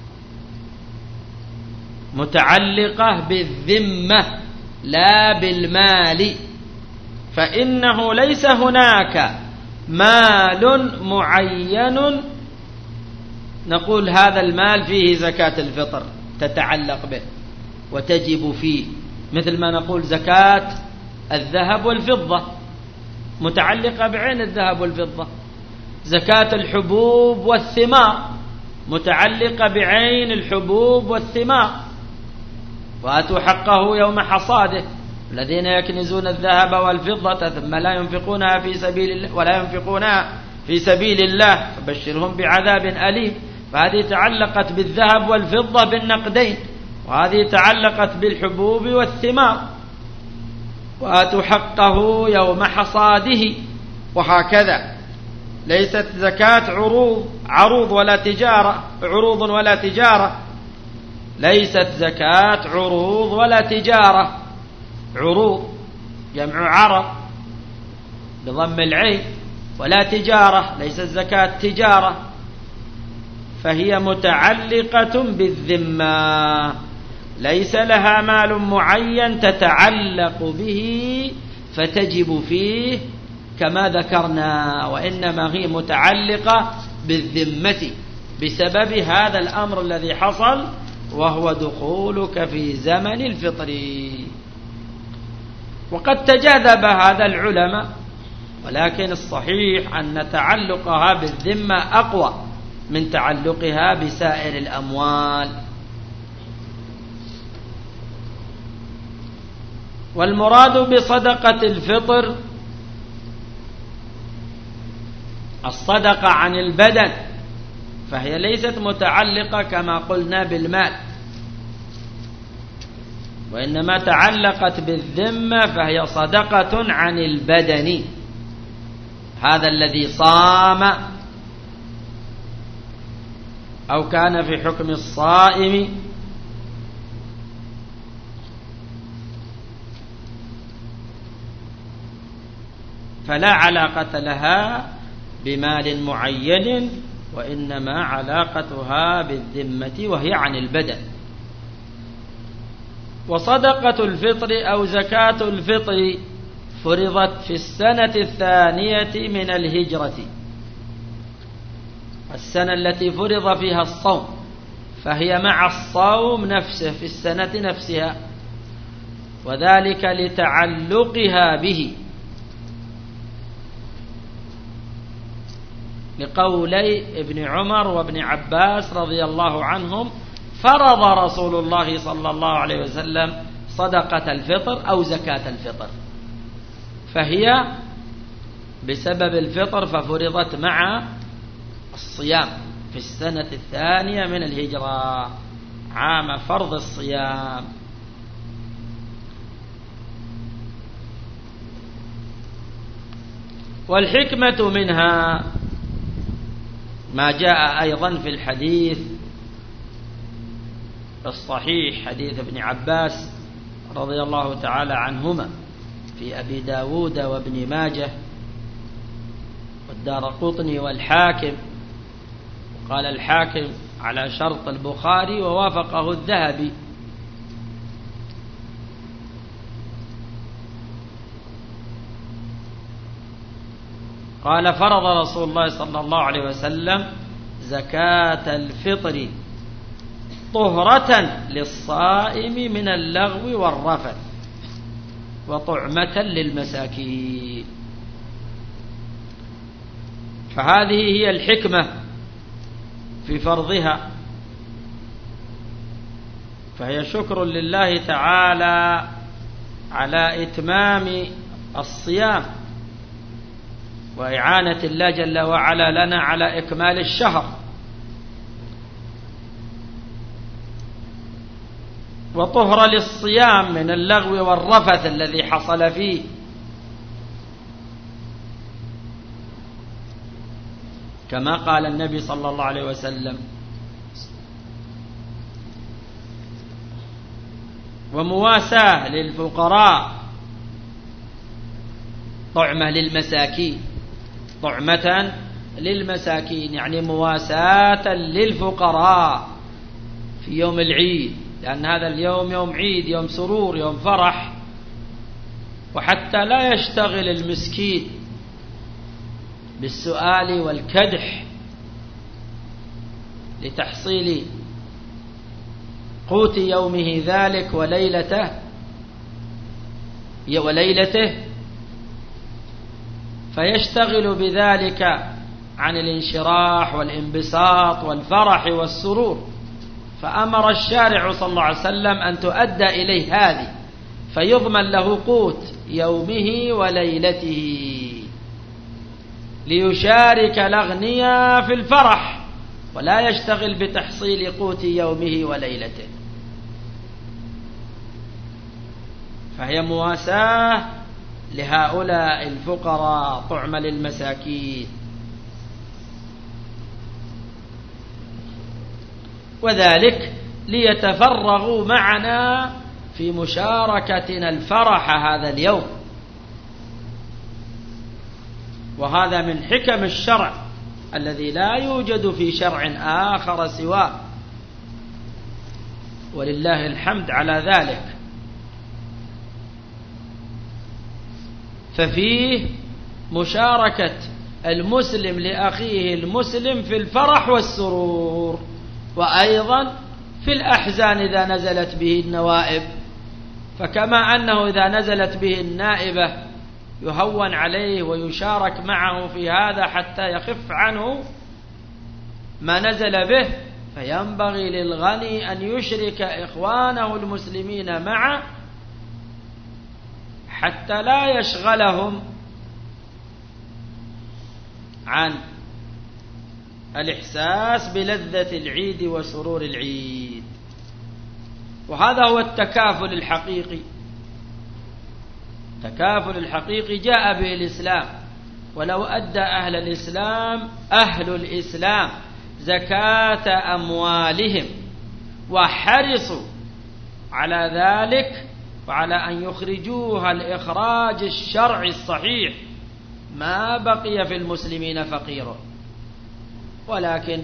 متعلقة بالذمة لا بالمال، فإنه ليس هناك مال معين نقول هذا المال فيه زكاة الفطر تتعلق به وتجب فيه، مثل ما نقول زكاة الذهب والفضة متعلقة بعين الذهب والفضة، زكاة الحبوب والثمار متعلقة بعين الحبوب والثمار، وآتوا حقه يوم حصاده، الذين يكنزون الذهب والفضة ثم لا ينفقونها في سبيل الله ولا ينفقونها في سبيل الله فبشرهم بعذاب أليم. فهذه تعلقت بالذهب والفضة بالنقدين، وهذه تعلقت بالحبوب والثمار، وآتوا حقه يوم حصاده، وهكذا. ليست زكاة عروض عروض ولا تجارة عروض ولا تجارة ليست زكاة عروض ولا تجارة، عروض جمع عرض بضم العين، ولا تجارة ليست زكاة تجارة، فهي متعلقة بالذمة، ليس لها مال معين تتعلق به فتجب فيه كما ذكرنا، وإنما هي متعلقة بالذمة بسبب هذا الأمر الذي حصل، وهو دخولك في زمن الفطر. وقد تجاذب هذا العلماء، ولكن الصحيح أن تعلقها بالذمة أقوى من تعلقها بسائر الأموال. والمراد بصدقة الفطر الصدقة عن البدن، فهي ليست متعلقة كما قلنا بالمال، وإنما تعلقت بالذمة، فهي صدقة عن البدن، هذا الذي صام أو كان في حكم الصائم فلا علاقة لها بمال معين، وإنما علاقتها بالذمة وهي عن البدن. وصدقة الفطر أو زكاة الفطر فرضت في السنة الثانية من الهجرة، السنة التي فرض فيها الصوم، فهي مع الصوم نفسه في السنة نفسها، وذلك لتعلقها به، لقولي ابن عمر وابن عباس رضي الله عنهم: فرض رسول الله صلى الله عليه وسلم صدقة الفطر أو زكاة الفطر، فهي بسبب الفطر ففرضت مع الصيام في السنة الثانية من الهجرة، عام فرض الصيام. والحكمة منها ما جاء أيضا في الحديث الصحيح، حديث ابن عباس رضي الله تعالى عنهما في أبي داود وابن ماجه والدارقطني والحاكم، وقال الحاكم على شرط البخاري ووافقه الذهبي، قال: فرض رسول الله صلى الله عليه وسلم زكاة الفطر طهرة للصائم من اللغو والرفث وطعمة للمساكين. فهذه هي الحكمة في فرضها، فهي شكر لله تعالى على إتمام الصيام وإعانة الله جل وعلا لنا على إكمال الشهر، وطهر للصيام من اللغو والرفث الذي حصل فيه، كما قال النبي صلى الله عليه وسلم. ومواساة للفقراء، طعمة للمساكين، طعمة للمساكين يعني مواساة للفقراء في يوم العيد، لأن هذا اليوم يوم عيد، يوم سرور، يوم فرح، وحتى لا يشتغل المسكين بالسؤال والكدح لتحصيل قوت يومه ذلك وليلته وليلته فيشتغل بذلك عن الانشراح والانبساط والفرح والسرور. فأمر الشارع صلى الله عليه وسلم أن تؤدى إليه هذه، فيضمن له قوت يومه وليلته، ليشارك الأغنياء في الفرح ولا يشتغل بتحصيل قوت يومه وليلته. فهي مواساة لهؤلاء الفقراء، طعم للمساكين. وذلك ليتفرغوا معنا في مشاركتنا الفرح هذا اليوم، وهذا من حكم الشرع الذي لا يوجد في شرع آخر سواه، ولله الحمد على ذلك. ففيه مشاركة المسلم لأخيه المسلم في الفرح والسرور، وأيضا في الأحزان إذا نزلت به النوائب، فكما أنه إذا نزلت به النائبة يهون عليه ويشارك معه في هذا حتى يخف عنه ما نزل به، فينبغي للغني أن يشرك إخوانه المسلمين معه حتى لا يشغلهم عن الإحساس بلذة العيد وسرور العيد. وهذا هو التكافل الحقيقي، التكافل الحقيقي جاء به الإسلام. ولو أدى أهل الإسلام أهل الإسلام زكاة أموالهم وحرصوا على ذلك وعلى أن يخرجوها الإخراج الشرعي الصحيح، ما بقي في المسلمين فقير. ولكن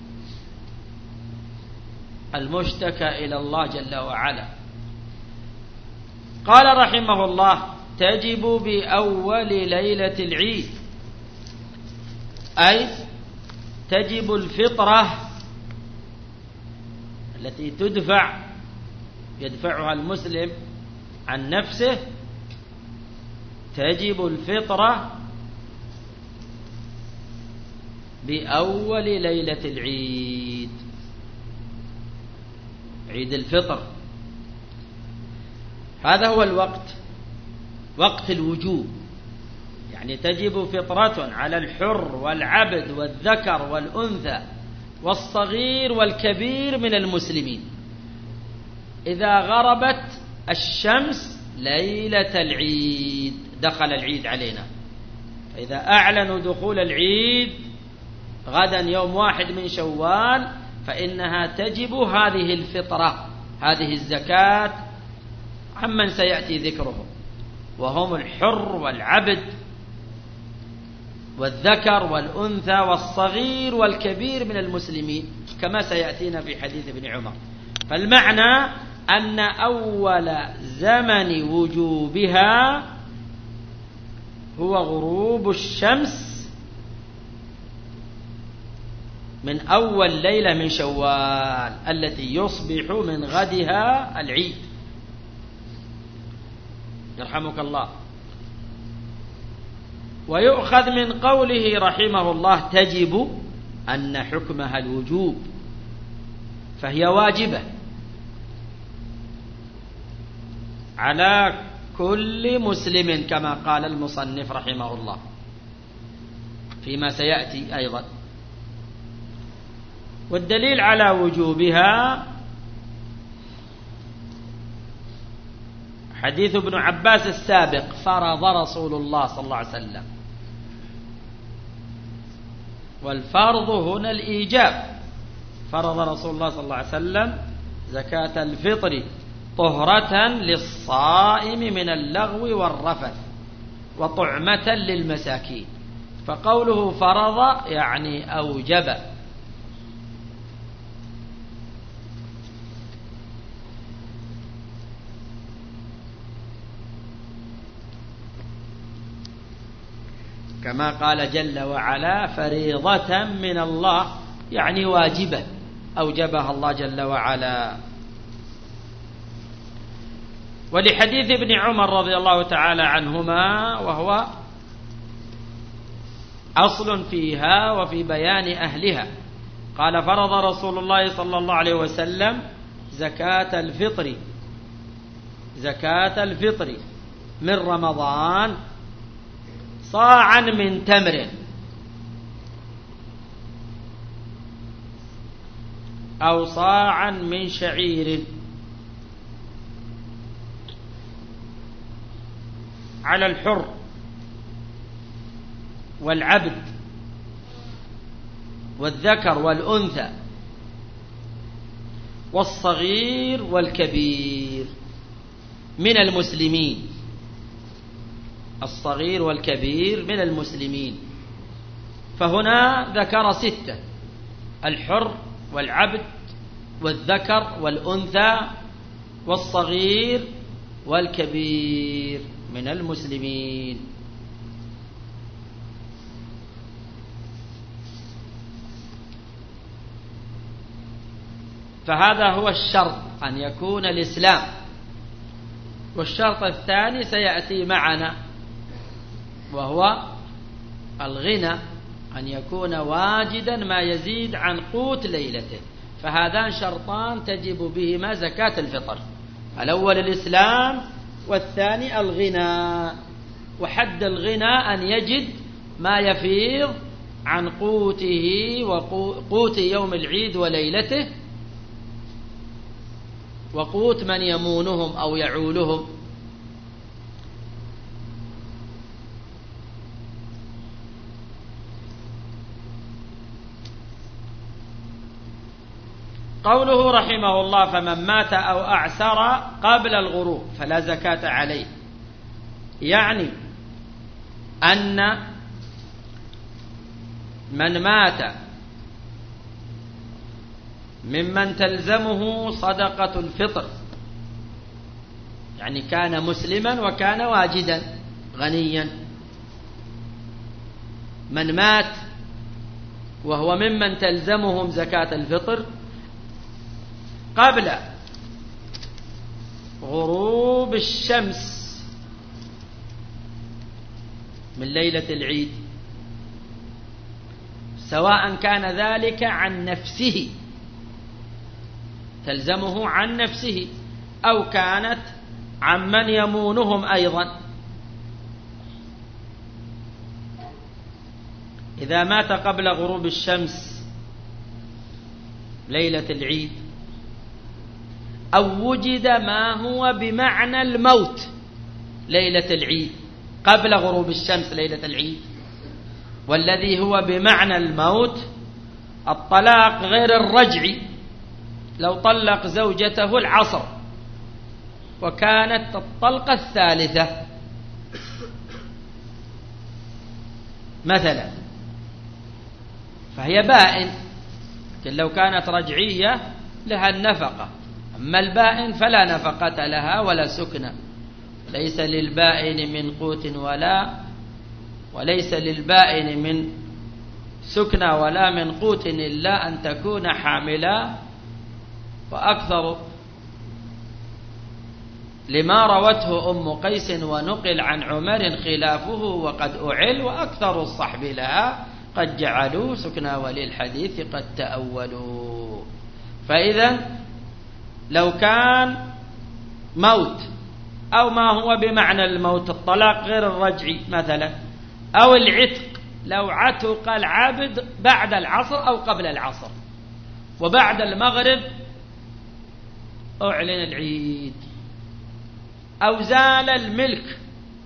المشتكى إلى الله جل وعلا. قال رحمه الله: تجب بأول ليلة العيد، أي تجب الفطرة التي تدفع يدفعها المسلم عن نفسه، تجب الفطرة بأول ليلة العيد، عيد الفطر. هذا هو الوقت، وقت الوجوب، يعني تجب فطرة على الحر والعبد والذكر والأنثى والصغير والكبير من المسلمين إذا غربت الشمس ليلة العيد. دخل العيد علينا، فإذا أعلنوا دخول العيد غدا يوم واحد من شوال فإنها تجب هذه الفطرة، هذه الزكاة عمن سيأتي ذكرهم، وهم الحر والعبد والذكر والأنثى والصغير والكبير من المسلمين، كما سيأتينا في حديث ابن عمر. فالمعنى أن أول زمن وجوبها هو غروب الشمس من أول ليلة من شوال التي يصبح من غدها العيد. يرحمك الله. ويؤخذ من قوله رحمه الله تجب أن حكمها الوجوب، فهي واجبة على كل مسلم كما قال المصنف رحمه الله فيما سيأتي أيضا. والدليل على وجوبها حديث ابن عباس السابق: فرض رسول الله صلى الله عليه وسلم. والفرض هنا الإيجاب. فرض رسول الله صلى الله عليه وسلم زكاة الفطر طهرة للصائم من اللغو والرفث وطعمة للمساكين. فقوله فرض يعني أوجب. كما قال جل وعلا: فريضة من الله، يعني واجبة أوجبها الله جل وعلا. ولحديث ابن عمر رضي الله تعالى عنهما، وهو أصل فيها وفي بيان أهلها، قال: فرض رسول الله صلى الله عليه وسلم زكاة الفطر زكاة الفطر من رمضان صاعا من تمر أو صاعا من شعير على الحر والعبد والذكر والأنثى والصغير والكبير من المسلمين. الصغير والكبير من المسلمين. فهنا ذكر ستة: الحر والعبد والذكر والأنثى والصغير والكبير من المسلمين. فهذا هو الشرط، أن يكون الإسلام. والشرط الثاني سيأتي معنا، وهو الغنى، أن يكون واجدا ما يزيد عن قوت ليلته. فهذان شرطان تجب بهما زكاة الفطر: الأول الإسلام، والثاني الغنى. وحد الغنى أن يجد ما يفيض عن قوته وقوت يوم العيد وليلته، وقوت من يمونهم أو يعولهم. قوله رحمه الله: فمن مات أو أعسر قبل الغروب فلا زكاة عليه، يعني أن من مات ممن تلزمه صدقة الفطر، يعني كان مسلما وكان واجدا غنيا، من مات وهو ممن تلزمهم زكاة الفطر قبل غروب الشمس من ليلة العيد، سواء كان ذلك عن نفسه، تلزمه عن نفسه، أو كانت عمن يمونهم أيضا. إذا مات قبل غروب الشمس ليلة العيد، أو وجد ما هو بمعنى الموت ليلة العيد قبل غروب الشمس ليلة العيد، والذي هو بمعنى الموت الطلاق غير الرجعي، لو طلق زوجته العصر وكانت الطلقة الثالثة مثلا، فهي بائن. لكن لو كانت رجعية لها النفقة، أما البائن فلا نفقة لها ولا سكنة. ليس للبائن من قوت ولا وليس للبائن من سكنة ولا من قوت إلا أن تكون حاملا. وأكثر لما روته أم قيس ونقل عن عمر خلافه وقد أعل، وأكثر الصحب لها قد جعلوا سكنى وللحديث قد تأولوا. فإذا لو كان موت أو ما هو بمعنى الموت، الطلاق غير الرجعي مثلا، أو العتق لو عتق العبد بعد العصر أو قبل العصر وبعد المغرب أعلن العيد، أو زال الملك،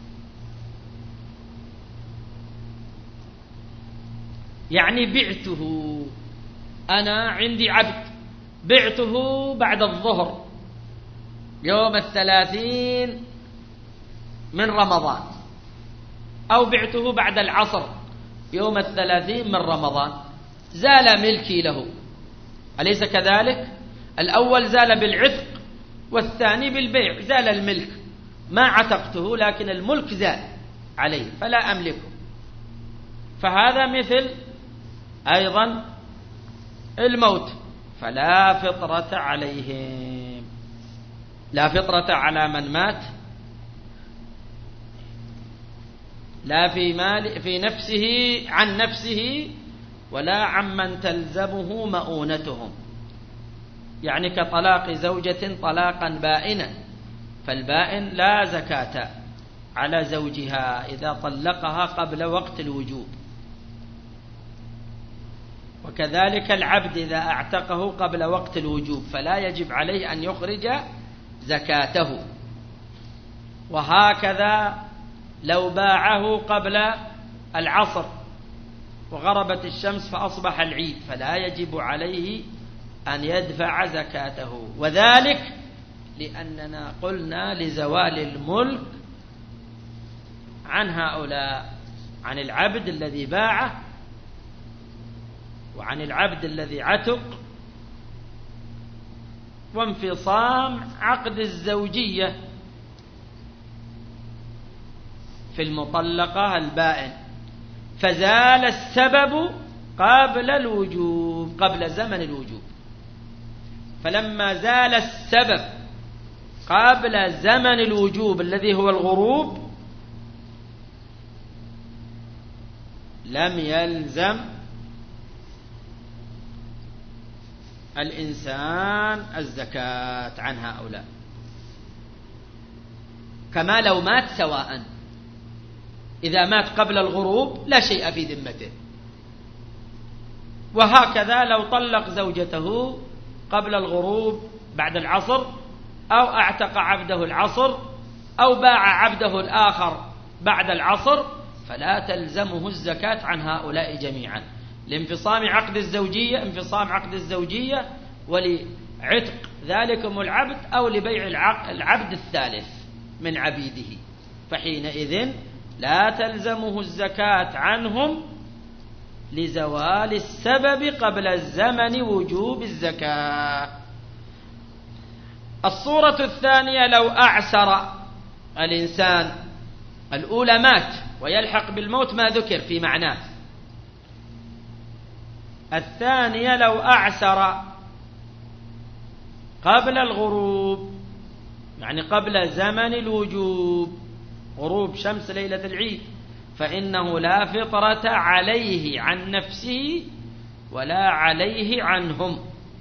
يعني بعته، أنا عندي عبد بعته بعد الظهر يوم الثلاثين من رمضان، أو بعته بعد العصر يوم الثلاثين من رمضان، زال ملكي له، أليس كذلك؟ الأول زال بالعتق والثاني بالبيع، زال الملك، ما عتقته لكن الملك زال عليه فلا أملكه. فهذا مثل أيضا الموت، فلا فطرة عليهم، لا فطرة على من مات، لا في مال في نفسه عن نفسه ولا عمن تلزمه مؤونتهم، يعني كطلاق زوجة طلاقا بائنا، فالبائن لا زكاة على زوجها إذا طلقها قبل وقت الوجوب، وكذلك العبد إذا اعتقه قبل وقت الوجوب فلا يجب عليه أن يخرج زكاته. وهكذا لو باعه قبل العصر وغربت الشمس فأصبح العيد فلا يجب عليه أن يدفع زكاته، وذلك لأننا قلنا لزوال الملك عن هؤلاء، عن العبد الذي باعه وعن العبد الذي عتق، وانفصام عقد الزوجية في المطلقة البائن، فزال السبب قبل الوجوب، قبل زمن الوجوب، فلما زال السبب قبل زمن الوجوب الذي هو الغروب لم يلزم الإنسان الزكاة عن هؤلاء، كما لو مات سواء، إذا مات قبل الغروب لا شيء في ذمته. وهكذا لو طلق زوجته قبل الغروب بعد العصر، أو اعتق عبده العصر، أو باع عبده الآخر بعد العصر، فلا تلزمه الزكاة عن هؤلاء جميعا، لانفصام عقد الزوجية، انفصام عقد الزوجية، ولعتق ذلكم العبد، أو لبيع العبد الثالث من عبيده، فحينئذ لا تلزمه الزكاة عنهم لزوال السبب قبل الزمن وجوب الزكاة. الصورة الثانية لو أعسر الإنسان، الأولى مات ويلحق بالموت ما ذكر في معناه، الثانية لو أعسر قبل الغروب، يعني قبل زمن الوجوب، غروب شمس ليلة العيد، فإنه لا فطرة عليه عن نفسه ولا عليه عنهم،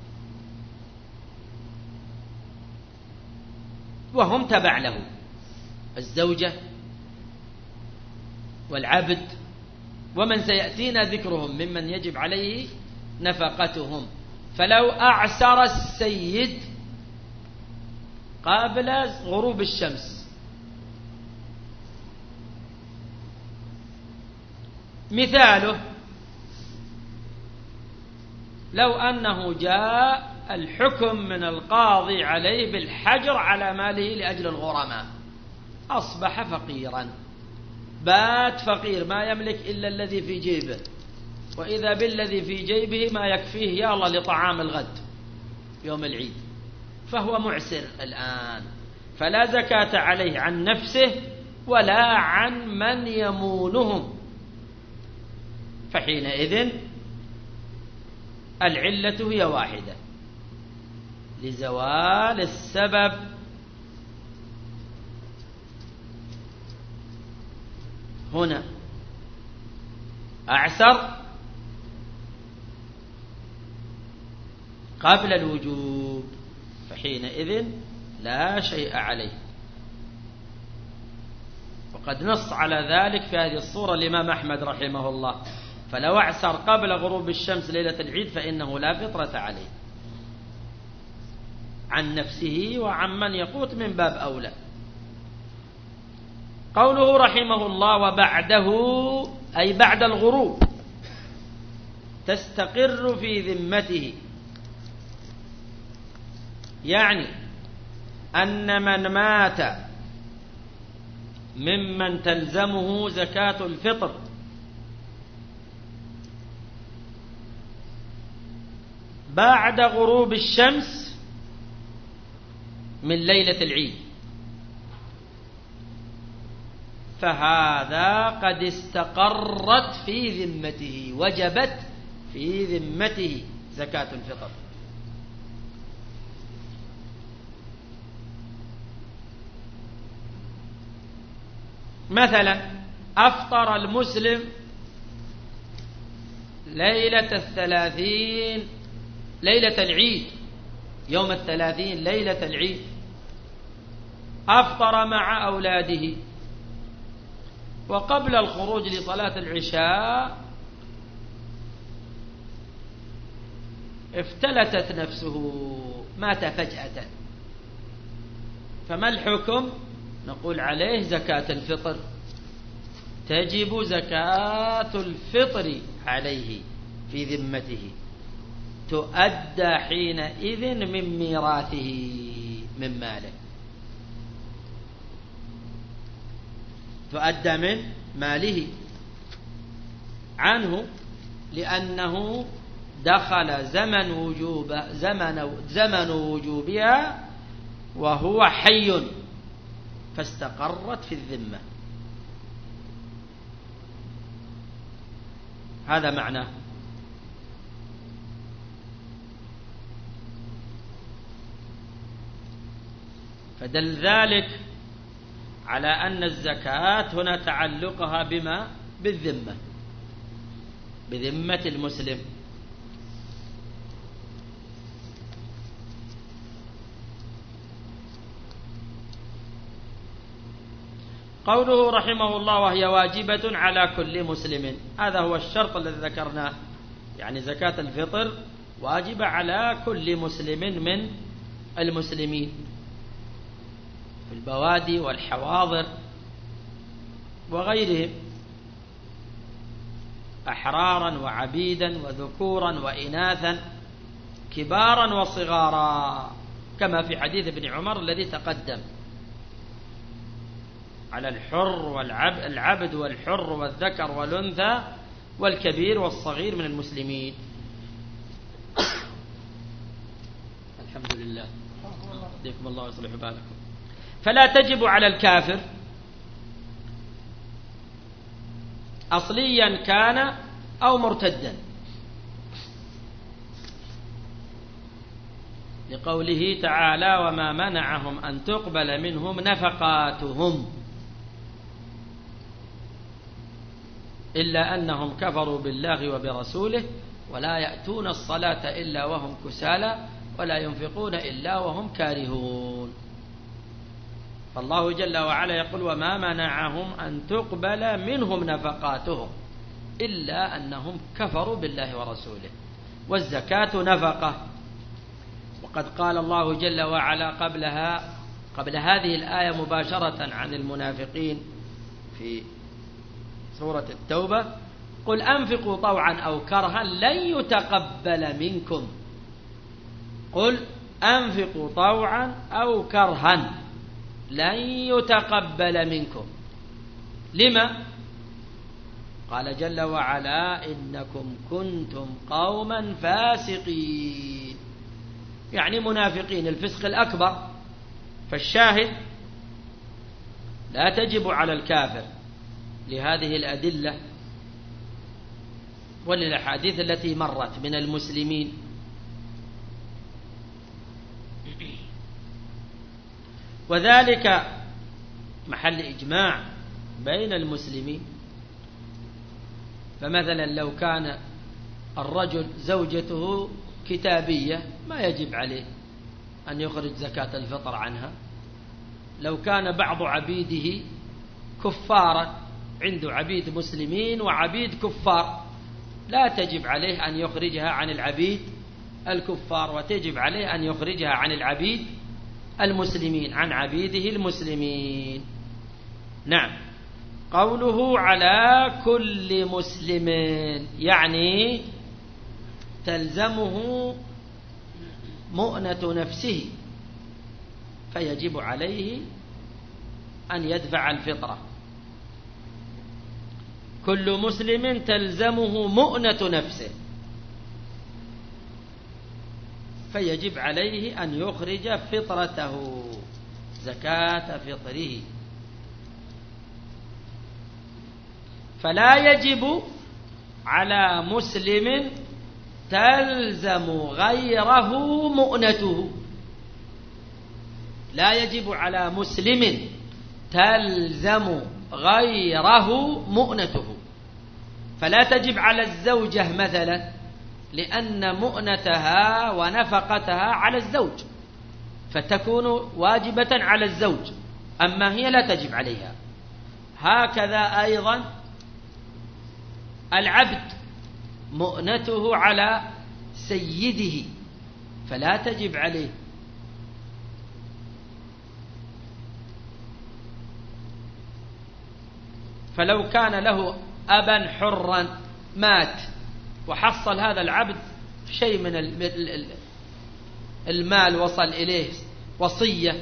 وهم تبع له، الزوجة والعبد ومن سيأتينا ذكرهم ممن يجب عليه نفقتهم. فلو أعسر السيد قبل غروب الشمس، مثاله لو أنه جاء الحكم من القاضي عليه بالحجر على ماله لأجل الغرماء، أصبح فقيرا، بات فقير ما يملك إلا الذي في جيبه، وإذا بالذي في جيبه ما يكفيه يا الله لطعام الغد يوم العيد، فهو معسر الآن، فلا زكاة عليه عن نفسه ولا عن من يمونهم، فحينئذ العلة هي واحدة، لزوال السبب هنا، أعسر قبل الوجوب، فحينئذ لا شيء عليه. وقد نص على ذلك في هذه الصورة الإمام أحمد رحمه الله: فلو أعسر قبل غروب الشمس ليلة العيد فإنه لا فطرة عليه، عن نفسه وعمن يقوت من باب أولى. قوله رحمه الله: وبعده أي بعد الغروب تستقر في ذمته، يعني أن من مات ممن تلزمه زكاة الفطر بعد غروب الشمس من ليلة العيد فهذا قد استقرت في ذمته، وجبت في ذمته زكاة الفطر. مثلا أفطر المسلم ليلة الثلاثين ليلة العيد، يوم الثلاثين ليلة العيد، أفطر مع أولاده، وقبل الخروج لصلاة العشاء افتلتت نفسه، مات فجأة، فما الحكم؟ نقول عليه زكاة الفطر، تجب زكاة الفطر عليه في ذمته، تؤدى حينئذ من ميراثه من ماله، تؤدى من ماله عنه، لأنه دخل زمن وجوب زمن زمن وجوبها وهو حي فاستقرت في الذمة. هذا معناه. فدل ذلك على أن الزكاة هنا تعلقها بما بالذمة، بذمة المسلم. قوله رحمه الله: وهي واجبة على كل مسلم، هذا هو الشرط الذي ذكرناه، يعني زكاة الفطر واجبة على كل مسلم من المسلمين في البوادي والحواضر وغيرهم، أحرارا وعبيدا وذكورا وإناثا، كبارا وصغارا، كما في حديث ابن عمر الذي تقدم، على الحر والعبد العبد والحر والذكر والأنثى والكبير والصغير من المسلمين. الحمد لله، يهديكم الله ويصلح بالكم. فلا تجب على الكافر أصليا كان أو مرتدا، لقوله تعالى: وما منعهم أن تقبل منهم نفقاتهم إلا أنهم كفروا بالله وبرسوله ولا يأتون الصلاة إلا وهم كسالى ولا ينفقون إلا وهم كارهون. فالله جل وعلا يقول: وما منعهم أن تقبل منهم نفقاتهم إلا أنهم كفروا بالله ورسوله. والزكاة نفقة، وقد قال الله جل وعلا قبلها قبل هذه الآية مباشرة عن المنافقين في سورة التوبة: قل أنفقوا طوعا أو كرها لن يتقبل منكم. قل أنفقوا طوعا أو كرها لن يتقبل منكم. لما؟ قال جل وعلا: إنكم كنتم قوما فاسقين، يعني منافقين، الفسق الأكبر. فالشاهد لا تجب على الكافر لهذه الأدلة وللأحاديث التي مرت من المسلمين. وذلك محل إجماع بين المسلمين. فمثلا لو كان الرجل زوجته كتابية ما يجب عليه أن يخرج زكاة الفطر عنها. لو كان بعض عبيده كفارا، عنده عبيد مسلمين وعبيد كفار، لا تجب عليه أن يخرجها عن العبيد الكفار، وتجب عليه أن يخرجها عن العبيد المسلمين، عن عبيده المسلمين. نعم. قوله على كل مسلم يعني تلزمه مؤنة نفسه، فيجب عليه أن يدفع الفطرة. كل مسلم تلزمه مؤنة نفسه، فيجب عليه أن يخرج فطرته، زكاة فطره. فلا يجب على مسلم تلزم غيره مؤنته، لا يجب على مسلم تلزم غيره مؤنته. فلا تجب على الزوجة مثلا، لأن مؤنتها ونفقتها على الزوج، فتكون واجبة على الزوج، أما هي لا تجب عليها. هكذا أيضا العبد مؤنته على سيده، فلا تجب عليه. فلو كان له أبا حرا مات وحصل هذا العبد شيء من المال وصل إليه وصية،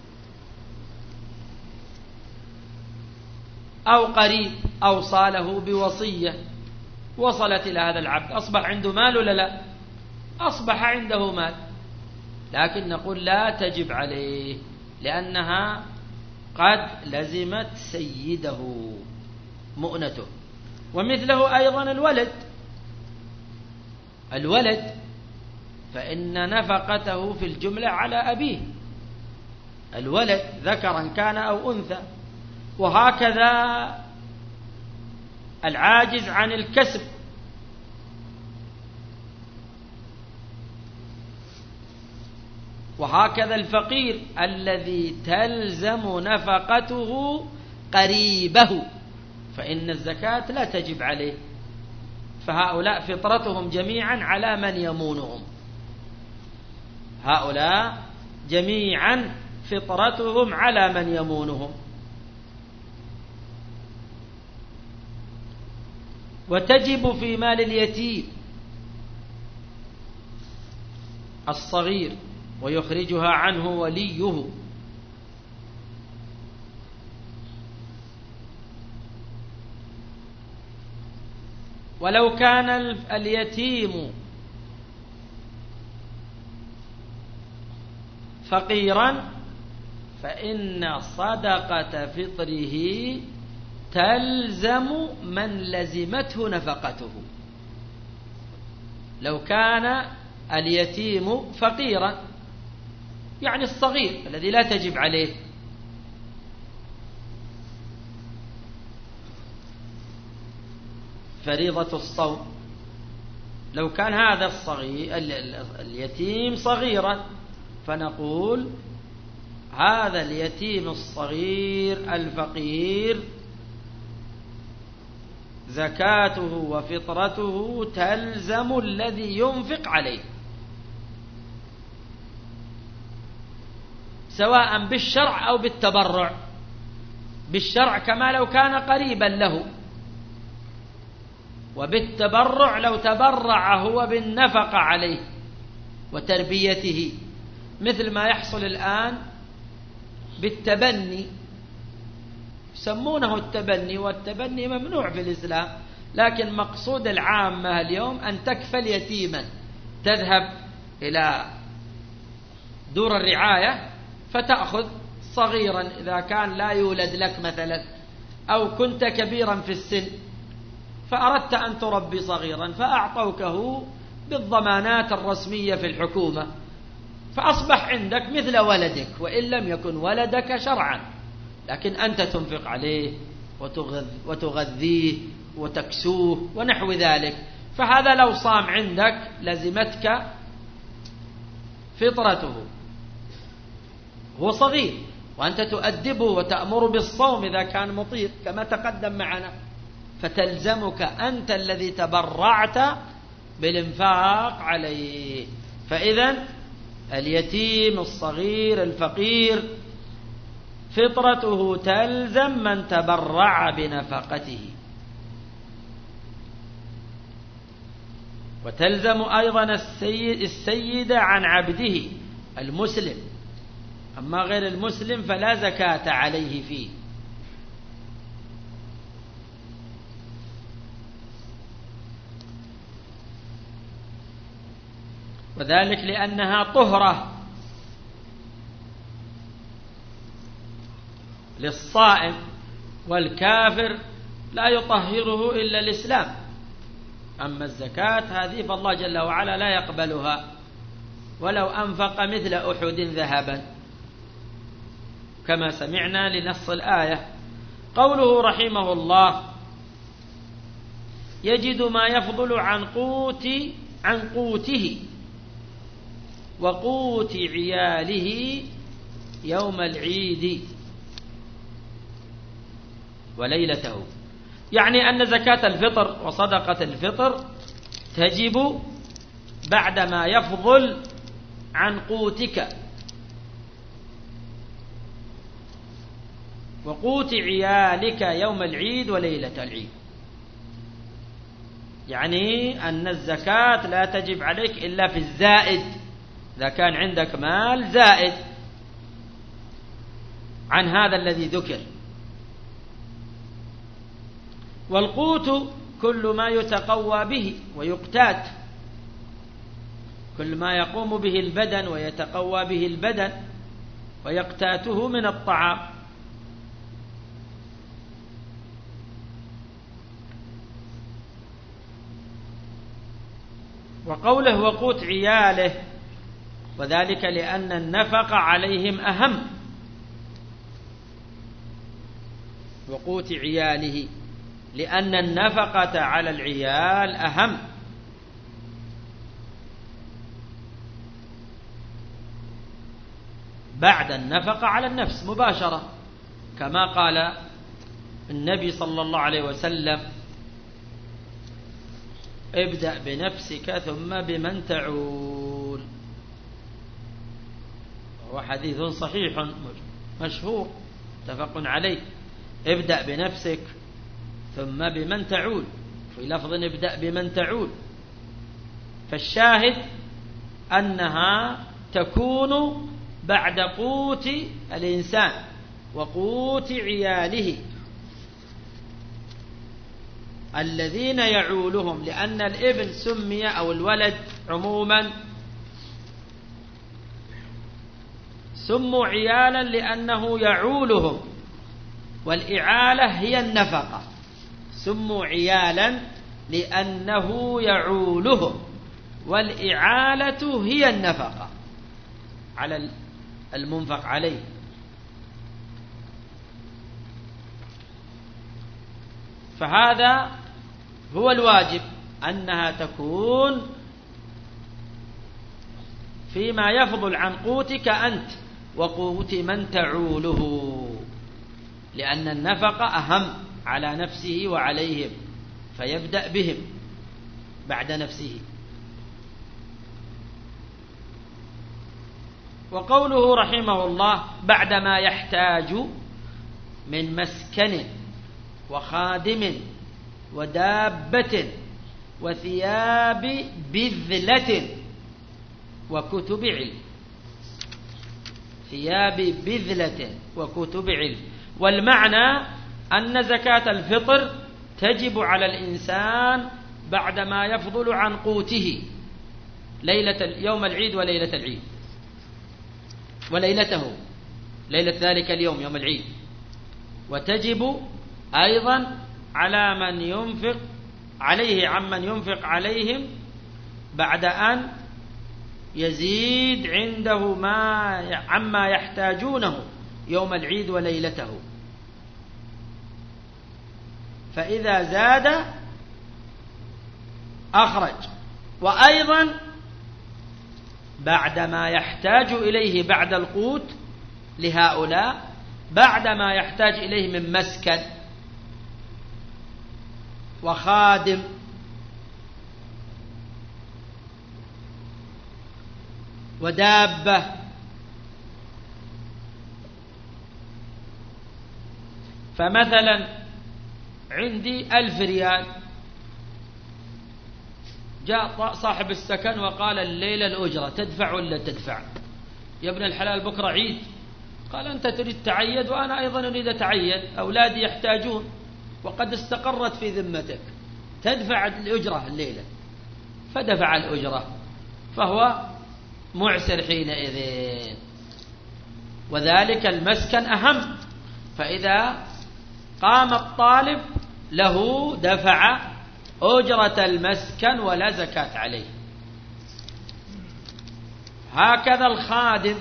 أو قريب أوصى له بوصية وصلت إلى هذا العبد، أصبح عنده مال ولا لا؟ أصبح عنده مال، لكن نقول لا تجب عليه، لأنها قد لزمت سيده مؤنته. ومثله أيضا الولد، الولد فإن نفقته في الجملة على أبيه، الولد ذكرا كان أو أنثى. وهكذا العاجز عن الكسب، وهكذا الفقير الذي تلزم نفقته قريبه، فإن الزكاة لا تجب عليه، فهؤلاء فطرتهم جميعا على من يمونهم، هؤلاء جميعا فطرتهم على من يمونهم. وتجب في مال اليتيم الصغير ويخرجها عنه وليه، ولو كان اليتيم فقيرا فإن صدقة فطره تلزم من لزمته نفقته. لو كان اليتيم فقيرا يعني الصغير الذي لا تجب عليه، فريضة الصوم، لو كان هذا الصغير اليتيم صغيرا فنقول هذا اليتيم الصغير الفقير زكاته وفطرته تلزم الذي ينفق عليه، سواء بالشرع أو بالتبرع. بالشرع كما لو كان قريبا له، وبالتبرع لو تبرع هو بالنفقة عليه وتربيته، مثل ما يحصل الآن بالتبني، يسمونه التبني، والتبني ممنوع في الإسلام، لكن مقصود العامة اليوم أن تكفل يتيما، تذهب إلى دور الرعاية فتأخذ صغيرا إذا كان لا يولد لك مثلا، أو كنت كبيرا في السن فأردت أن تربي صغيرا فأعطوكه بالضمانات الرسمية في الحكومة، فأصبح عندك مثل ولدك وإن لم يكن ولدك شرعا، لكن أنت تنفق عليه وتغذيه وتكسوه ونحو ذلك، فهذا لو صام عندك لزمتك فطرته، هو صغير وأنت تؤدبه وتأمر بالصوم إذا كان مطير كما تقدم معنا، فتلزمك أنت الذي تبرعت بالإنفاق عليه. فإذا اليتيم الصغير الفقير فطرته تلزم من تبرع بنفقته، وتلزم أيضا السيد السيد عن عبده المسلم، أما غير المسلم فلا زكاة عليه فيه. وذلك لأنها طهرة للصائم، والكافر لا يطهره إلا الإسلام. أما الزكاة هذه فالله جل وعلا لا يقبلها ولو أنفق مثل أحد ذهبا، كما سمعنا لنص الآية. قوله رحمه الله: يجد ما يفضل عن قوت عن قوته وقوت عياله يوم العيد وليلته، يعني أن زكاة الفطر وصدقة الفطر تجب بعدما يفضل عن قوتك وقوت عيالك يوم العيد وليلة العيد، يعني أن الزكاة لا تجب عليك إلا في الزائد، إذا كان عندك مال زائد عن هذا الذي ذكر. والقوت كل ما يتقوى به ويقتات، كل ما يقوم به البدن ويتقوى به البدن ويقتاته من الطعام. وقوله وقوت عياله، وذلك لأن النفقة عليهم أهم. وقوت عياله لأن النفقة على العيال أهم. بعد النفقة على النفس مباشرة، كما قال النبي صلى الله عليه وسلم: ابدأ بنفسك ثم بمن تعول. وهو حديث صحيح مشهور متفق عليه: ابدأ بنفسك ثم بمن تعول، في لفظ ابدأ بمن تعول. فالشاهد أنها تكون بعد قوت الإنسان وقوت عياله الذين يعولهم، لأن الابن سمي أو الولد عموما سموا عيالا لأنه يعولهم، والإعالة هي النفقة. سموا عيالا لأنه يعولهم، والإعالة هي النفقة على المنفق عليه. فهذا هو الواجب، أنها تكون فيما يفضل عن قوتك أنت وقوت من تعوله، لأن النفقة أهم على نفسه وعليهم، فيبدأ بهم بعد نفسه. وقوله رحمه الله: بعدما يحتاج من مسكن وخادم ودابة وثياب بذلة وكتب علم. ثياب بذلة وكتب علم. والمعنى أن زكاة الفطر تجب على الإنسان بعدما يفضل عن قوته ليلة يوم العيد وليلة العيد وليلته، ليلة ذلك اليوم يوم العيد. وتجب أيضا على من ينفق عليه عمن ينفق عليهم بعد أن يزيد عنده ما عما يحتاجونه يوم العيد وليلته، فإذا زاد أخرج. وأيضا بعدما يحتاج إليه بعد القوت لهؤلاء بعدما يحتاج إليه من مسكن وخادم ودابة فمثلا عندي ألف ريال، جاء صاحب السكن وقال الليلة الأجرة تدفع ولا تدفع؟ يا ابن الحلال بكرة عيد. قال أنت تريد تعيد وأنا أيضا أريد أتعيد، أولادي يحتاجون وقد استقرت في ذمتك، تدفع الأجرة الليلة. فدفع الأجرة فهو معسر حينئذ، وذلك المسكن أهم. فإذا قام الطالب له دفع أجرة المسكن ولا زكاة عليه. هكذا الخادم،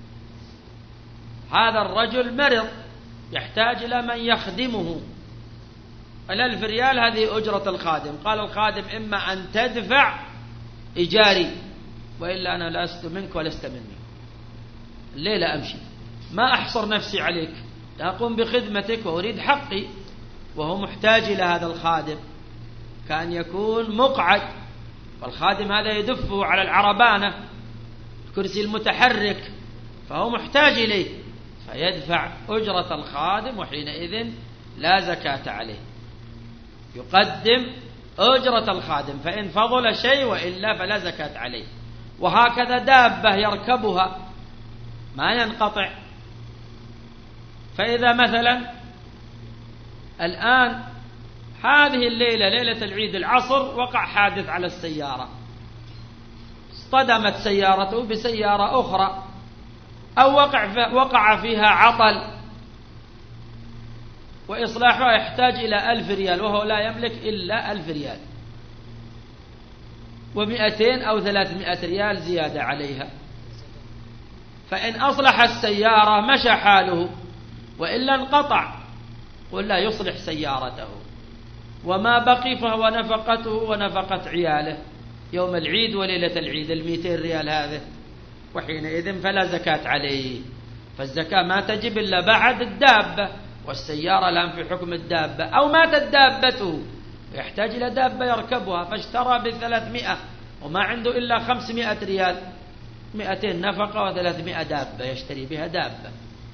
هذا الرجل مرض يحتاج إلى من يخدمه، الألف ريال هذه أجرة الخادم. قال الخادم إما أن تدفع إيجاري وإلا أنا لست منك ولست مني، الليلة أمشي، ما أحصر نفسي عليك، أقوم بخدمتك وأريد حقي. وهو محتاج إلى هذا الخادم، كان يكون مقعد والخادم هذا يدفه على العربانة الكرسي المتحرك، فهو محتاج إليه فيدفع أجرة الخادم، وحينئذ لا زكاة عليه، يقدم أجرة الخادم فإن فضل شيء وإلا فلا زكاة عليه. وهكذا دابة يركبها ما ينقطع. فإذا مثلا الآن هذه الليلة ليلة العيد العصر وقع حادث على السيارة، اصطدمت سيارته بسيارة أخرى أو وقع وقع فيها عطل وإصلاحها يحتاج إلى ألف ريال وهو لا يملك إلا ألف ريال ومئتين أو ثلاثمائة ريال زيادة عليها. فإن أصلح السيارة مشى حاله، وإلا انقطع، قل لا يصلح سيارته وما بقي فهو نفقته ونفقة عياله يوم العيد وليلة العيد المئتين ريال هذه، وحينئذ فلا زكاة عليه. فالزكاة ما تجب إلا بعد الدابة، والسيارة الآن في حكم الدابة. أو ماتت دابته يحتاج إلى دابة يركبها فاشترى بثلاثمائة وما عنده إلا خمسمائة ريال، مئتين نفقة وثلاثمائة دابة يشتري بها دابة،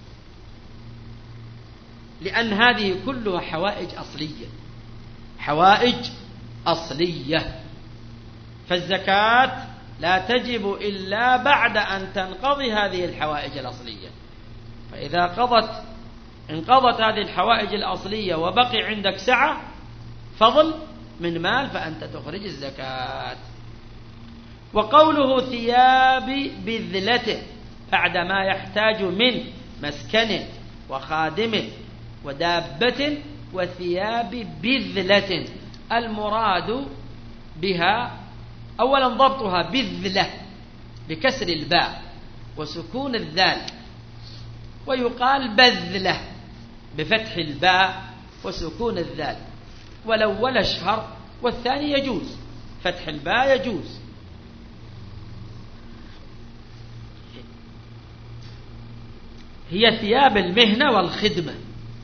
لأن هذه كلها حوائج أصلية، حوائج أصلية. فالزكاة لا تجب إلا بعد أن تنقضي هذه الحوائج الأصلية. فإذا قضت انقضت هذه الحوائج الأصلية وبقي عندك سعة فضل من مال فأنت تخرج الزكاة. وقوله ثياب بذلته بعدما يحتاج من مسكن وخادم ودابة وثياب بذلة، المراد بها أولا ضبطها بذلة بكسر الباء وسكون الذال، ويقال بذلة بفتح الباء وسكون الذال، والأول أشهر والثاني يجوز، فتح الباء يجوز. هي ثياب المهنة والخدمة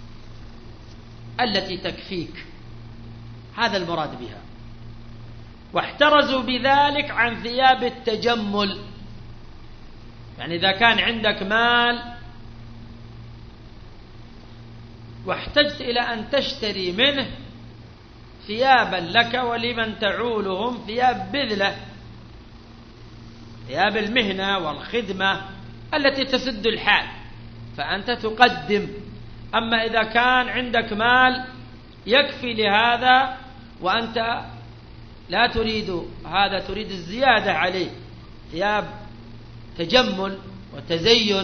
التي تكفيك، هذا المراد بها. واحترزوا بذلك عن ثياب التجمل، يعني إذا كان عندك مال واحتجت إلى أن تشتري منه ثيابا لك ولمن تعولهم، ثياب بذلة، ثياب المهنة والخدمة التي تسد الحال، فأنت تقدم. أما إذا كان عندك مال يكفي لهذا وأنت لا تريد هذا، تريد الزيادة عليه، ثياب تجمل وتزين،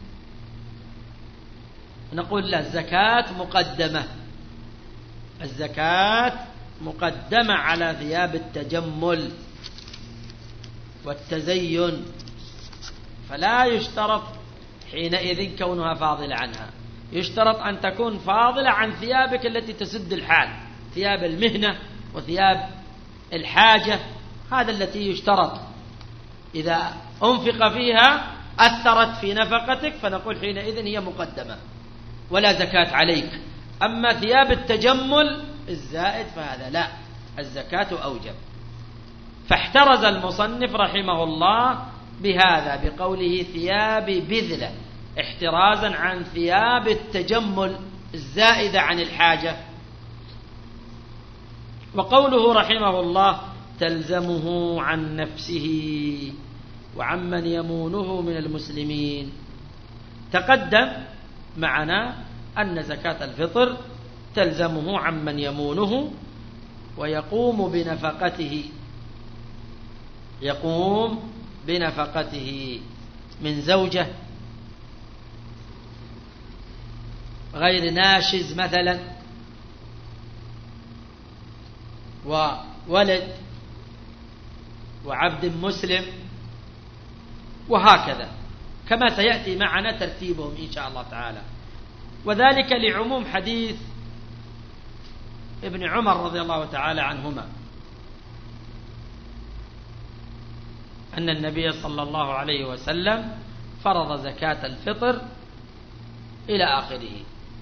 نقول لا، الزكاة مقدمة، الزكاة مقدمة على ثياب التجمل والتزين، فلا يشترط حينئذ كونها فاضلة عنها، يشترط أن تكون فاضلة عن ثيابك التي تسد الحال، ثياب المهنة وثياب الحاجة، هذا التي يشترط إذا أنفق فيها أثرت في نفقتك فنقول حينئذ هي مقدمة ولا زكاة عليك. أما ثياب التجمل الزائد فهذا لا، الزكاة أوجب. فاحترز المصنف رحمه الله بهذا بقوله ثياب بذلة، احترازا عن ثياب التجمل الزائدة عن الحاجة. وقوله رحمه الله تلزمه عن نفسه وعمن يمونه من المسلمين، تقدم معنا أن زكاة الفطر تلزمه عمن يمونه ويقوم بنفقته، يقوم بنفقته من زوجة غير ناشز مثلا، وولد وعبد مسلم، وهكذا كما سيأتي معنا ترتيبهم إن شاء الله تعالى. وذلك لعموم حديث ابن عمر رضي الله تعالى عنهما أن النبي صلى الله عليه وسلم فرض زكاة الفطر إلى آخره،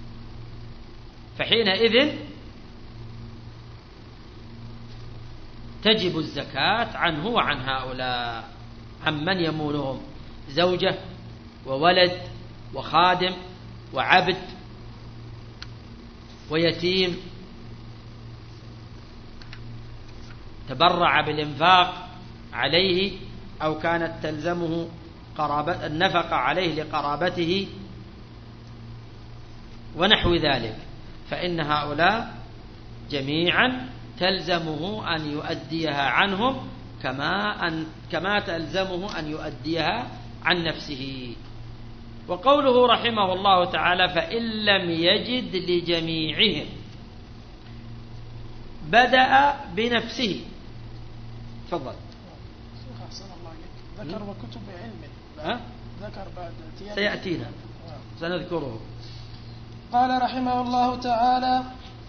فحينئذ تجب الزكاة عنه وعن هؤلاء، عمن يمونهم زوجة وولد وخادم وعبد ويتيم تبرع بالإنفاق عليه أو كانت تلزمه قرابة النفقة عليه لقرابته ونحو ذلك، فإن هؤلاء جميعا تلزمه أن يؤديها عنهم كما أن كما تلزمه أن يؤديها عن نفسه. وقوله رحمه الله تعالى فإن لم يجد لجميعهم، بدأ بنفسه. تفضل. ذكر وكتب علم، ها؟ ذكر بعد سيأتينا سنذكره. قال رحمه الله تعالى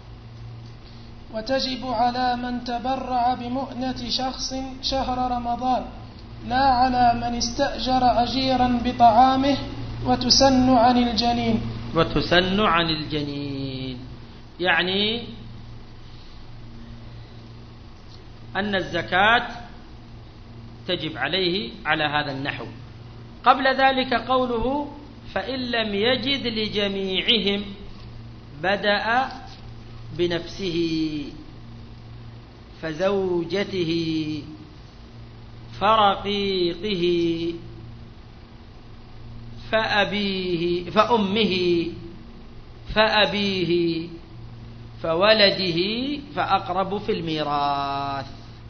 وتجب على من تبرع بمؤنة شخص شهر رمضان لا على من استأجر أجيرا بطعامه، وتسن عن الجنين. وتسن عن الجنين يعني أن الزكاة تجب عليه على هذا النحو. قبل ذلك قوله فإن لم يجد لجميعهم، بدأ بنفسه فزوجته فرقيقه فأبيه فأمه فأبيه فولده فأقرب في الميراث.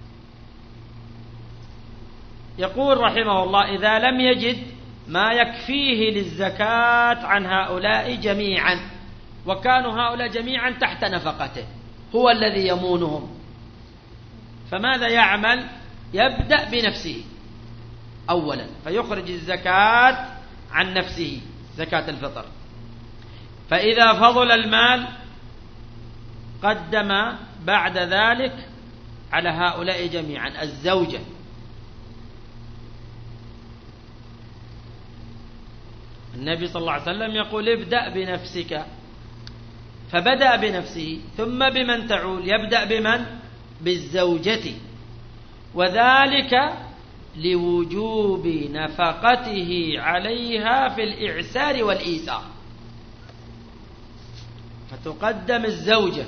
يقول رحمه الله إذا لم يجد ما يكفيه للزكاة عن هؤلاء جميعا، وكانوا هؤلاء جميعا تحت نفقته، هو الذي يمونهم، فماذا يعمل؟ يبدأ بنفسه أولا فيخرج الزكاة عن نفسه زكاة الفطر، فإذا فضل المال قدم بعد ذلك على هؤلاء جميعا الزوجة النبي صلى الله عليه وسلم يقول ابدأ بنفسك، فبدأ بنفسه ثم بمن تعول، يبدأ بمن؟ بالزوجة، وذلك لوجوب نفقته عليها في الإعسار والإيسار، فتقدم الزوجة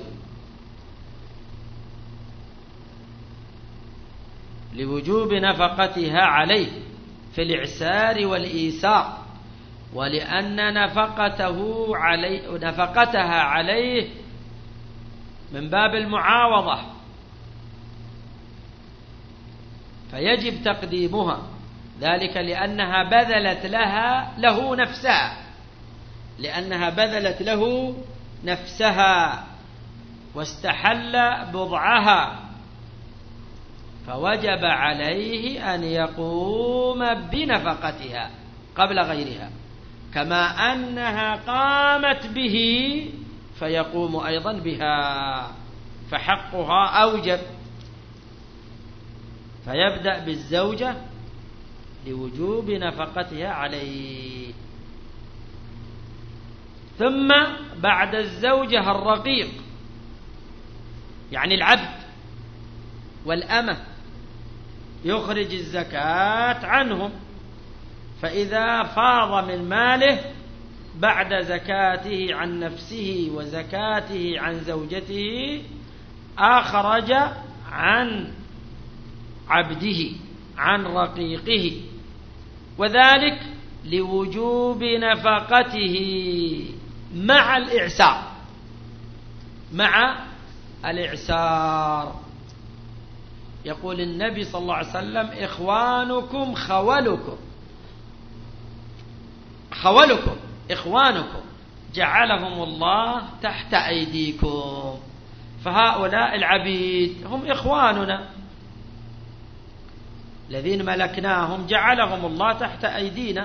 لوجوب نفقتها عليه في الإعسار والإيسار، ولأن نفقته عليه نفقتها عليه من باب المعاوضة، فيجب تقديمها، ذلك لأنها بذلت لها له نفسها لأنها بذلت له نفسها واستحل بضعها، فوجب عليه أن يقوم بنفقتها قبل غيرها، كما أنها قامت به فيقوم أيضا بها، فحقها أوجب، فيبدأ بالزوجة لوجوب نفقتها عليه. ثم بعد الزوجة الرقيق، يعني العبد والأمة، يخرج الزكاة عنهم، فإذا فاض من ماله بعد زكاته عن نفسه وزكاته عن زوجته أخرج عن عبده عن رقيقه، وذلك لوجوب نفقته مع الإعسار، مع الإعسار. يقول النبي صلى الله عليه وسلم: إخوانكم خولكم، خولكم إخوانكم جعلهم الله تحت أيديكم، فهؤلاء العبيد هم إخواننا الذين ملكناهم، جعلهم الله تحت أيدينا.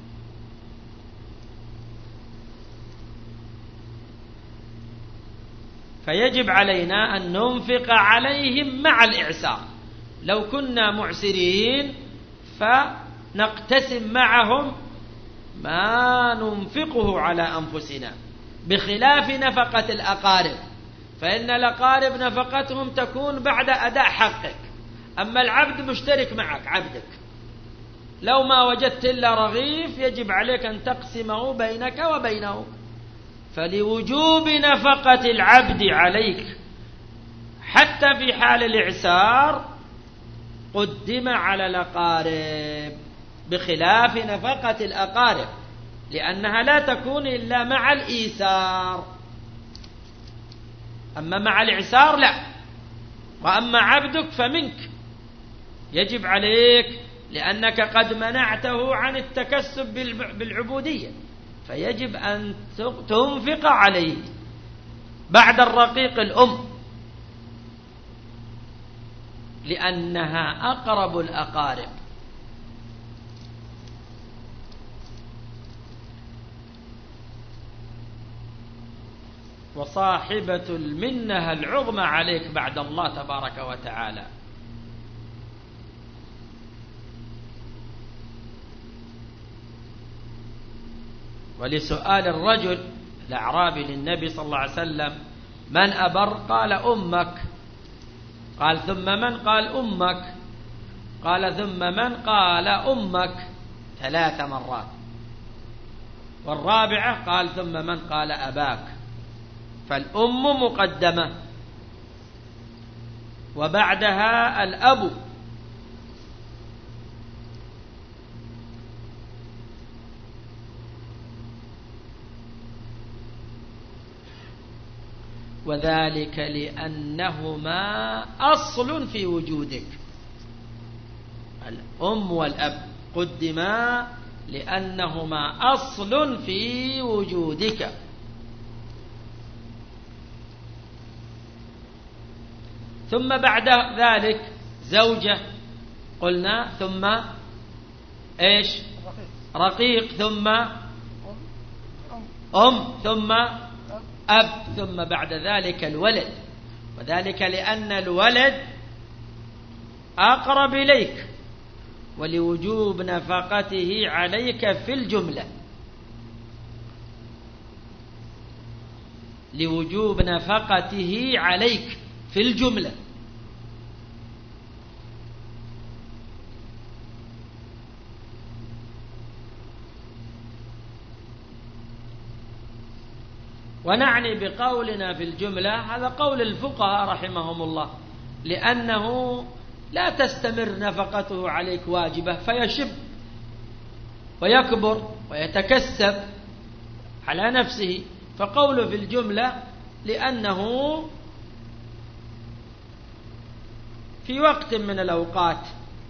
فيجب علينا أن ننفق عليهم مع الإعسار. لو كنا معسرين فنقتسم معهم ما ننفقه على أنفسنا، بخلاف نفقة الأقارب، فإن الأقارب نفقتهم تكون بعد أداء حقك، أما العبد مشترك معك، عبدك لو ما وجدت إلا رغيف يجب عليك أن تقسمه بينك وبينه. فلوجوب نفقة العبد عليك حتى في حال الإعسار قدم على الأقارب، بخلاف نفقة الأقارب لأنها لا تكون إلا مع الإيسار، أما مع الإعسار لا. وأما عبدك فمنك، يجب عليك لأنك قد منعته عن التكسب بالعبودية، فيجب أن تنفق عليه بعد الرقيق الأم، لأنها أقرب الأقارب. وصاحبة المنة العظمى عليك بعد الله تبارك وتعالى. ولسؤال الرجل الأعرابي للنبي صلى الله عليه وسلم: من أبر؟ قال أمك. قال ثم من؟ قال أمك. قال ثم من؟ قال أمك، ثلاث مرات. والرابعة قال ثم من؟ قال أباك. فالأم مقدمة وبعدها الأب. وذلك لأنهما أصل في وجودك، الأم والأب قدما لأنهما أصل في وجودك. ثم بعد ذلك زوجة قلنا، ثم إيش؟ رقيق، ثم أم، ثم أب، ثم بعد ذلك الولد. وذلك لأن الولد أقرب إليك، ولوجوب نفقته عليك في الجملة، لوجوب نفقته عليك في الجملة. ونعني بقولنا في الجملة هذا قول الفقهاء رحمهم الله، لأنه لا تستمر نفقته عليك واجبة فيشب ويكبر ويتكسب على نفسه، فقوله في الجملة لأنه في وقت من الأوقات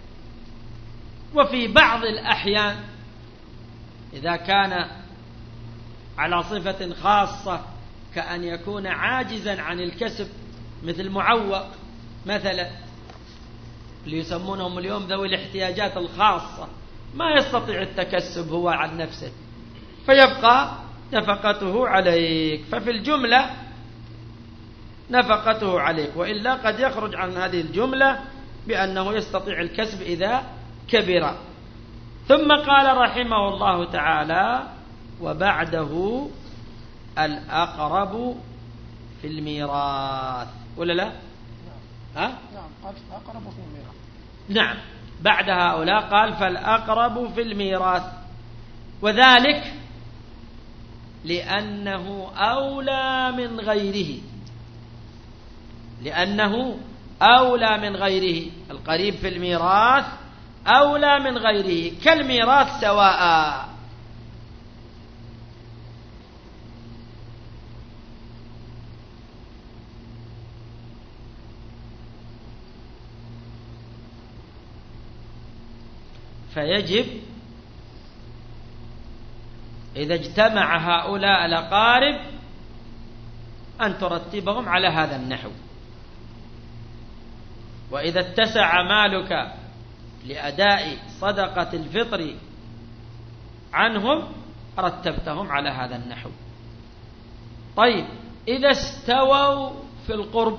وفي بعض الأحيان إذا كان على صفة خاصة كأن يكون عاجزا عن الكسب، مثل معوق مثلا، اللي يسمونهم اليوم ذوي الاحتياجات الخاصة، ما يستطيع التكسب هو عن نفسه، فيبقى نفقته عليك. ففي الجملة نفقته عليك، وإلا قد يخرج عن هذه الجملة بأنه يستطيع الكسب إذا كبر. ثم قال رحمه الله تعالى: وبعده الأقرب في الميراث، ولا لا؟ ها؟ نعم، قال الأقرب في الميراث. نعم، بعد هؤلاء قال: فالأقرب في الميراث، وذلك لأنه أولى من غيره، لأنه أولى من غيره، القريب في الميراث أولى من غيره، كالميراث سواء. فيجب إذا اجتمع هؤلاء الأقارب أن ترتبهم على هذا النحو. وإذا اتسع مالك لأداء صدقة الفطر عنهم رتبتهم على هذا النحو. طيب، إذا استووا في القرب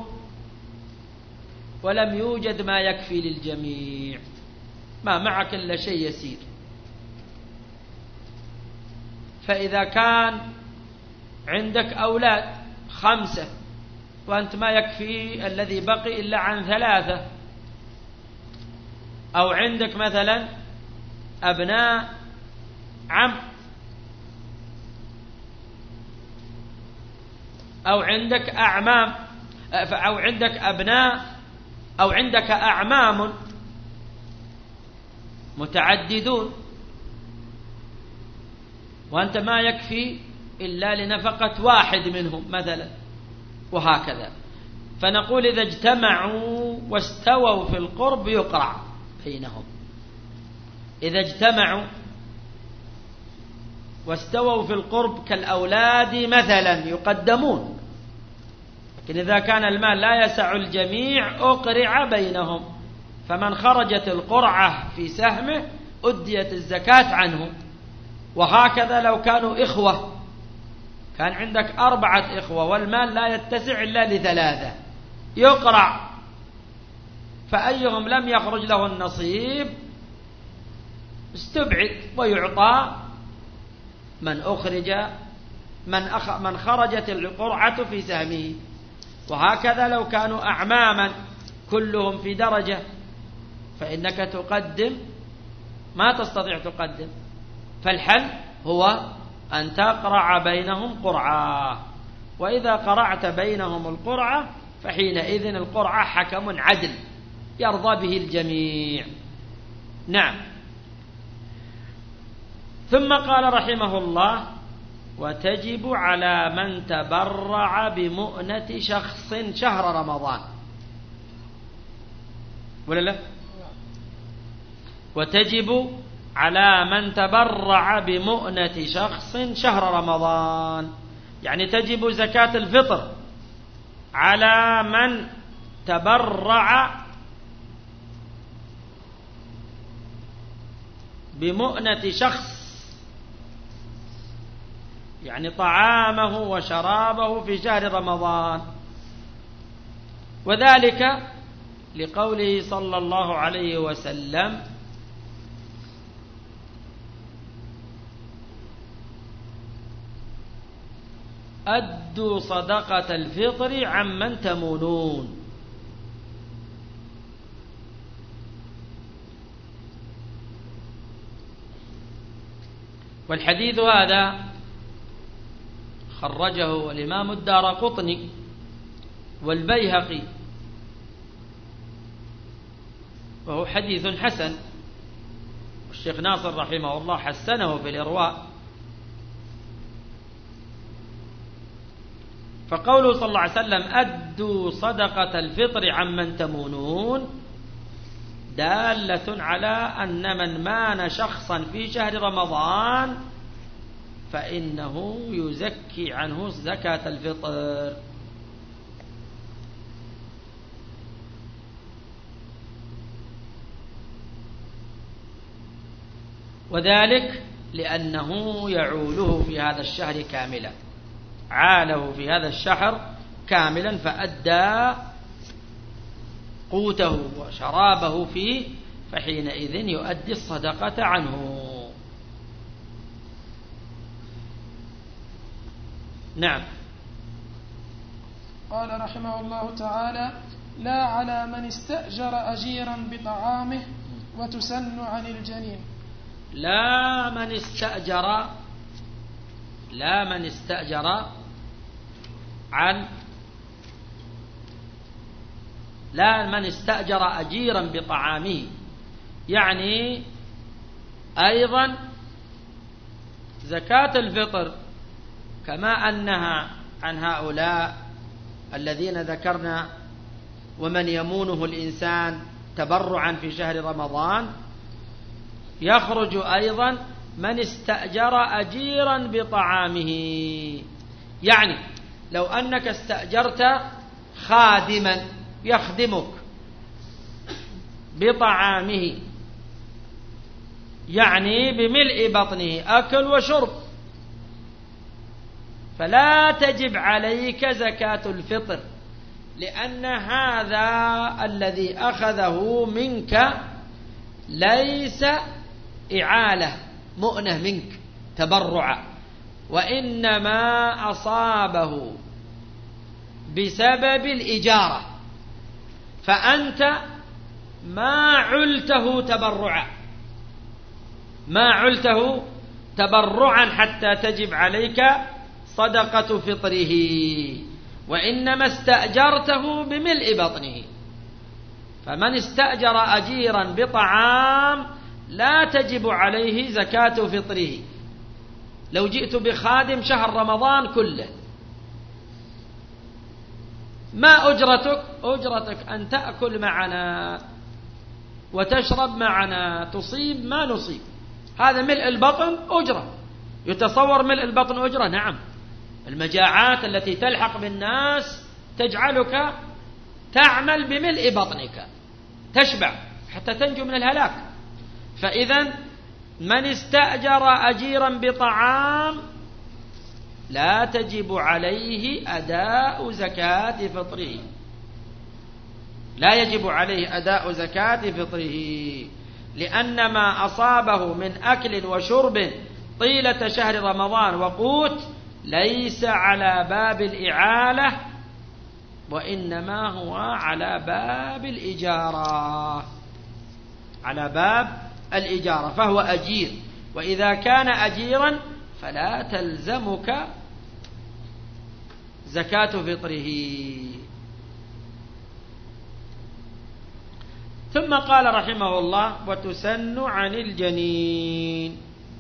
ولم يوجد ما يكفي للجميع، ما معك إلا شيء يسير، فإذا كان عندك أولاد خمسة وأنت ما يكفي الذي بقي إلا عن ثلاثة، أو عندك مثلا أبناء عم، أو عندك أعمام، أو عندك أبناء، أو عندك أعمام متعددون، وأنت ما يكفي إلا لنفقة واحد منهم مثلا، وهكذا. فنقول إذا اجتمعوا واستووا في القرب يقرع بينهم. إذا اجتمعوا واستووا في القرب كالأولاد مثلا يقدمون، لكن إذا كان المال لا يسع الجميع أقرع بينهم، فمن خرجت القرعة في سهمه أديت الزكاة عنه. وهكذا لو كانوا إخوة، كان عندك أربعة إخوة والمال لا يتسع إلا لثلاثة، يقرع، فأيهم لم يخرج له النصيب استبعد ويعطى من أخرج من, أخ من خرجت القرعة في سهمه. وهكذا لو كانوا أعماما كلهم في درجة، فإنك تقدم ما تستطيع تقدم، فالحل هو أن تقرع بينهم قرعة. وإذا قرعت بينهم القرعة فحينئذ القرعة حكم عدل يرضى به الجميع. نعم. ثم قال رحمه الله: وتجب على من تبرع بمؤنة شخص شهر رمضان، ولا لا؟ وتجب على من تبرع بمؤنة شخص شهر رمضان، يعني تجب زكاة الفطر على من تبرع بمؤنة شخص، يعني طعامه وشرابه في شهر رمضان، وذلك لقوله صلى الله عليه وسلم: أدوا صدقة الفطر عمن تمونون. والحديث هذا خرجه الإمام الدارقطني والبيهقي، وهو حديث حسن، والشيخ ناصر رحمه الله حسنه في الإرواء. فقوله صلى الله عليه وسلم: أدوا صدقة الفطر عمن تمونون، دالة على أن من مان شخصا في شهر رمضان فإنه يزكي عنه زكاة الفطر. وذلك لأنه يعوله في هذا الشهر كاملا، عاله في هذا الشهر كاملا، فأدى قوته وشرابه فيه، فحينئذ يؤدي الصدقة عنه. نعم. قال رحمه الله تعالى: لا على من استأجر أجيرا بطعامه وتسن عن الجنين. لا من استأجر لا من استأجر عن لا من استأجر أجيرا بطعامه، يعني أيضا زكاة الفطر كما أنها عن هؤلاء الذين ذكرنا ومن يمونه الإنسان تبرعا في شهر رمضان، يخرج أيضا من استأجر أجيرا بطعامه. يعني لو أنك استأجرت خادما يخدمك بطعامه، يعني بملء بطنه أكل وشرب، فلا تجب عليك زكاة الفطر، لأن هذا الذي أخذه منك ليس إعالة مؤنة منك تبرعا، وإنما أصابه بسبب الإجارة، فأنت ما علته تبرعا ما علته تبرعا حتى تجب عليك صدقة فطره، وإنما استأجرته بملء بطنه. فمن استأجر أجيرا بطعام لا تجب عليه زكاة فطره. لو جئت بخادم شهر رمضان كله، ما أجرتك؟ أجرتك أن تأكل معنا وتشرب معنا، تصيب ما نصيب، هذا ملء البطن أجرة. يتصور ملء البطن أجرة؟ نعم. المجاعات التي تلحق بالناس تجعلك تعمل بملء بطنك، تشبع حتى تنجو من الهلاك. فإذا من استأجر أجيرا بطعام لا تجب عليه أداء زكاة فطره، لا يجب عليه أداء زكاة فطره، لأن ما أصابه من أكل وشرب طيلة شهر رمضان وقوت ليس على باب الإعالة، وإنما هو على باب الإجارة، على باب الإجارة، فهو أجير. وإذا كان أجيرا فلا تلزمك زكاة فطره. ثم قال رحمه الله: وتسن عن الجنين،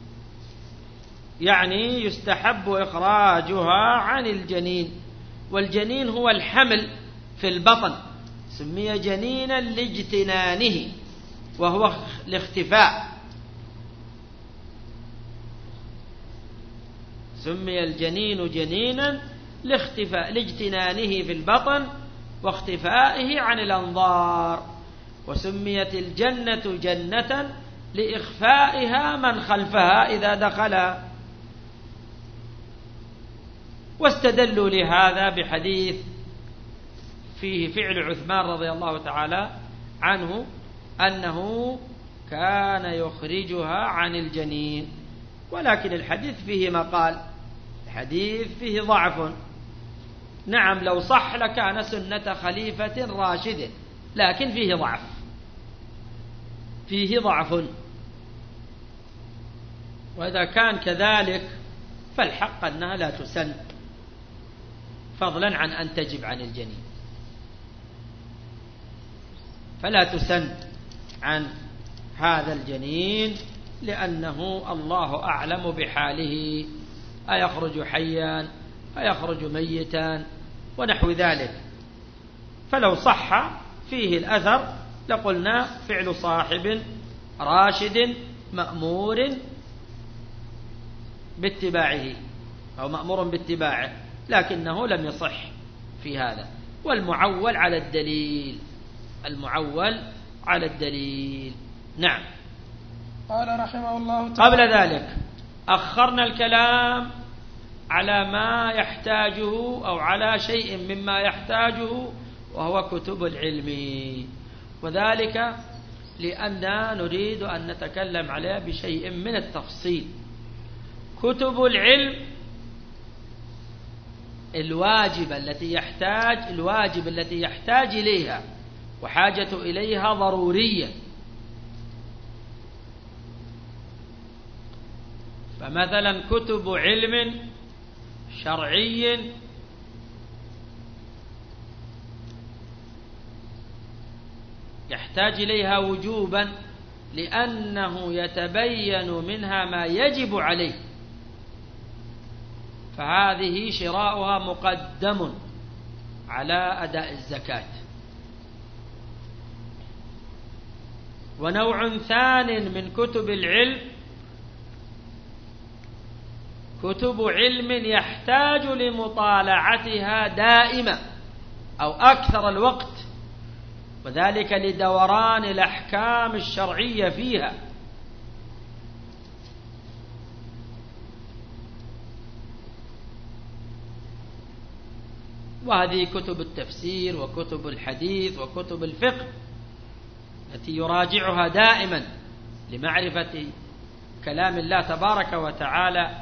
يعني يستحب إخراجها عن الجنين. والجنين هو الحمل في البطن، سمي جنينا لاجتنانه وهو الاختفاء، سمي الجنين جنينا لاختفاء لاجتنانه في البطن واختفائه عن الأنظار. وسميت الجنة جنة لإخفائها من خلفها إذا دخلها. واستدلوا لهذا بحديث فيه فعل عثمان رضي الله تعالى عنه أنه كان يخرجها عن الجنين، ولكن الحديث فيه مقال، الحديث فيه ضعف. نعم لو صح لكان سنة خليفة راشد، لكن فيه ضعف، فيه ضعف. وإذا كان كذلك فالحق أنها لا تسن، فضلا عن أن تجب عن الجنين، فلا تسن عن هذا الجنين، لأنه الله أعلم بحاله، أيخرج حيا أيخرج ميتا ونحو ذلك. فلو صح فيه الأثر لقلنا فعل صاحب راشد مأمور باتباعه أو مأمور باتباعه، لكنه لم يصح في هذا. والمعول على الدليل، المعول على الدليل. نعم. قال رحمه الله تعالى: قبل ذلك أخرنا الكلام على ما يحتاجه أو على شيء مما يحتاجه وهو كتب العلم، وذلك لأننا نريد أن نتكلم عليها بشيء من التفصيل. كتب العلم الواجب التي يحتاج الواجب التي يحتاج إليها وحاجة إليها ضرورية. فمثلا كتب علم شرعي يحتاج إليها وجوبا لأنه يتبين منها ما يجب عليه، فهذه شراؤها مقدم على أداء الزكاة. ونوع ثان من كتب العلم كتب علم يحتاج لمطالعتها دائما أو أكثر الوقت، وذلك لدوران الأحكام الشرعية فيها. وهذه كتب التفسير وكتب الحديث وكتب الفقه التي يراجعها دائما لمعرفة كلام الله تبارك وتعالى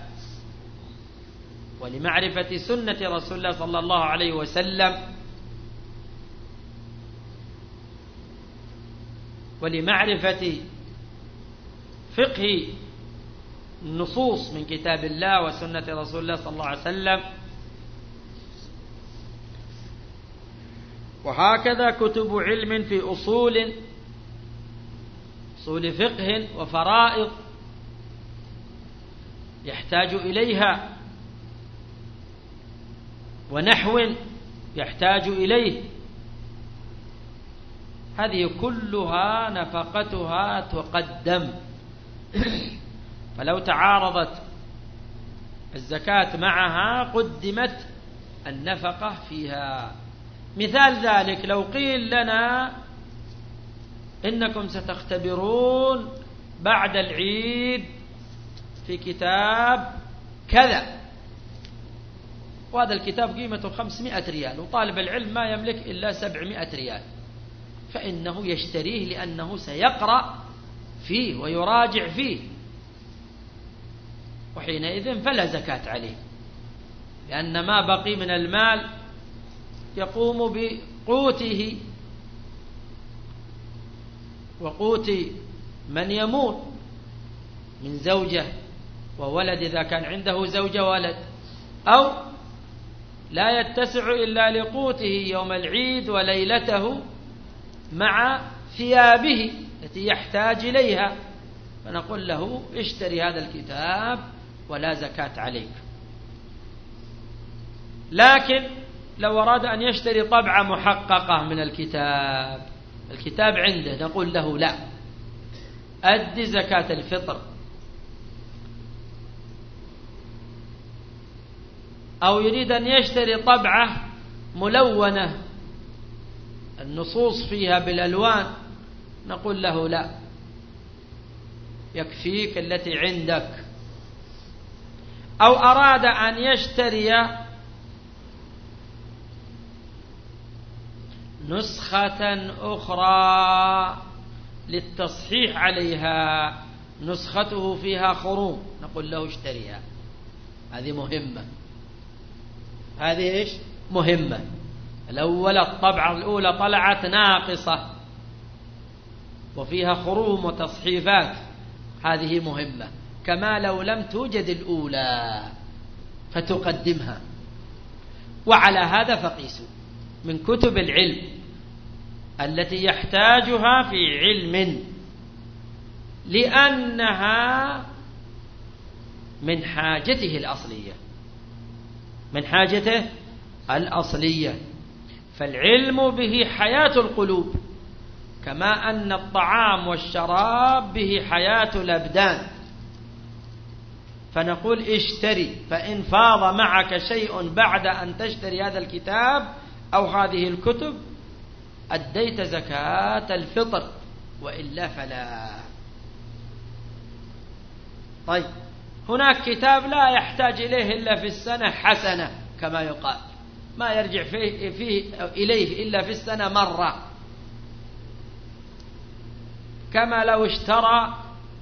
ولمعرفة سنة رسول الله صلى الله عليه وسلم ولمعرفة فقه النصوص من كتاب الله وسنة رسول الله صلى الله عليه وسلم. وهكذا كتب علم في أصول أصول فقه وفرائض يحتاج إليها، ونحو يحتاج إليه. هذه كلها نفقتها تقدم. فلو تعارضت الزكاة معها قدمت النفقة فيها. مثال ذلك لو قيل لنا إنكم ستختبرون بعد العيد في كتاب كذا، وهذا الكتاب قيمته خمسمائة ريال وطالب العلم ما يملك إلا سبعمائة ريال، فإنه يشتريه لأنه سيقرأ فيه ويراجع فيه، وحينئذ فلا زكاة عليه، لأن ما بقي من المال يقوم بقوته وقوت من يموت من زوجة وولد إذا كان عنده زوجة ولد، أو لا يتسع إلا لقوته يوم العيد وليلته مع ثيابه التي يحتاج إليها، فنقول له اشتري هذا الكتاب ولا زكاة عليك. لكن لو أراد أن يشتري طبعة محققة من الكتاب، الكتاب عنده، نقول له لا، أدي زكاة الفطر. أو يريد أن يشتري طبعة ملونة النصوص فيها بالألوان، نقول له لا، يكفيك التي عندك. أو أراد أن يشتري نسخة أخرى للتصحيح عليها، نسخته فيها خروم، نقول له اشتريها، هذه مهمة، هذه إيش مهمة. الأول الطبعة الأولى طلعت ناقصة وفيها خروم وتصحيفات، هذه مهمة، كما لو لم توجد الأولى فتقدمها. وعلى هذا فقيسوا من كتب العلم التي يحتاجها في علم لأنها من حاجته الأصلية، من حاجته الأصلية. فالعلم به حياة القلوب، كما أن الطعام والشراب به حياة الأبدان. فنقول اشتري، فإن فاض معك شيء بعد أن تشتري هذا الكتاب أو هذه الكتب أديت زكاة الفطر، وإلا فلا. طيب، هناك كتاب لا يحتاج إليه إلا في السنة حسنة كما يقال، ما يرجع فيه, فيه إليه إلا في السنة مرة، كما لو اشترى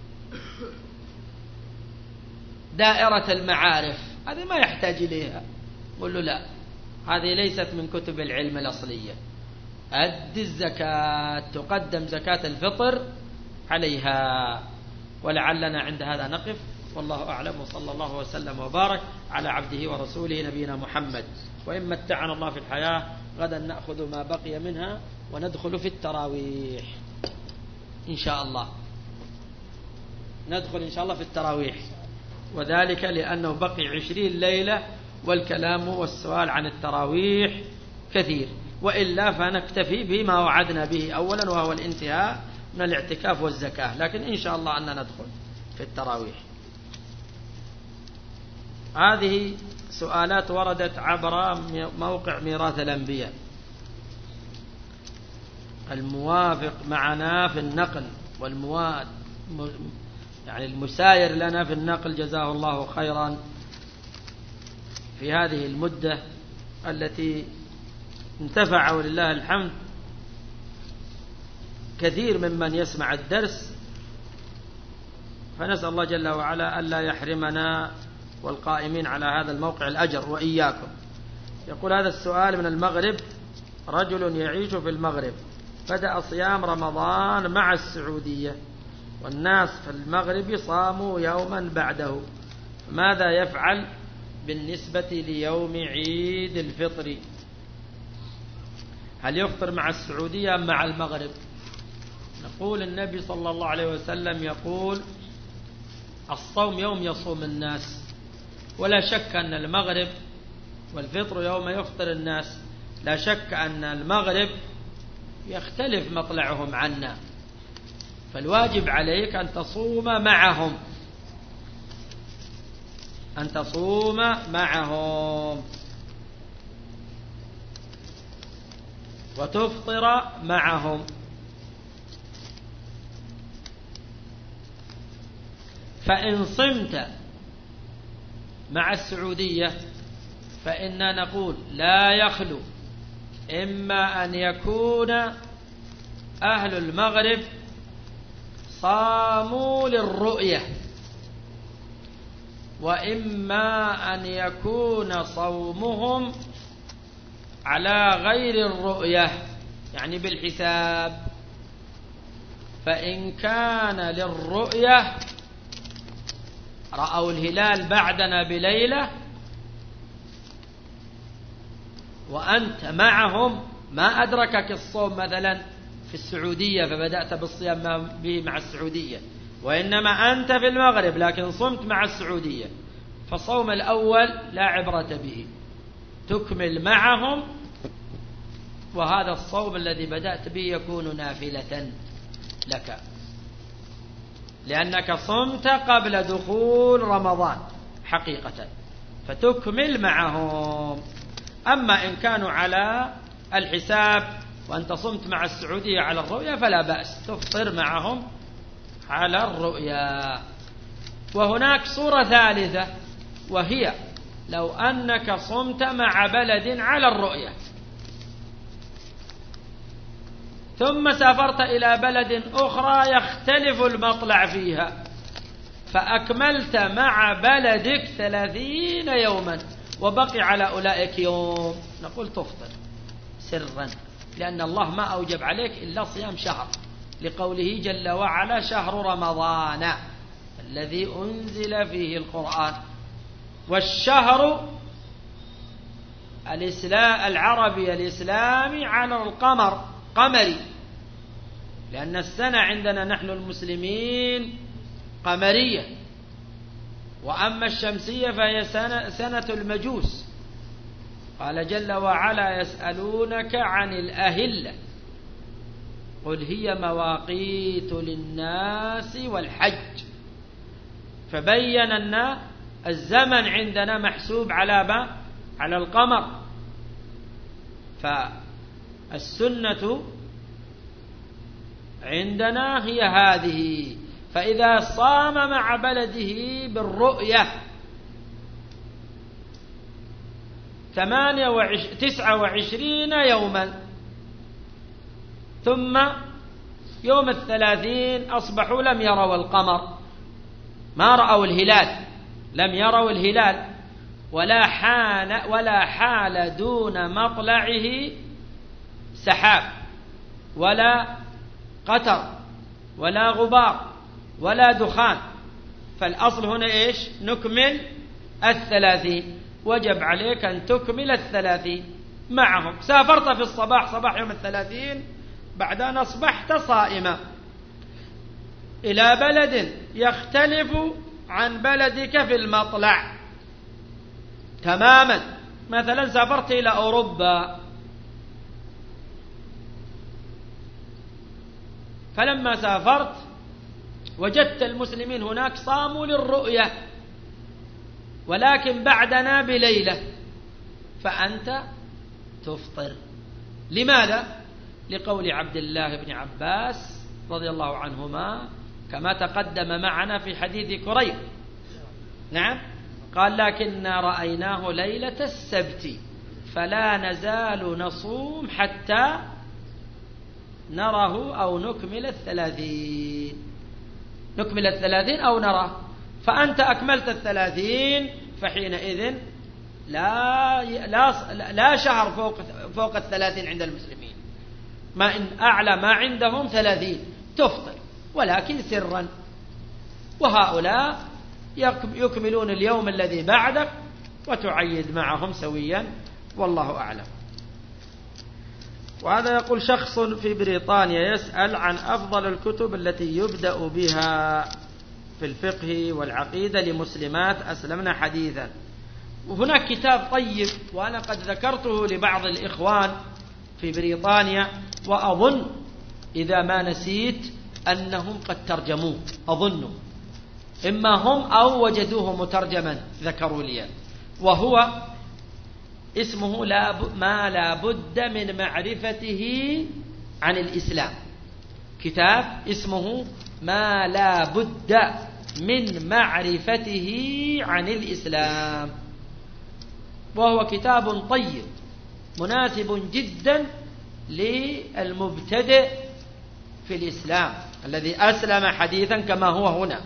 دائرة المعارف، هذه ما يحتاج إليها. قل له لا، هذه ليست من كتب العلم الأصلية، أد الزكاة، تقدم زكاة الفطر عليها. ولعلنا عند هذا نقف، والله أعلم، وصلى الله وسلم وبارك على عبده ورسوله نبينا محمد. وإن متعنا الله في الحياة غدا نأخذ ما بقي منها وندخل في التراويح إن شاء الله، ندخل إن شاء الله في التراويح، وذلك لأنه بقي عشرين ليلة والكلام والسؤال عن التراويح كثير، وإلا فنكتفي بما وعدنا به أولا، وهو الانتهاء من الاعتكاف والزكاة، لكن إن شاء الله أننا ندخل في التراويح. هذه سؤالات وردت عبر موقع ميراث الأنبياء الموافق معنا في النقل، والمواد يعني المساير لنا في النقل، جزاه الله خيرا في هذه المدة التي انتفع ولله الحمد كثير ممن يسمع الدرس، فنسأل الله جل وعلا ألا يحرمنا والقائمين على هذا الموقع الأجر وإياكم. يقول هذا السؤال من المغرب: رجل يعيش في المغرب، بدأ صيام رمضان مع السعودية، والناس في المغرب صاموا يوما بعده، ماذا يفعل بالنسبة ليوم عيد الفطر؟ هل يفطر مع السعودية أم مع المغرب؟ نقول النبي صلى الله عليه وسلم يقول: الصوم يوم يصوم الناس، ولا شك أن المغرب، والفطر يوم يفطر الناس، لا شك أن المغرب يختلف مطلعهم عنا، فالواجب عليك أن تصوم معهم، أن تصوم معهم وتفطر معهم. فإن صمت مع السعودية فإننا نقول لا يخلو إما أن يكون أهل المغرب صاموا للرؤية، وإما أن يكون صومهم على غير الرؤية، يعني بالحساب. فإن كان للرؤية، رأوا الهلال بعدنا بليلة وأنت معهم، ما أدركك الصوم مثلا في السعودية فبدأت بالصيام به مع السعودية، وإنما أنت في المغرب لكن صمت مع السعودية، فصوم الأول لا عبرة به، تكمل معهم، وهذا الصوم الذي بدأت به يكون نافلة لك، لأنك صمت قبل دخول رمضان حقيقة، فتكمل معهم. أما إن كانوا على الحساب وأنت صمت مع السعودية على الرؤية فلا بأس، تفطر معهم على الرؤية. وهناك صورة ثالثة، وهي لو أنك صمت مع بلد على الرؤية ثم سافرت إلى بلد أخرى يختلف المطلع فيها، فأكملت مع بلدك ثلاثين يوما وبقي على أولئك يوم، نقول تفطر سرا، لأن الله ما أوجب عليك إلا صيام شهر، لقوله جل وعلا: شهر رمضان الذي أنزل فيه القرآن. والشهر العربي الإسلامي على القمر قمري، لأن السنة عندنا نحن المسلمين قمرية، وأما الشمسية فهي سنة, سنة المجوس. قال جل وعلا: يسألونك عن الأهلة قل هي مواقيت للناس والحج، فبين أن الزمن عندنا محسوب على ما على القمر، فالسنة عندنا هي هذه. فإذا صام مع بلده بالرؤية تسعة وعشرين يوما ثم يوم الثلاثين أصبحوا لم يروا القمر، ما رأوا الهلال، لم يروا الهلال، ولا حال ولا حال دون مطلعه سحاب ولا قطر ولا غبار ولا دخان. فالأصل هنا إيش؟ نكمل الثلاثين. وجب عليك أن تكمل الثلاثين معهم. سافرت في الصباح صباح يوم الثلاثين، بعد أن أصبحت صائما إلى بلد يختلف عن بلدك في المطلع تماما. مثلا سافرت إلى أوروبا، فلما سافرت وجدت المسلمين هناك صاموا للرؤية، ولكن بعدنا بليلة، فأنت تفطر. لماذا؟ لقول عبد الله بن عباس رضي الله عنهما كما تقدم معنا في حديث كريب. نعم، قال: لكننا رأيناه ليلة السبت فلا نزال نصوم حتى نره أو نكمل الثلاثين. نكمل الثلاثين أو نره. فأنت أكملت الثلاثين، فحينئذ لا لا لا شهر فوق فوق الثلاثين عند المسلمين، ما إن أعلى ما عندهم ثلاثين تفطر، ولكن سرا. وهؤلاء يكملون اليوم الذي بعدك وتعيد معهم سويا، والله أعلم. وهذا يقول شخص في بريطانيا يسأل عن أفضل الكتب التي يبدأ بها في الفقه والعقيدة لمسلمات أسلمنا حديثا. وهناك كتاب طيب وأنا قد ذكرته لبعض الإخوان في بريطانيا، وأظن إذا ما نسيت أنهم قد ترجموه، أظن إما هم أو وجدوه مترجما ذكروا لي، وهو اسمه لا ما لا بد من معرفته عن الإسلام. كتاب اسمه ما لا بد من معرفته عن الإسلام، وهو كتاب طيب مناسب جدا للمبتدئ في الإسلام الذي أسلم حديثا كما هو هنا.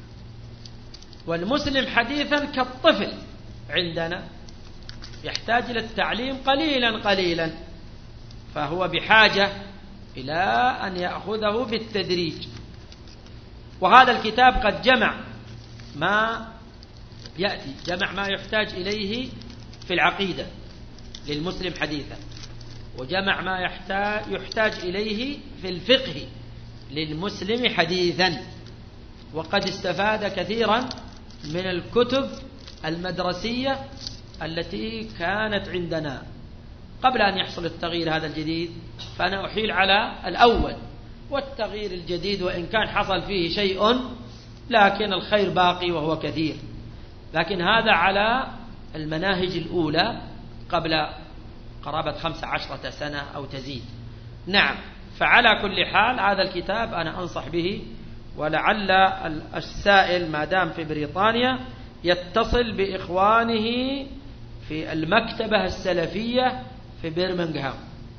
والمسلم حديثا كالطفل عندنا، يحتاج إلى التعليم قليلا قليلا، فهو بحاجة إلى أن يأخذه بالتدريج. وهذا الكتاب قد جمع ما يأتي، جمع ما يحتاج إليه في العقيدة للمسلم حديثا، وجمع ما يحتاج, يحتاج إليه في الفقه للمسلم حديثا. وقد استفاد كثيرا من الكتب المدرسية التي كانت عندنا قبل أن يحصل التغيير هذا الجديد، فأنا أحيل على الأول. والتغيير الجديد وإن كان حصل فيه شيء لكن الخير باقي وهو كثير، لكن هذا على المناهج الأولى قبل قرابة خمس عشرة سنة أو تزيد. نعم، فعلى كل حال هذا الكتاب أنا أنصح به، ولعل السائل ما دام في بريطانيا يتصل بإخوانه في المكتبة السلفية في برمنغهام،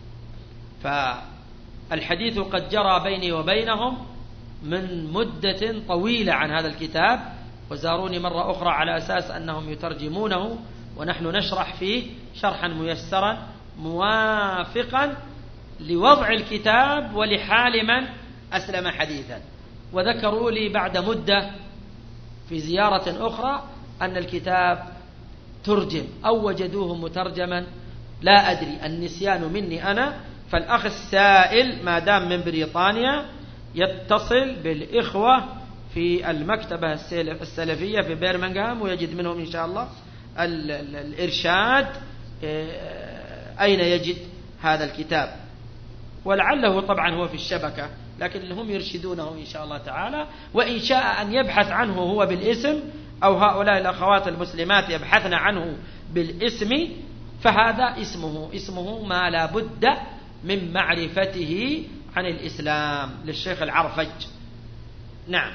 فالحديث قد جرى بيني وبينهم من مدة طويلة عن هذا الكتاب، وزاروني مرة أخرى على أساس أنهم يترجمونه ونحن نشرح فيه شرحا ميسرا موافقا لوضع الكتاب ولحال من أسلم حديثا. وذكروا لي بعد مدة في زيارة أخرى أن الكتاب ترجم أو وجدوه مترجما، لا أدري، النسيان مني أنا. فالأخ السائل ما دام من بريطانيا يتصل بالإخوة في المكتبة السلفية في برمنغهام ويجد منهم إن شاء الله الإرشاد أين يجد هذا الكتاب. ولعله طبعا هو في الشبكة، لكن هم يرشدونه إن شاء الله تعالى. وإن شاء أن يبحث عنه هو بالاسم أو هؤلاء الأخوات المسلمات يبحثن عنه بالاسم، فهذا اسمه اسمه ما لا بد من معرفته عن الإسلام للشيخ العرفج. نعم.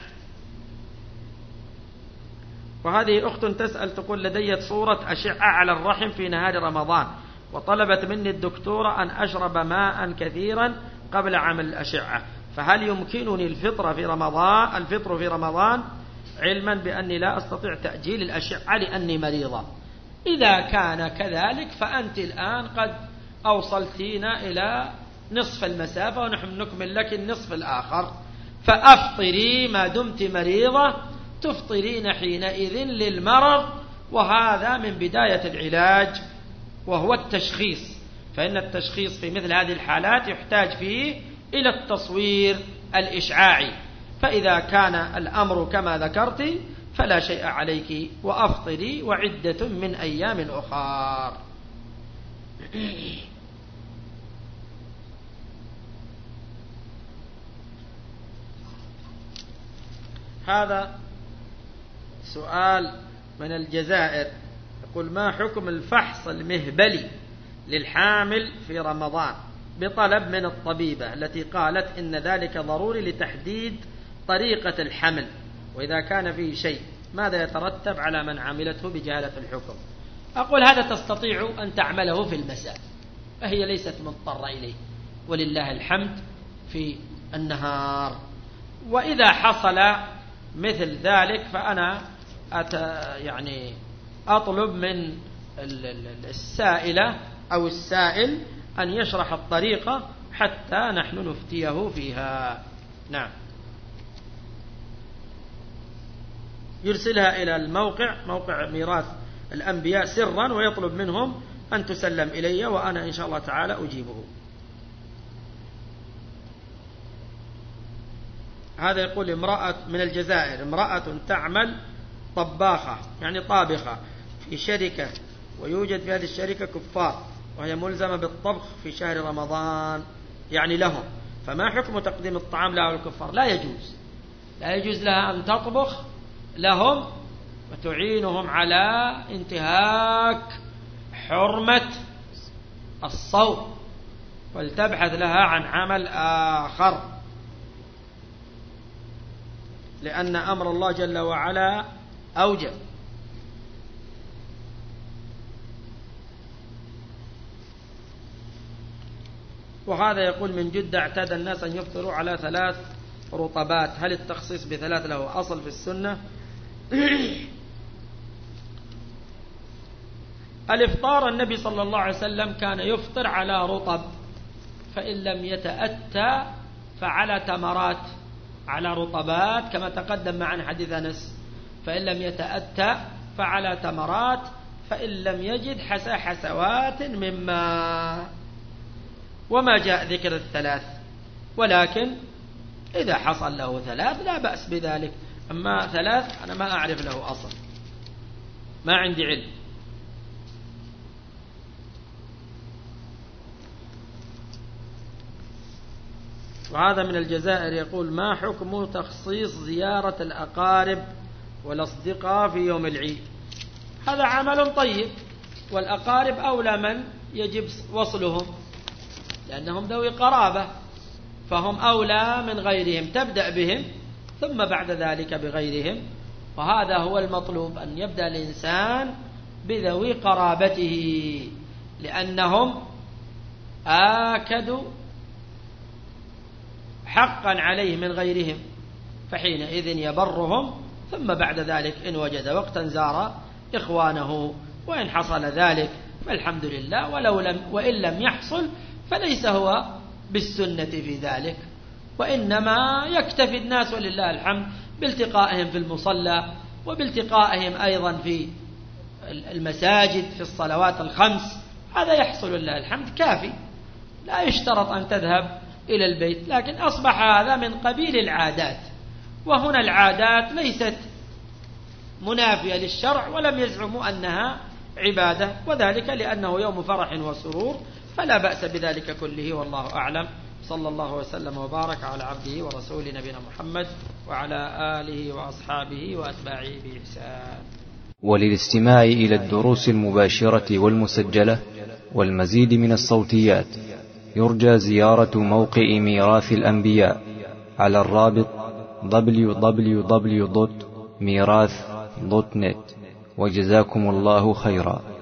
وهذه أخت تسأل تقول: لدي صورة أشعة على الرحم في نهار رمضان، وطلبت مني الدكتورة أن أشرب ماء كثيرا قبل عمل الأشعة، فهل يمكنني الفطر في رمضان الفطر في رمضان علما بأني لا أستطيع تأجيل الأشعة لأني مريضة؟ إذا كان كذلك فأنت الآن قد أوصلتينا إلى نصف المسافة ونحن نكمل لك النصف الآخر، فأفطري ما دمت مريضة، تفطرين حينئذ للمرض، وهذا من بداية العلاج وهو التشخيص، فإن التشخيص في مثل هذه الحالات يحتاج فيه إلى التصوير الإشعاعي، فإذا كان الأمر كما ذكرت فلا شيء عليك، وأفطري وعدة من أيام أخرى. هذا سؤال من الجزائر، يقول: ما حكم الفحص المهبلي للحامل في رمضان بطلب من الطبيبة التي قالت إن ذلك ضروري لتحديد طريقة الحمل، وإذا كان فيه شيء ماذا يترتب على من عملته بجهالة الحكم؟ أقول هذا تستطيع أن تعمله في المساء، فهي ليست مضطرة إليه، ولله الحمد في النهار. وإذا حصل مثل ذلك فأنا أت يعني أطلب من السائلة أو السائل أن يشرح الطريقة حتى نحن نفتيه فيها. نعم. يرسلها إلى الموقع موقع ميراث الأنبياء سرا ويطلب منهم أن تسلم إلي، وأنا إن شاء الله تعالى أجيبه. هذا يقول: امرأة من الجزائر، امرأة تعمل طباخة يعني طابخة في شركة، ويوجد في هذه الشركة كفار، وهي ملزمة بالطبخ في شهر رمضان يعني لهم، فما حكم تقديم الطعام لها الكفار؟ لا يجوز، لا يجوز لها أن تطبخ لهم وتعينهم على انتهاك حرمة الصوم، ولتبحث لها عن عمل آخر، لأن أمر الله جل وعلا أوجب. وهذا يقول: من جدة اعتاد الناس أن يفطروا على ثلاث رطبات، هل التخصيص بثلاث له أصل في السنة؟ الإفطار النبي صلى الله عليه وسلم كان يفطر على رطب، فإن لم يتأتى فعلى تمرات، على رطبات كما تقدم معنا حديث أنس، فإن لم يتأتى فعلى تمرات، فإن لم يجد حسى حسوات مما، وما جاء ذكر الثلاث، ولكن إذا حصل له ثلاث لا بأس بذلك، أما ثلاث أنا ما أعرف له أصل، ما عندي علم. وهذا من الجزائر يقول: ما حكم تخصيص زيارة الأقارب والأصدقاء في يوم العيد؟ هذا عمل طيب، والأقارب أولى من يجب وصلهم، لأنهم ذوي قرابة، فهم أولى من غيرهم، تبدأ بهم ثم بعد ذلك بغيرهم، وهذا هو المطلوب، أن يبدأ الإنسان بذوي قرابته، لأنهم آكدوا حقا عليه من غيرهم، فحينئذ يبرهم، ثم بعد ذلك إن وجد وقتا زار إخوانه، وإن حصل ذلك فالحمد لله، ولو لم وإن لم يحصل فليس هو بالسنة في ذلك، وإنما يكتفي الناس ولله الحمد بالتقائهم في المصلى، وبالتقائهم أيضا في المساجد في الصلوات الخمس، هذا يحصل لله الحمد كافي، لا يشترط أن تذهب إلى البيت. لكن أصبح هذا من قبيل العادات، وهنا العادات ليست منافية للشرع، ولم يزعموا أنها عبادة، وذلك لأنه يوم فرح وسرور، فلا بأس بذلك كله، والله أعلم. صلى الله وسلم وبارك على عبده ورسول نبينا محمد وعلى آله وأصحابه وأتباعه بإحسان. وللاستماع إلى الدروس المباشرة والمسجلة والمزيد من الصوتيات يرجى زيارة موقع ميراث الأنبياء على الرابط دبليو دبليو دبليو دوت ميراث دوت نت. وجزاكم الله خيرا.